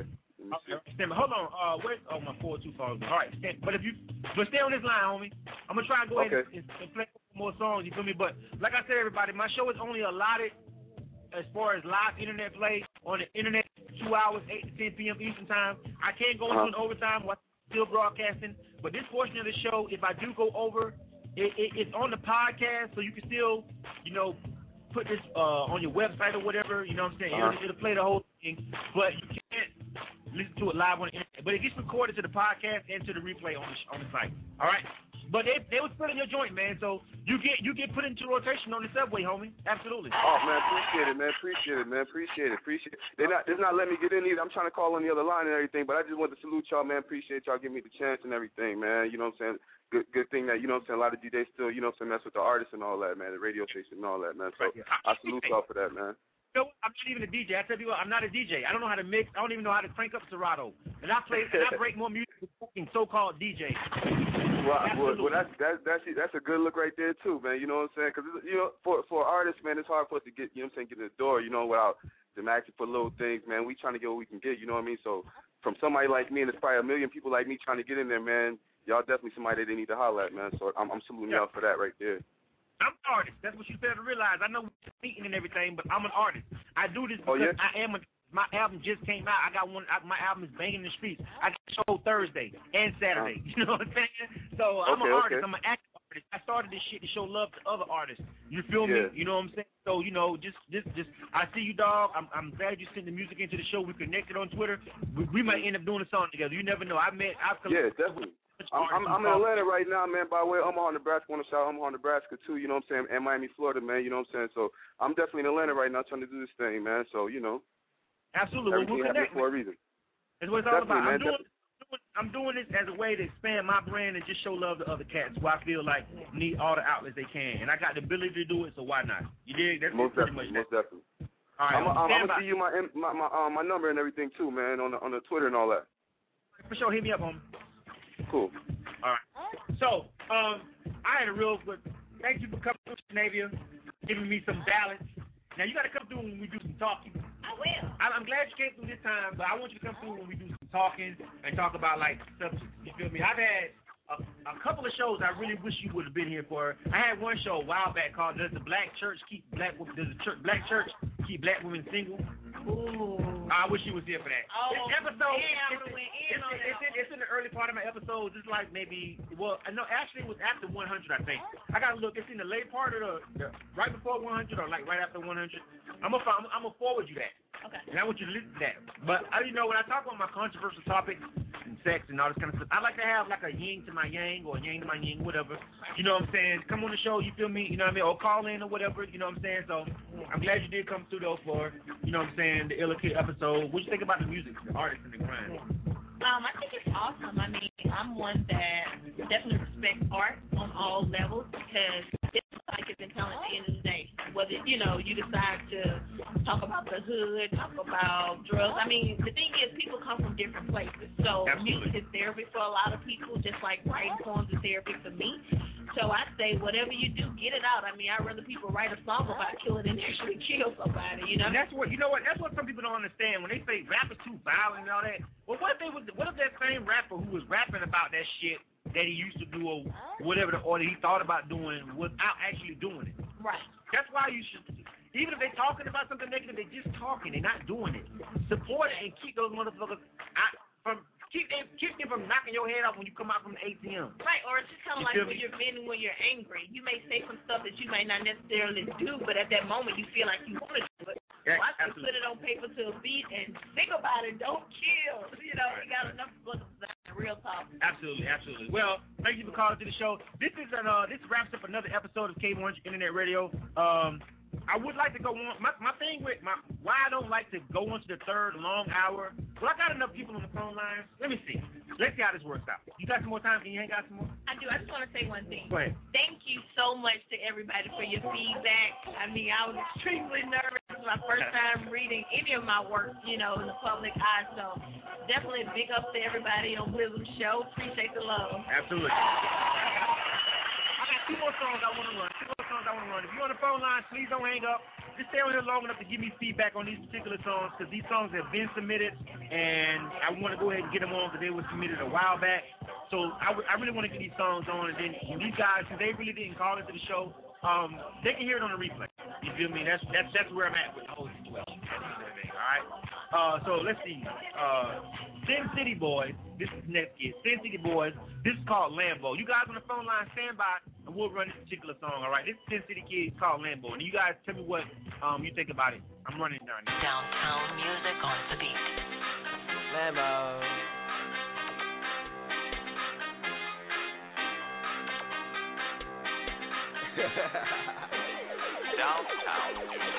Hold on. Where's my 4-2 phone? All right. But stay on this line, homie. I'm gonna try and go ahead and play more songs. You feel me? But like I said, everybody, my show is only allotted as far as live internet play on the internet, 2 hours, 8 to 10 p.m. Eastern time. I can't go into an overtime while still broadcasting. But this portion of the show, if I do go over, it's on the podcast, so you can still, put this on your website or whatever. You know what I'm saying? It'll play the whole thing, but you can't listen to it live on the internet. But it gets recorded to the podcast and to the replay on the site. All right. But they was putting your joint, man. So you get put into rotation on the subway, homie. Absolutely. Oh man, appreciate it, man. Appreciate it. They're not letting me get in either. I'm trying to call on the other line and everything, but I just want to salute y'all, man. Appreciate y'all giving me the chance and everything, man. You know what I'm saying? Good thing that, you know what I'm saying, a lot of DJs still, you know what I'm saying, mess with the artists and all that, man, the radio station and all that, man. So I salute y'all for that, man. I'm not even a DJ. I tell people, I'm not a DJ. I don't know how to mix. I don't even know how to crank up Serato. And I break more music than so-called DJ. Well, that's a good look right there too, man. You know what I'm saying? Because for artists, man, it's hard for us to get, you know what I'm saying, get in the door, without them asking for little things, man. We trying to get what we can get, you know what I mean? So from somebody like me, and there's probably a million people like me trying to get in there, man. Y'all definitely somebody they need to holler at, man. So I'm saluting y'all for that right there. I'm an artist. That's what you fail to realize. I know we're competing and everything, but I'm an artist. I do this because I am a My album just came out. I got my album is banging in the streets. I got a show Thursday and Saturday. You know what I'm saying? So I'm an artist. I'm an active artist. I started this shit to show love to other artists. You feel me? You know what I'm saying? So, you know, just I see you, dog. I'm glad you sent the music into the show. We connected on Twitter. We might end up doing a song together. You never know. Definitely. I'm in Atlanta right now, man, by way of Omaha, Nebraska. I want to shout Omaha, Nebraska, too, you know what I'm saying, and Miami, Florida, man, you know what I'm saying? So I'm definitely in Atlanta right now trying to do this thing, man. So, you know. Absolutely. Everything happened for a reason. That's what it's all about. I'm doing this as a way to expand my brand and just show love to other cats who I feel like need all the outlets they can. And I got the ability to do it, so why not? You dig? That's most pretty much most definitely. All right, I'm gonna see you my number and everything too, man, on the Twitter and all that. For sure, hit me up, homie. Cool. All right. So, I had a real good. Thank you for coming through, Shenavia, giving me some balance. Now you got to come through when we do some talking. I will. I'm glad you came through this time, but I want you to come through when we do some talking and talk about like subjects. You feel me? I've had a couple of shows I really wish you would have been here for. I had one show a while back called "Does the Black Church Keep Black Women? Does the Black Church Keep Black Women Single?" Ooh. I wish you was here for that. Oh, this episode, yeah, it's in the early part of my episodes. It's like maybe, actually it was after 100, I think. I gotta look. It's in the late part of the right before 100 or like right after 100. I'm gonna forward you that. Okay. And I want you to listen to that. But you know, when I talk about my controversial topics and sex and all this kind of stuff, I like to have like a yin to my yang or a yang to my yin, whatever. You know what I'm saying? Come on the show, you feel me? You know what I mean? Or call in or whatever. You know what I'm saying? So I'm glad you did come through though for, you know what I'm saying, the Illa Kid episode. What you think about the music, the artists and the grind? I think it's awesome. I mean, I'm one that definitely respects art on all levels because it's like it's in talent at the end of the day. Whether, you know, you decide to talk about the hood, talk about drugs. I mean, the thing is people come from different places. So music is therapy for a lot of people, just like writing poems is therapy for me. So I say whatever you do, get it out. I mean, I'd rather people write a song about killing than actually kill somebody, you know? And that's what some people don't understand. When they say rap is too violent and all that, well, what if that same rapper who was rapping about that shit that he used to do or whatever, or that he thought about doing without actually doing it? Right. That's why you should, even if they're talking about something negative, they're just talking, they're not doing it. Support it and keep those motherfuckers keep them from knocking your head off when you come out from the ATM. Right, or it's just kind of like when you're venting when you're angry. You may say some stuff that you may not necessarily do, but at that moment you feel like you want to do it. Yeah, I can put it on paper to a beat and think about it. Don't kill. You know, you got enough books to real talk. Absolutely, absolutely. Well, thank you for calling to the show. This wraps up another episode of K100 Internet Radio. I would like to go on. My thing with why I don't like to go on to the third long hour. Well, I got enough people on the phone lines. Let me see. Let's see how this works out. You got some more time? Can you hang out some more? I do. I just want to say one thing. Go ahead. Thank you so much to everybody for your feedback. I mean, I was extremely nervous. This was my first time reading any of my work, you know, in the public eye. So definitely big up to everybody on Wisdom Show. Appreciate the love. Absolutely. I got two more songs I want to run. If you're on the phone line, please don't hang up. Just stay on here long enough to give me feedback on these particular songs because these songs have been submitted, and I want to go ahead and get them on because they were submitted a while back. So I really want to get these songs on, and then when these guys, because they really didn't call into the show, they can hear it on the replay. You feel me? That's where I'm at with the whole situation. All right. So let's see. Sin City Boys. This is next kid. Sin City Boys. This is called Lambo. You guys on the phone line, stand by, and we'll run this particular song. All right. This is Sin City Kid called Lambo. And you guys tell me what you think about it. I'm running down here. Downtown music on the beat. Lambo. Downtown.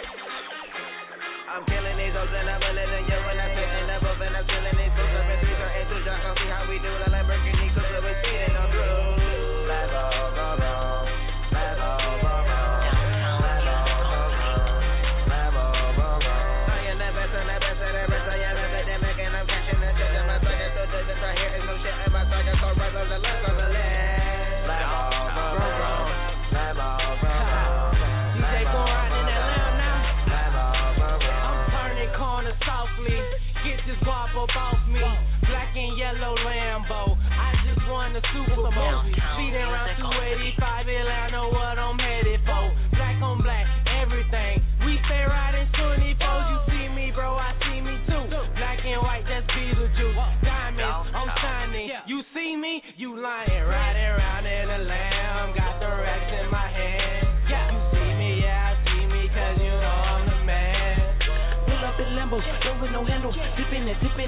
I'm killing these hoes and I'm letting you when I'm sitting above and I'm killing these hoes up in 3 and 2 shots. Don't see how we do the Lamborghini cause we're speeding on through. Lambo, Lambo, Lambo, Lambo, Lambo. I am the best and the best of the rest. I am epidemic and I'm catching the shit. And my target so good that right here is no shit. And my target so right on the left of the land. Lambo, Lambo, Lambo, DJ going right in that lamb now. Softly, get this guap up off me. Black and yellow Lambo. I just won the Super Bowl.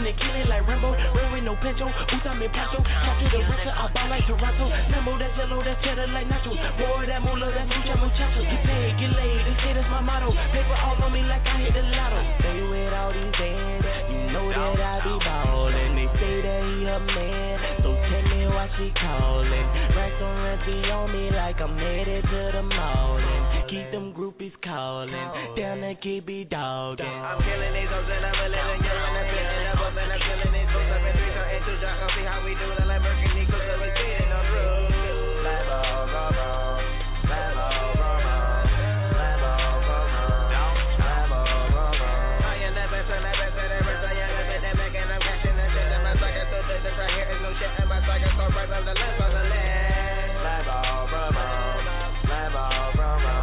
and kill it like Rambo. Real with no pencil, boots I'm in Paso. Talk to the record, I ball like Toronto. Lambo, that's yellow, that's cheddar like nachos. Boy, that moolah, that's mucha muchacho. Get paid, get laid, this shit is my motto. Paper all on me like I hit the lotto. Stay with all these bands, you know that I be ballin'. They say that he a man, so tell me why she callin'. Racks on rent be on me like I'm headed to the mall. And keep them groupies callin', down the KB doggin'. I'm killing these hoes and I'm a living girl and I'm feeling up and I'm killing these hoes up in 3 so and 2 shots. I'll see how we do it like Mercury, cause we're speeding on through. Lambo, Lambo, Lambo, Lambo, Lambo, Lambo, Lambo. I am that best and that best and that best. I am that best and back and I'm catching that shit in my socket. So this right here is no shit in my socket. So right on the left on the left. Lambo, Lambo, Lambo, Lambo.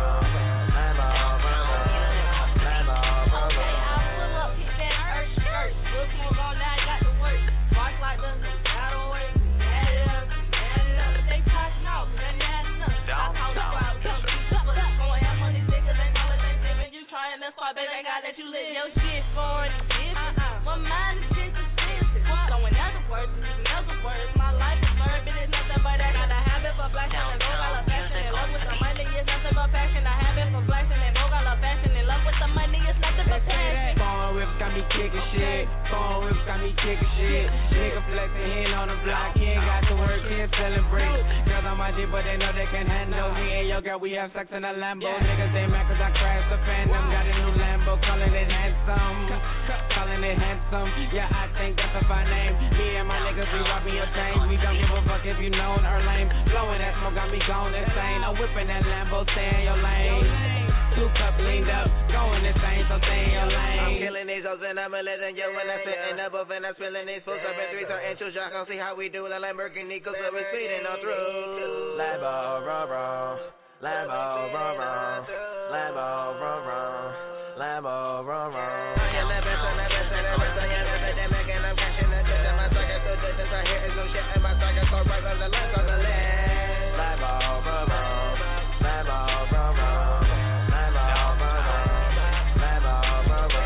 That's why, baby, I gotta let you live your shit for it. My mind is just expensive. So in other words, my life is urban, it's nothing but I got a habit for flashing and go, got a fashion in love with the money, it's nothing but passion. A habit for flashing and go, got a fashion in love with the money, it's nothing but passion. Phone whips got me kicking shit. Phone whips got me kicking shit. Nigga flexing in on the block, he ain't got to work, he ain't selling bricks. Girls on my dick, but they know they can handle me and your girl. We have sex in a Lambo. Niggas they mad 'cause I crashed the Phantom. Got a new Lambo, calling it handsome. Calling it handsome. Yeah, I think that's a fine name. Me and my niggas we robbing your chains. We don't give a fuck if you known or lame. Blowing that smoke got me gone insane. I'm whipping that Lambo, stay in your lane. 2 cups leaned up, going insane, so stay in your lane. I'm killing these hoes and I'm a legend. Yeah, when I'm sitting above and I'm spilling these fools up in 3 so and 2 shots. I'll see how we do it like Mercury, cause we're speeding on through. Lambo, Lambo, Lambo, Lambo, Lambo, Lambo, Lambo. I am the best and the best and the best. I am the epidemic and I'm catching the shit in my socket. So this right here is no shit in my socket. So right on the left, on the left. Lambo, Lambo, Lambo, Lambo, Lambo, Lambo, Lambo.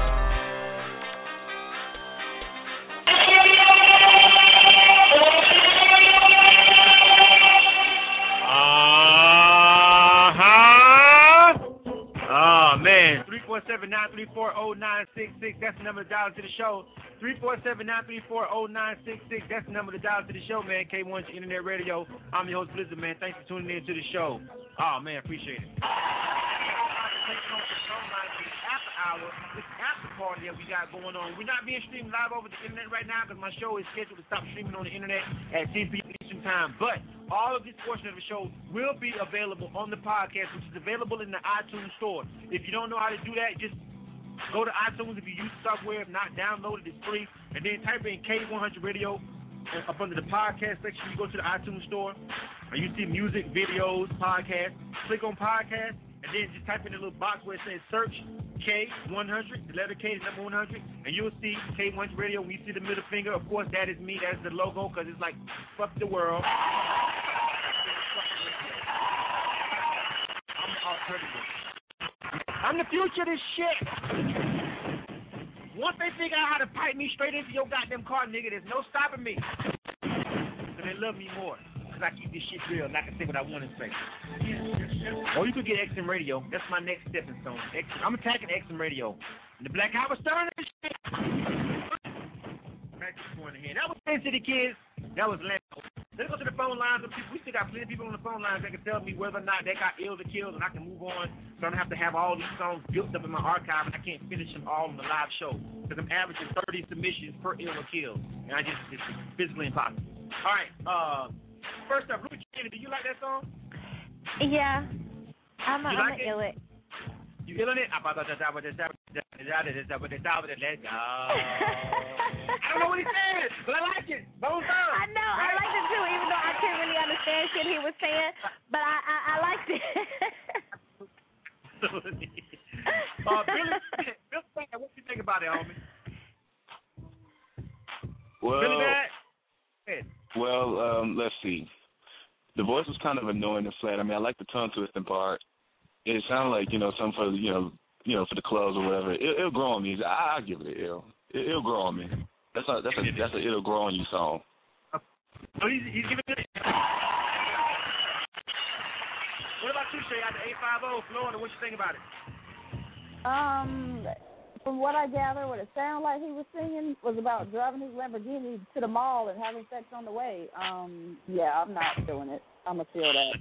Oh, man. 347-934-0966. That's the number to dial to the show. 347-934-0966. That's the number to dial to the show, man. K1's Internet Radio. I'm your host, Blizzard, man. Thanks for tuning in to the show. Oh, man, appreciate it. This after party that we got going on. We're not being streamed live over the internet right now because my show is scheduled to stop streaming on the internet at 10 p.m. Eastern time. But all of this portion of the show will be available on the podcast, which is available in the iTunes store. If you don't know how to do that, just go to iTunes if you use software. If not, download it. It's free. And then type in K100 Radio. Up under the podcast section, you go to the iTunes store, and you see music, videos, podcasts. Click on podcast, and then just type in the little box where it says search K100, the letter K, the number 100, and you'll see K100 Radio. When you see the middle finger, of course, that is me. That's the logo, because it's like, fuck the world. I'm the alternative. I'm the future of this shit. Once they figure out how to pipe me straight into your goddamn car, nigga, there's no stopping me. So they love me more. Because I keep this shit real and I can say what I want to say. Or you could get XM Radio. That's my next stepping stone. I'm attacking XM Radio. And the Black Howard Stern and shit. Back to the point again. That was Sin City Kids. That was Lambo. Let's go to the phone lines. We still got plenty of people on the phone lines that can tell me whether or not they got ills or kills, and I can move on. So I don't have to have all these songs built up in my archive, and I can't finish them all on the live show because I'm averaging 30 submissions per ill or kill, and it's physically impossible. All right. First up, Ruby Candy, do you like that song? Yeah, I'm ill it. You feeling it? I don't know what he says, but I like it. Bones up. I know, I liked it too, even though I couldn't really understand shit he was saying, but I liked it. Billy, what you think about it, homie? Well, let's see. The voice was kind of annoying and flat. I mean, I like the tongue twisting part. It sounded like, something for, for the clubs or whatever. It'll grow on me. I'll give it an L. It'll grow on me. That's a It'll Grow on You song. So he's giving it. What about you, Shay? Out the 850 Florida, what you think about it? From what I gather, what it sounded like he was singing was about driving his Lamborghini to the mall and having sex on the way. Yeah, I'm not doing it. I'm gonna feel that.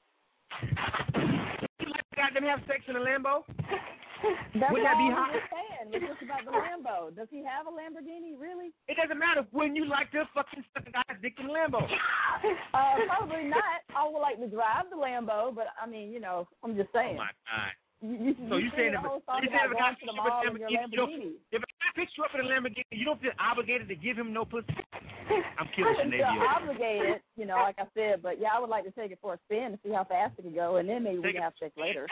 You like to them have sex in a Lambo? That's Would what that be I hot? was saying. It's just about the Lambo. Does he have a Lamborghini, really? It doesn't matter when you like to fucking suck a guy's dick in a Lambo. Probably not. I would like to drive the Lambo, but I mean, you know, I'm just saying. Oh my God. So you saying if a guy picks you up in a Lamborghini, you don't feel obligated to give him no pussy? I'm killing I feel obligated, you know, like I said, but yeah, I would like to take it for a spin to see how fast it can go, and then maybe we can have sex later.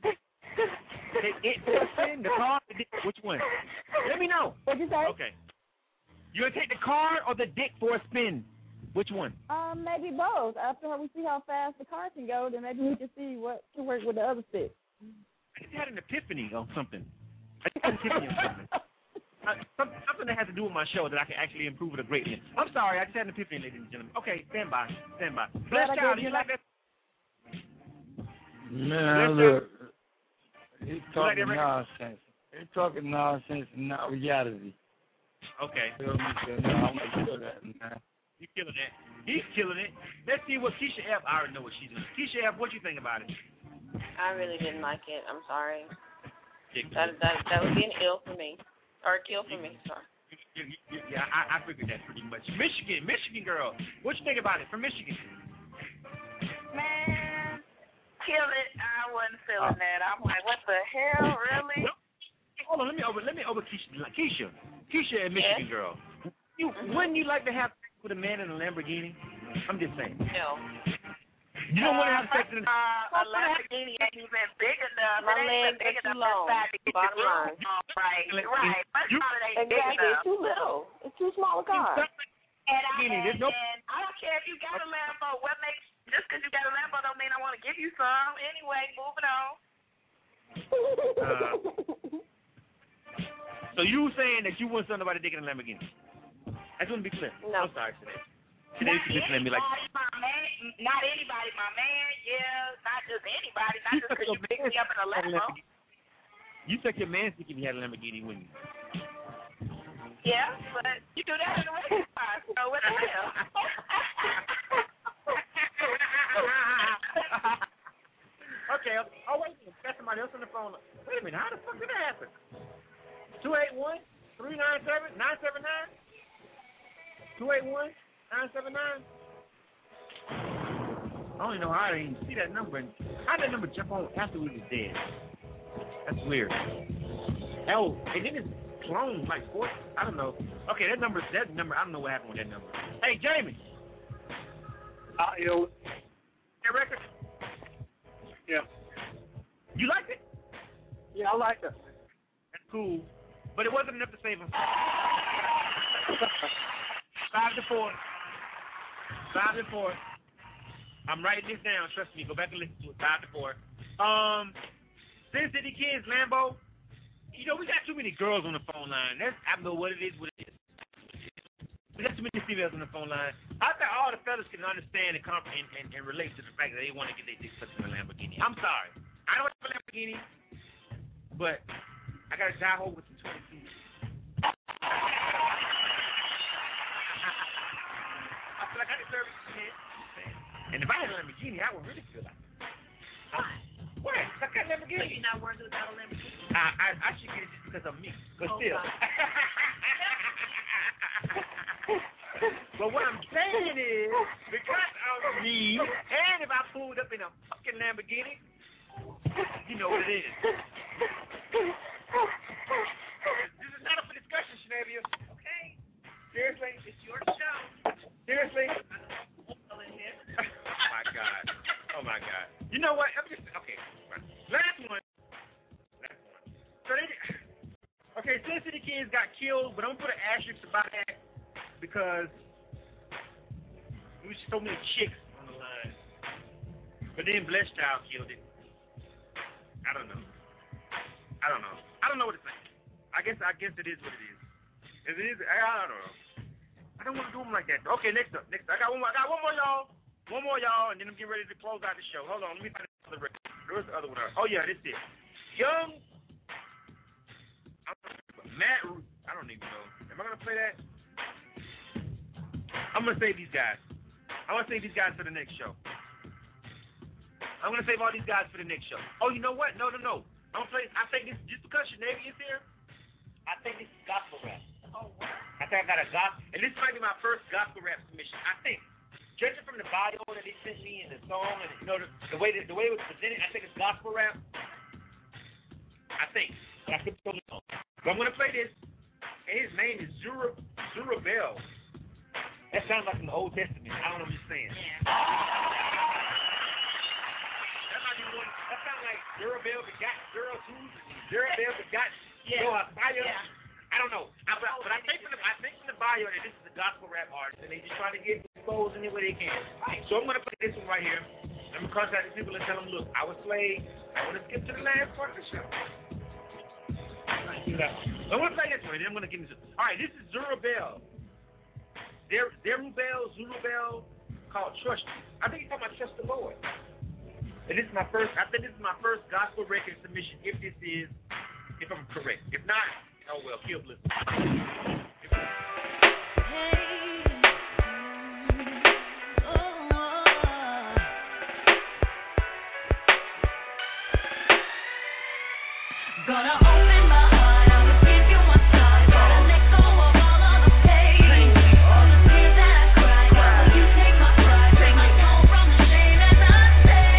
It for a spin, the car, the dick, which one? Let me know. What'd you say? Okay. You gonna take the car or the dick for a spin? Which one? Maybe both. After we see how fast the car can go, then maybe we can see what can work with the other stick. I just had an epiphany on something. Something that has to do with my show that I can actually improve it greatly. I'm sorry, I just had an epiphany, ladies and gentlemen. Okay, stand by. Bless Child, do you like that? Man, look, he's talking nonsense. He's talking nonsense and not reality. Okay. I'm gonna kill that, man. You killing that? He's killing it. Let's see what Keisha F. I already know what she's doing. Keisha F., what you think about it? I really didn't like it. I'm sorry. That would be an ill for me. Or a kill for me, sorry. Yeah, I figured that pretty much. Michigan girl, what you think about it from Michigan? Man, kill it. I wasn't feeling that. I'm like, what the hell, really? Hold on, let me over Keisha and Michigan girl. Wouldn't you like to have sex with a man in a Lamborghini? I'm just saying. No. You don't want to have sex in a Lamborghini ain't even big enough. My legs are too long. Bottom line. Right. Exactly. It's too little. It's too small a car. And I don't care if you got a Lambo. What makes just because you got a Lambo don't mean I want to give you some. Anyway, moving on. So you saying that you want somebody digging a Lamborghini? I just want to be clear. No. I'm sorry today. Today you just let me like. Not anybody, my man. Yeah, not just anybody. Not just because you picked me up in a Lambo. You took your man thinking he had a Lamborghini, wouldn't you? Yeah, but you do that in the regular car, so what the hell? Okay. Oh, wait a minute. Got somebody else on the phone. Wait a minute. How the fuck did that happen? 281-397-979? 281-979? I don't even know how I didn't even see that number. How did that number jump on after we was dead? That's weird. Hell, and then it's cloned like 4. I don't know. Okay, that number, I don't know what happened with that number. Hey, Jamie. Yo. That record? Yeah. You liked it? Yeah, I like it. That's cool. But it wasn't enough to save him. 5-4. 5-4. I'm writing this down. Trust me. Go back and listen to it. 5-4. Sin City Kids, Lambo. You know, we got too many girls on the phone line. I don't know what it is. We got too many females on the phone line. I thought all the fellas can understand and relate to the fact that they want to get their dick sucked in a Lamborghini. I'm sorry. I don't have a Lamborghini, but I got to dive over some 22. I feel like I deserve it. And if I had a Lamborghini, I would really feel like it. What? I got a Lamborghini. So you're not worth it without a Lamborghini? I should get it just because of me. But still. But what I'm saying is, because of me, and if I pulled up in a fucking Lamborghini, you know what it is. This is not up for discussion, Shenavia. Okay? Seriously? It's your show. Seriously? Oh my God. You know what? Okay. Last one. So okay, Sin City Kids got killed, but I'm gonna put an asterisk about that because there was so many chicks on the line. But then Blessed Child killed it. I don't know what to think. I guess it is what it is. It is. I don't know. I don't want to do them like that. Okay, next up. I got one more, y'all. One more, y'all, and then I'm getting ready to close out the show. Hold on. Let me find the other record. Where's the other one? Oh, yeah, this is Young. Matt Root. I don't even know. Am I going to play that? I'm going to save these guys. I want to save these guys for the next show. I'm going to save all these guys for the next show. Oh, you know what? No. I'm going to play. I think this, just because Sinead is here, I think this is gospel rap. Oh, what? I think I got a gospel, and this might be my first gospel rap submission. I think, judging from the bio that they sent me and the song, and you know the way it was presented, I think it's gospel rap. I think. But I could be totally wrong. But I'm gonna play this, and his name is Zerubbabel. That sounds like in the Old Testament. I don't know what you're saying. Yeah. That might be one. That sounds like Zerubbabel begot Zerubbabel begot Josiah. Yeah. I don't know. But I think from the bio that this is a gospel rap artist, and they just try to get exposed any way they can. Right. So I'm going to play this one right here. I'm going to contact the people and tell them, look, I was slave. I want to skip to the last part of the show. I'm going to play this one, and then I'm going to get into it. All right, this is Zerubbabel. Zerubbabel, called Trust You. I think he's talking about Trust the Lord. And this is my first, I think this is my first gospel record submission, if I'm correct. If not, oh well, keep listening. Gonna open my heart, I'ma give you my time. Gotta let go of all of the pain, all the tears that I cried. Will you take my pride, take my soul from the shame as I say,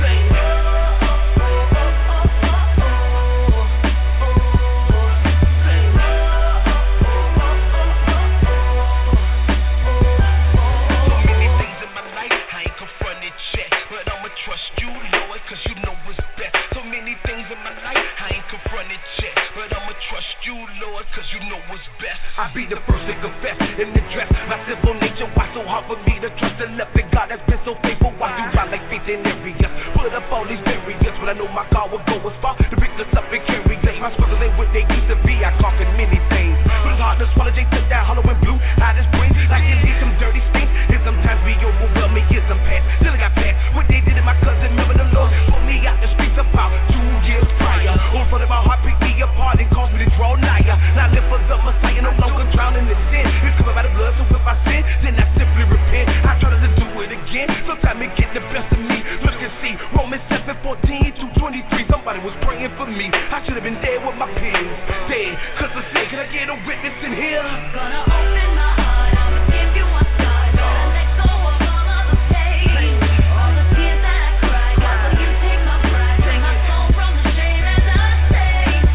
I be the first to confess and address my simple nature. Why so hard for me to trust the loving God that's been so faithful? Why do I like faith in areas? Put up all these barriers, but I know my God will go as far to pick us up and carry us. My struggles ain't what they used to be. I conquered many things, but it's hard to swallow. They took that hollow and blue out his brain like it leaves some dirty stains. And sometimes we overwhelm me, get some past. Still I got past what they did to my cousin. Remember the Lord put me out the streets about 2 years prior. On front of my heart, picked me apart and caused me to draw nigher. Now live for the Messiah, no longer drowning in sin. It's covered by the blood, so if I sin, then I simply repent. I try to do it again. Sometimes it get the best of me. Look and see, Romans 7:14-23. Somebody was praying for me. I should have been dead with my peers. Dead, cause of sin. Can I get a witness in here? Gonna open my heart, I'ma give you my time. Gotta let go of all of the pain, all the tears that I cried. Will you take my pride, take my soul from the shame as I say,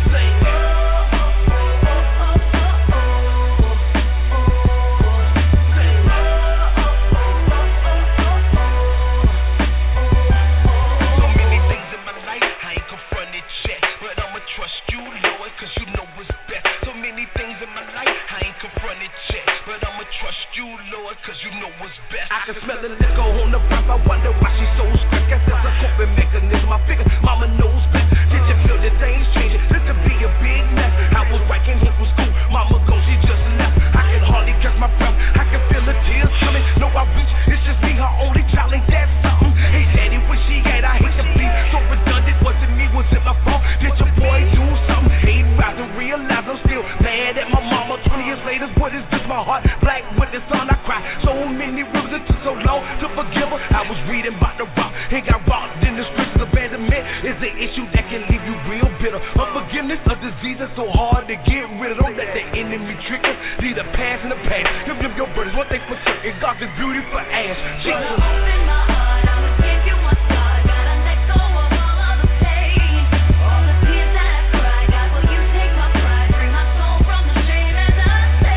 cause you know what's best. I can smell the liquor on the breath. I wonder why she's so stressed. Guess it's a coping mechanism. I figure mama knows best. Did you feel the things changing? This could be a big mess. I was writing hit from school. Mama gone, she just left. I can hardly catch my breath. I can feel the tears coming. No, I reach. It's just me, her only child. Ain't that something? Hey, daddy, where she at? I hate to be so redundant. Was it me? Was it my fault? Did your boy do something? Ain't rise and realize I'm still mad at my mama. 20 years later, what is this? My heart black with the sun. I cry. So many rivers, it took so long to forgive her. I was reading about the rock, and got rocked in the streets. Abandonment is an issue that can leave you real bitter. Unforgiveness, a disease that's so hard to get rid of. Don't let the enemy trick us. Leave the past in the past. Give them your burdens, one thing for certain. God's the beauty for ass. Jesus. open my heart, I'ma give you my time. Gotta let go of all of the pain, all the tears that I cried. God, will you take my pride, bring my soul from the shame as I say,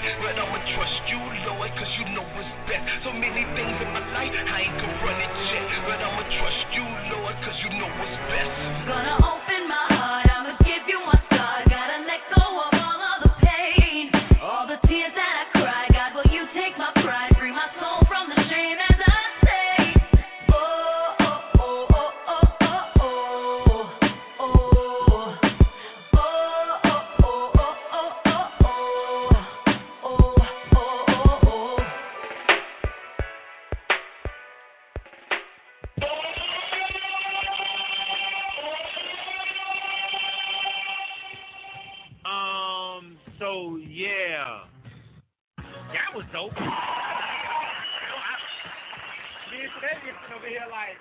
So many things in my life, I ain't confronted yet, So yeah, that was dope. Over here like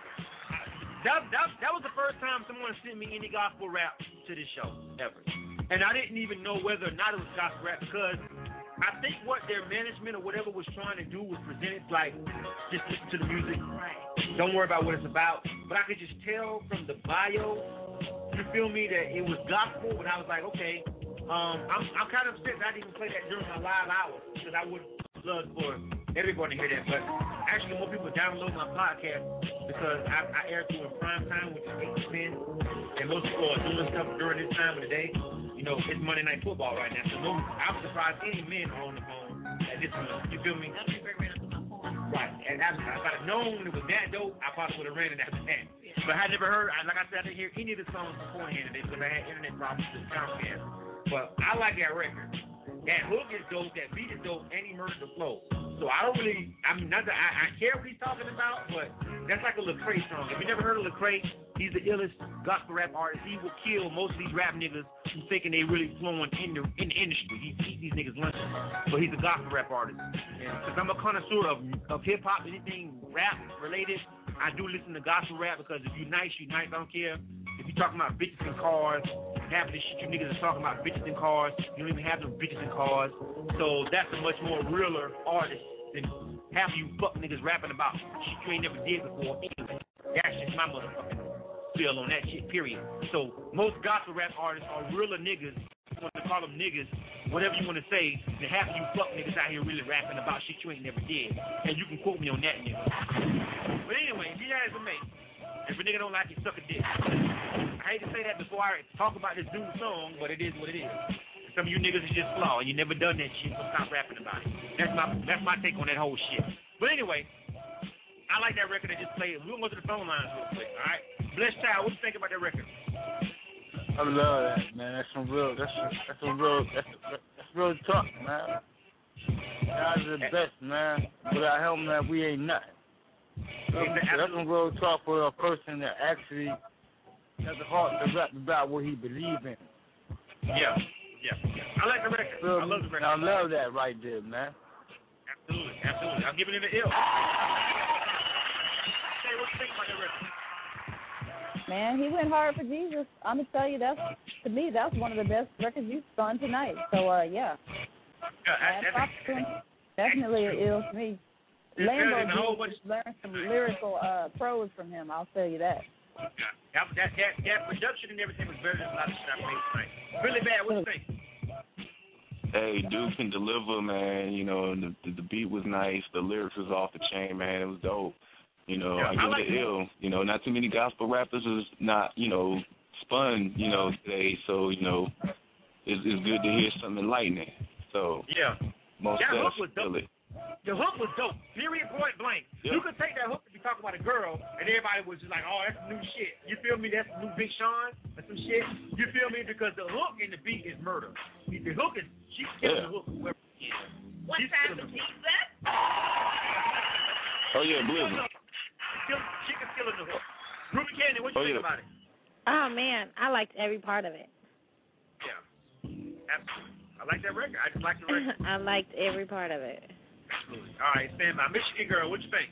that was the first time someone sent me any gospel rap to this show ever, and I didn't even know whether or not it was gospel rap because I think what their management or whatever was trying to do was present it like just listen to the music, don't worry about what it's about. But I could just tell from the bio, you feel me, that it was gospel. But I was like, okay, I'm kind of upset that I didn't even play that during my live hour because I would love for everyone to hear that. But actually, more people download my podcast because I air through in prime time, which is 8 to 10, and most people are doing stuff during this time of the day. You know, it's Monday Night Football right now, so I'm surprised any men are on the phone at this moment. You feel me? Right. And if I'd have known it was that dope, I probably would have ran it after that. But I never heard, like I said, I didn't hear any of the songs beforehand today because I had internet problems with Soundcast. But I like that record. That hook is dope, that beat is dope, and he murdered the flow. So I don't really, I care what he's talking about, but that's like a Lecrae song. If you never heard of Lecrae, he's the illest gospel rap artist. He will kill most of these rap niggas who thinking they really flowing in the industry. He eats these niggas lunch, but he's a gospel rap artist. And because I'm a connoisseur of hip hop, anything rap related, I do listen to gospel rap because if you're nice, you're nice. I don't care if you're talking about bitches and cars. Half of this shit you niggas are talking about bitches and cars. You don't even have no bitches and cars. So that's a much more realer artist than half of you fuck niggas rapping about shit you ain't never did before. Anyway, that's just my motherfucking feel on that shit, period. So most gospel rap artists are realer niggas. You want to call them niggas, whatever you want to say, than half of you fuck niggas out here really rapping about shit you ain't never did. And you can quote me on that, nigga. But anyway, be that as it may, if a nigga don't like it, suck a dick. I hate to say that before I talk about this dude's song, but it is what it is. Some of you niggas is just flawed. You never done that shit, so stop rapping about it. That's my take on that whole shit. But anyway, I like that record that just played. We're going to go to the phone lines real quick, all right? Bless Child, what you think about that record? I love that, man. That's real talk, man. Guys are the best, man. Without him, man, we ain't nothing. That's some real talk for a person that actually has a heart to rap about what he believes in. Yeah. I like the record. I love the record. I love that right there, man. Absolutely. I'm giving it an ill. Hey, what you think about that record? Man, he went hard for Jesus. I'm gonna tell you, that's one of the best records you've done tonight. So yeah. Definitely an ill to me. Lambo learned some lyrical prose from him. I'll tell you that. That production and everything was better than a lot of shit I made tonight. Really bad. What you think? Hey, dude can deliver, man. You know, the beat was nice. The lyrics was off the chain, man. It was dope. You know, I give it ill. You know, not too many gospel rappers is not, you know, spun, you know, today. So, you know, it's good to hear something enlightening. So, yeah. Most that hook definitely was dope. The hook was dope. Period, point blank. Yeah. You could take that hook if you talk about a girl, and everybody was just like, oh, that's new shit. You feel me? That's new Big Sean. That's some shit. You feel me? Because the hook and the beat is murder. The hook is, she's killing the hook. Whoever she is. What time is Jesus? Oh, yeah, Blizzard. She can kill the hook. Ruby Candy, what you think about it? Oh, man, I liked every part of it. Yeah, absolutely. I like that record. I just like the record. I liked every part of it. Absolutely. All right, stand by. Michigan girl, what you think?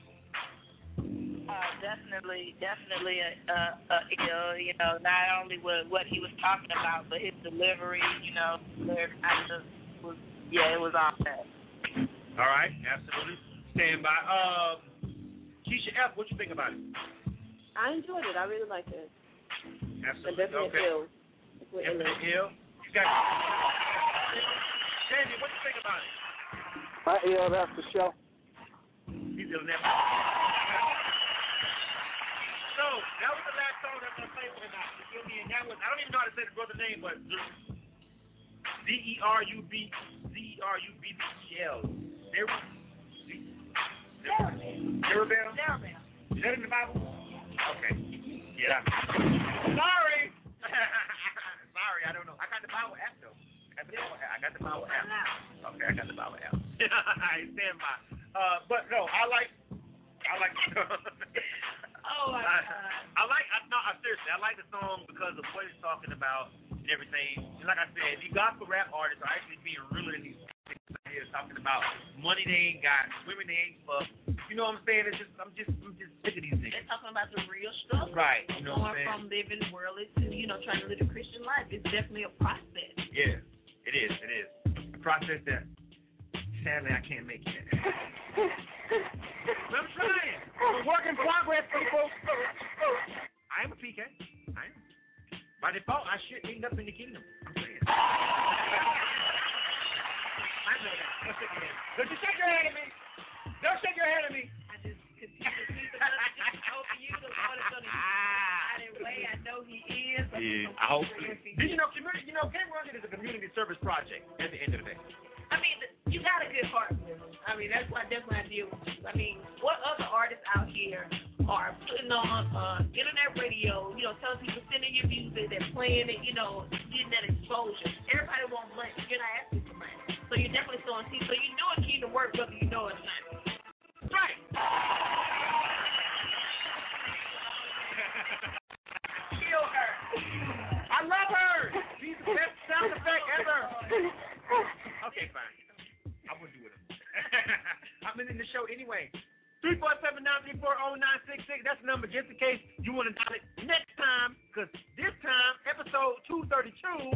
Definitely you know, not only what he was talking about, but his delivery, you know, it was awesome. All right, absolutely. Stand by. Keisha F., what you think about it? I enjoyed it. I really liked it. Absolutely. Definitely ill. You got Sandy, what you think about it? I ill, that's for sure. He's ill never. So, that was the last song I'm going to play for tonight. You feel me? And that was, I don't even know how to say the brother's name, but Zerubel. Zerubel? Is that in the Bible? Okay. Yeah. Sorry. Sorry, I don't know. I got the Bible app, though. I got the Bible app. Okay, I got the Bible app. I stand by. But no, I like. Oh my God. Seriously, I like the song because of what it's talking about. and everything. And like I said, these gospel rap artists are actually being realer than these here talking about money they ain't got, women they ain't fucked. You know what I'm saying? I'm just sick of these niggas. They're talking about the real struggle. Right. You know what I'm saying? Going from living worldly to, trying to live a Christian life. It's definitely a process. Yeah, it is. It is. A process that, sadly, I can't make yet. But I'm trying. It's a work in progress, people. I am a PK. I am. By default, I should end up in the kingdom. I'm saying. I know that. Don't shake your head. Don't you shake your head at me. Don't shake your head at me. I just continue to see the Lord just over you. The Lord is going to out of the way. I know He is. Yeah, I hope so. Did you know, community? Game Rugged is a community service project at the end of the day. I mean, you got a good heart. I mean, that's why definitely I deal with you. I mean, what other artists out here are putting on internet radio, telling people sending your music, they're playing it, getting that exposure. Everybody wants money. You're not asking for money. So you're definitely sowing seeds. So you know it's key to work whether you know it or not. Right. Kill her. I love her. She's the best sound effect ever. Okay, fine. I wouldn't do it. I'm in the show anyway. 347-934-0966. That's the number just in case you want to dial it next time. Because this time, episode 232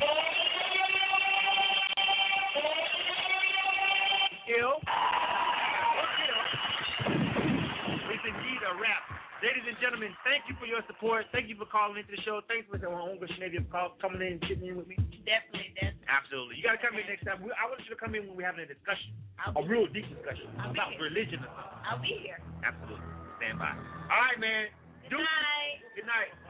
it's indeed a wrap. Ladies and gentlemen, thank you for your support. Thank you for calling into the show. Thanks for the Uncle Shenavia for coming in and sitting in with me. Definitely. Absolutely. You got to come in next time. I want you to come in when we're having a discussion, a real deep discussion about religion or something. I'll be here. Absolutely. Stand by. All right, man. Good night. Good night.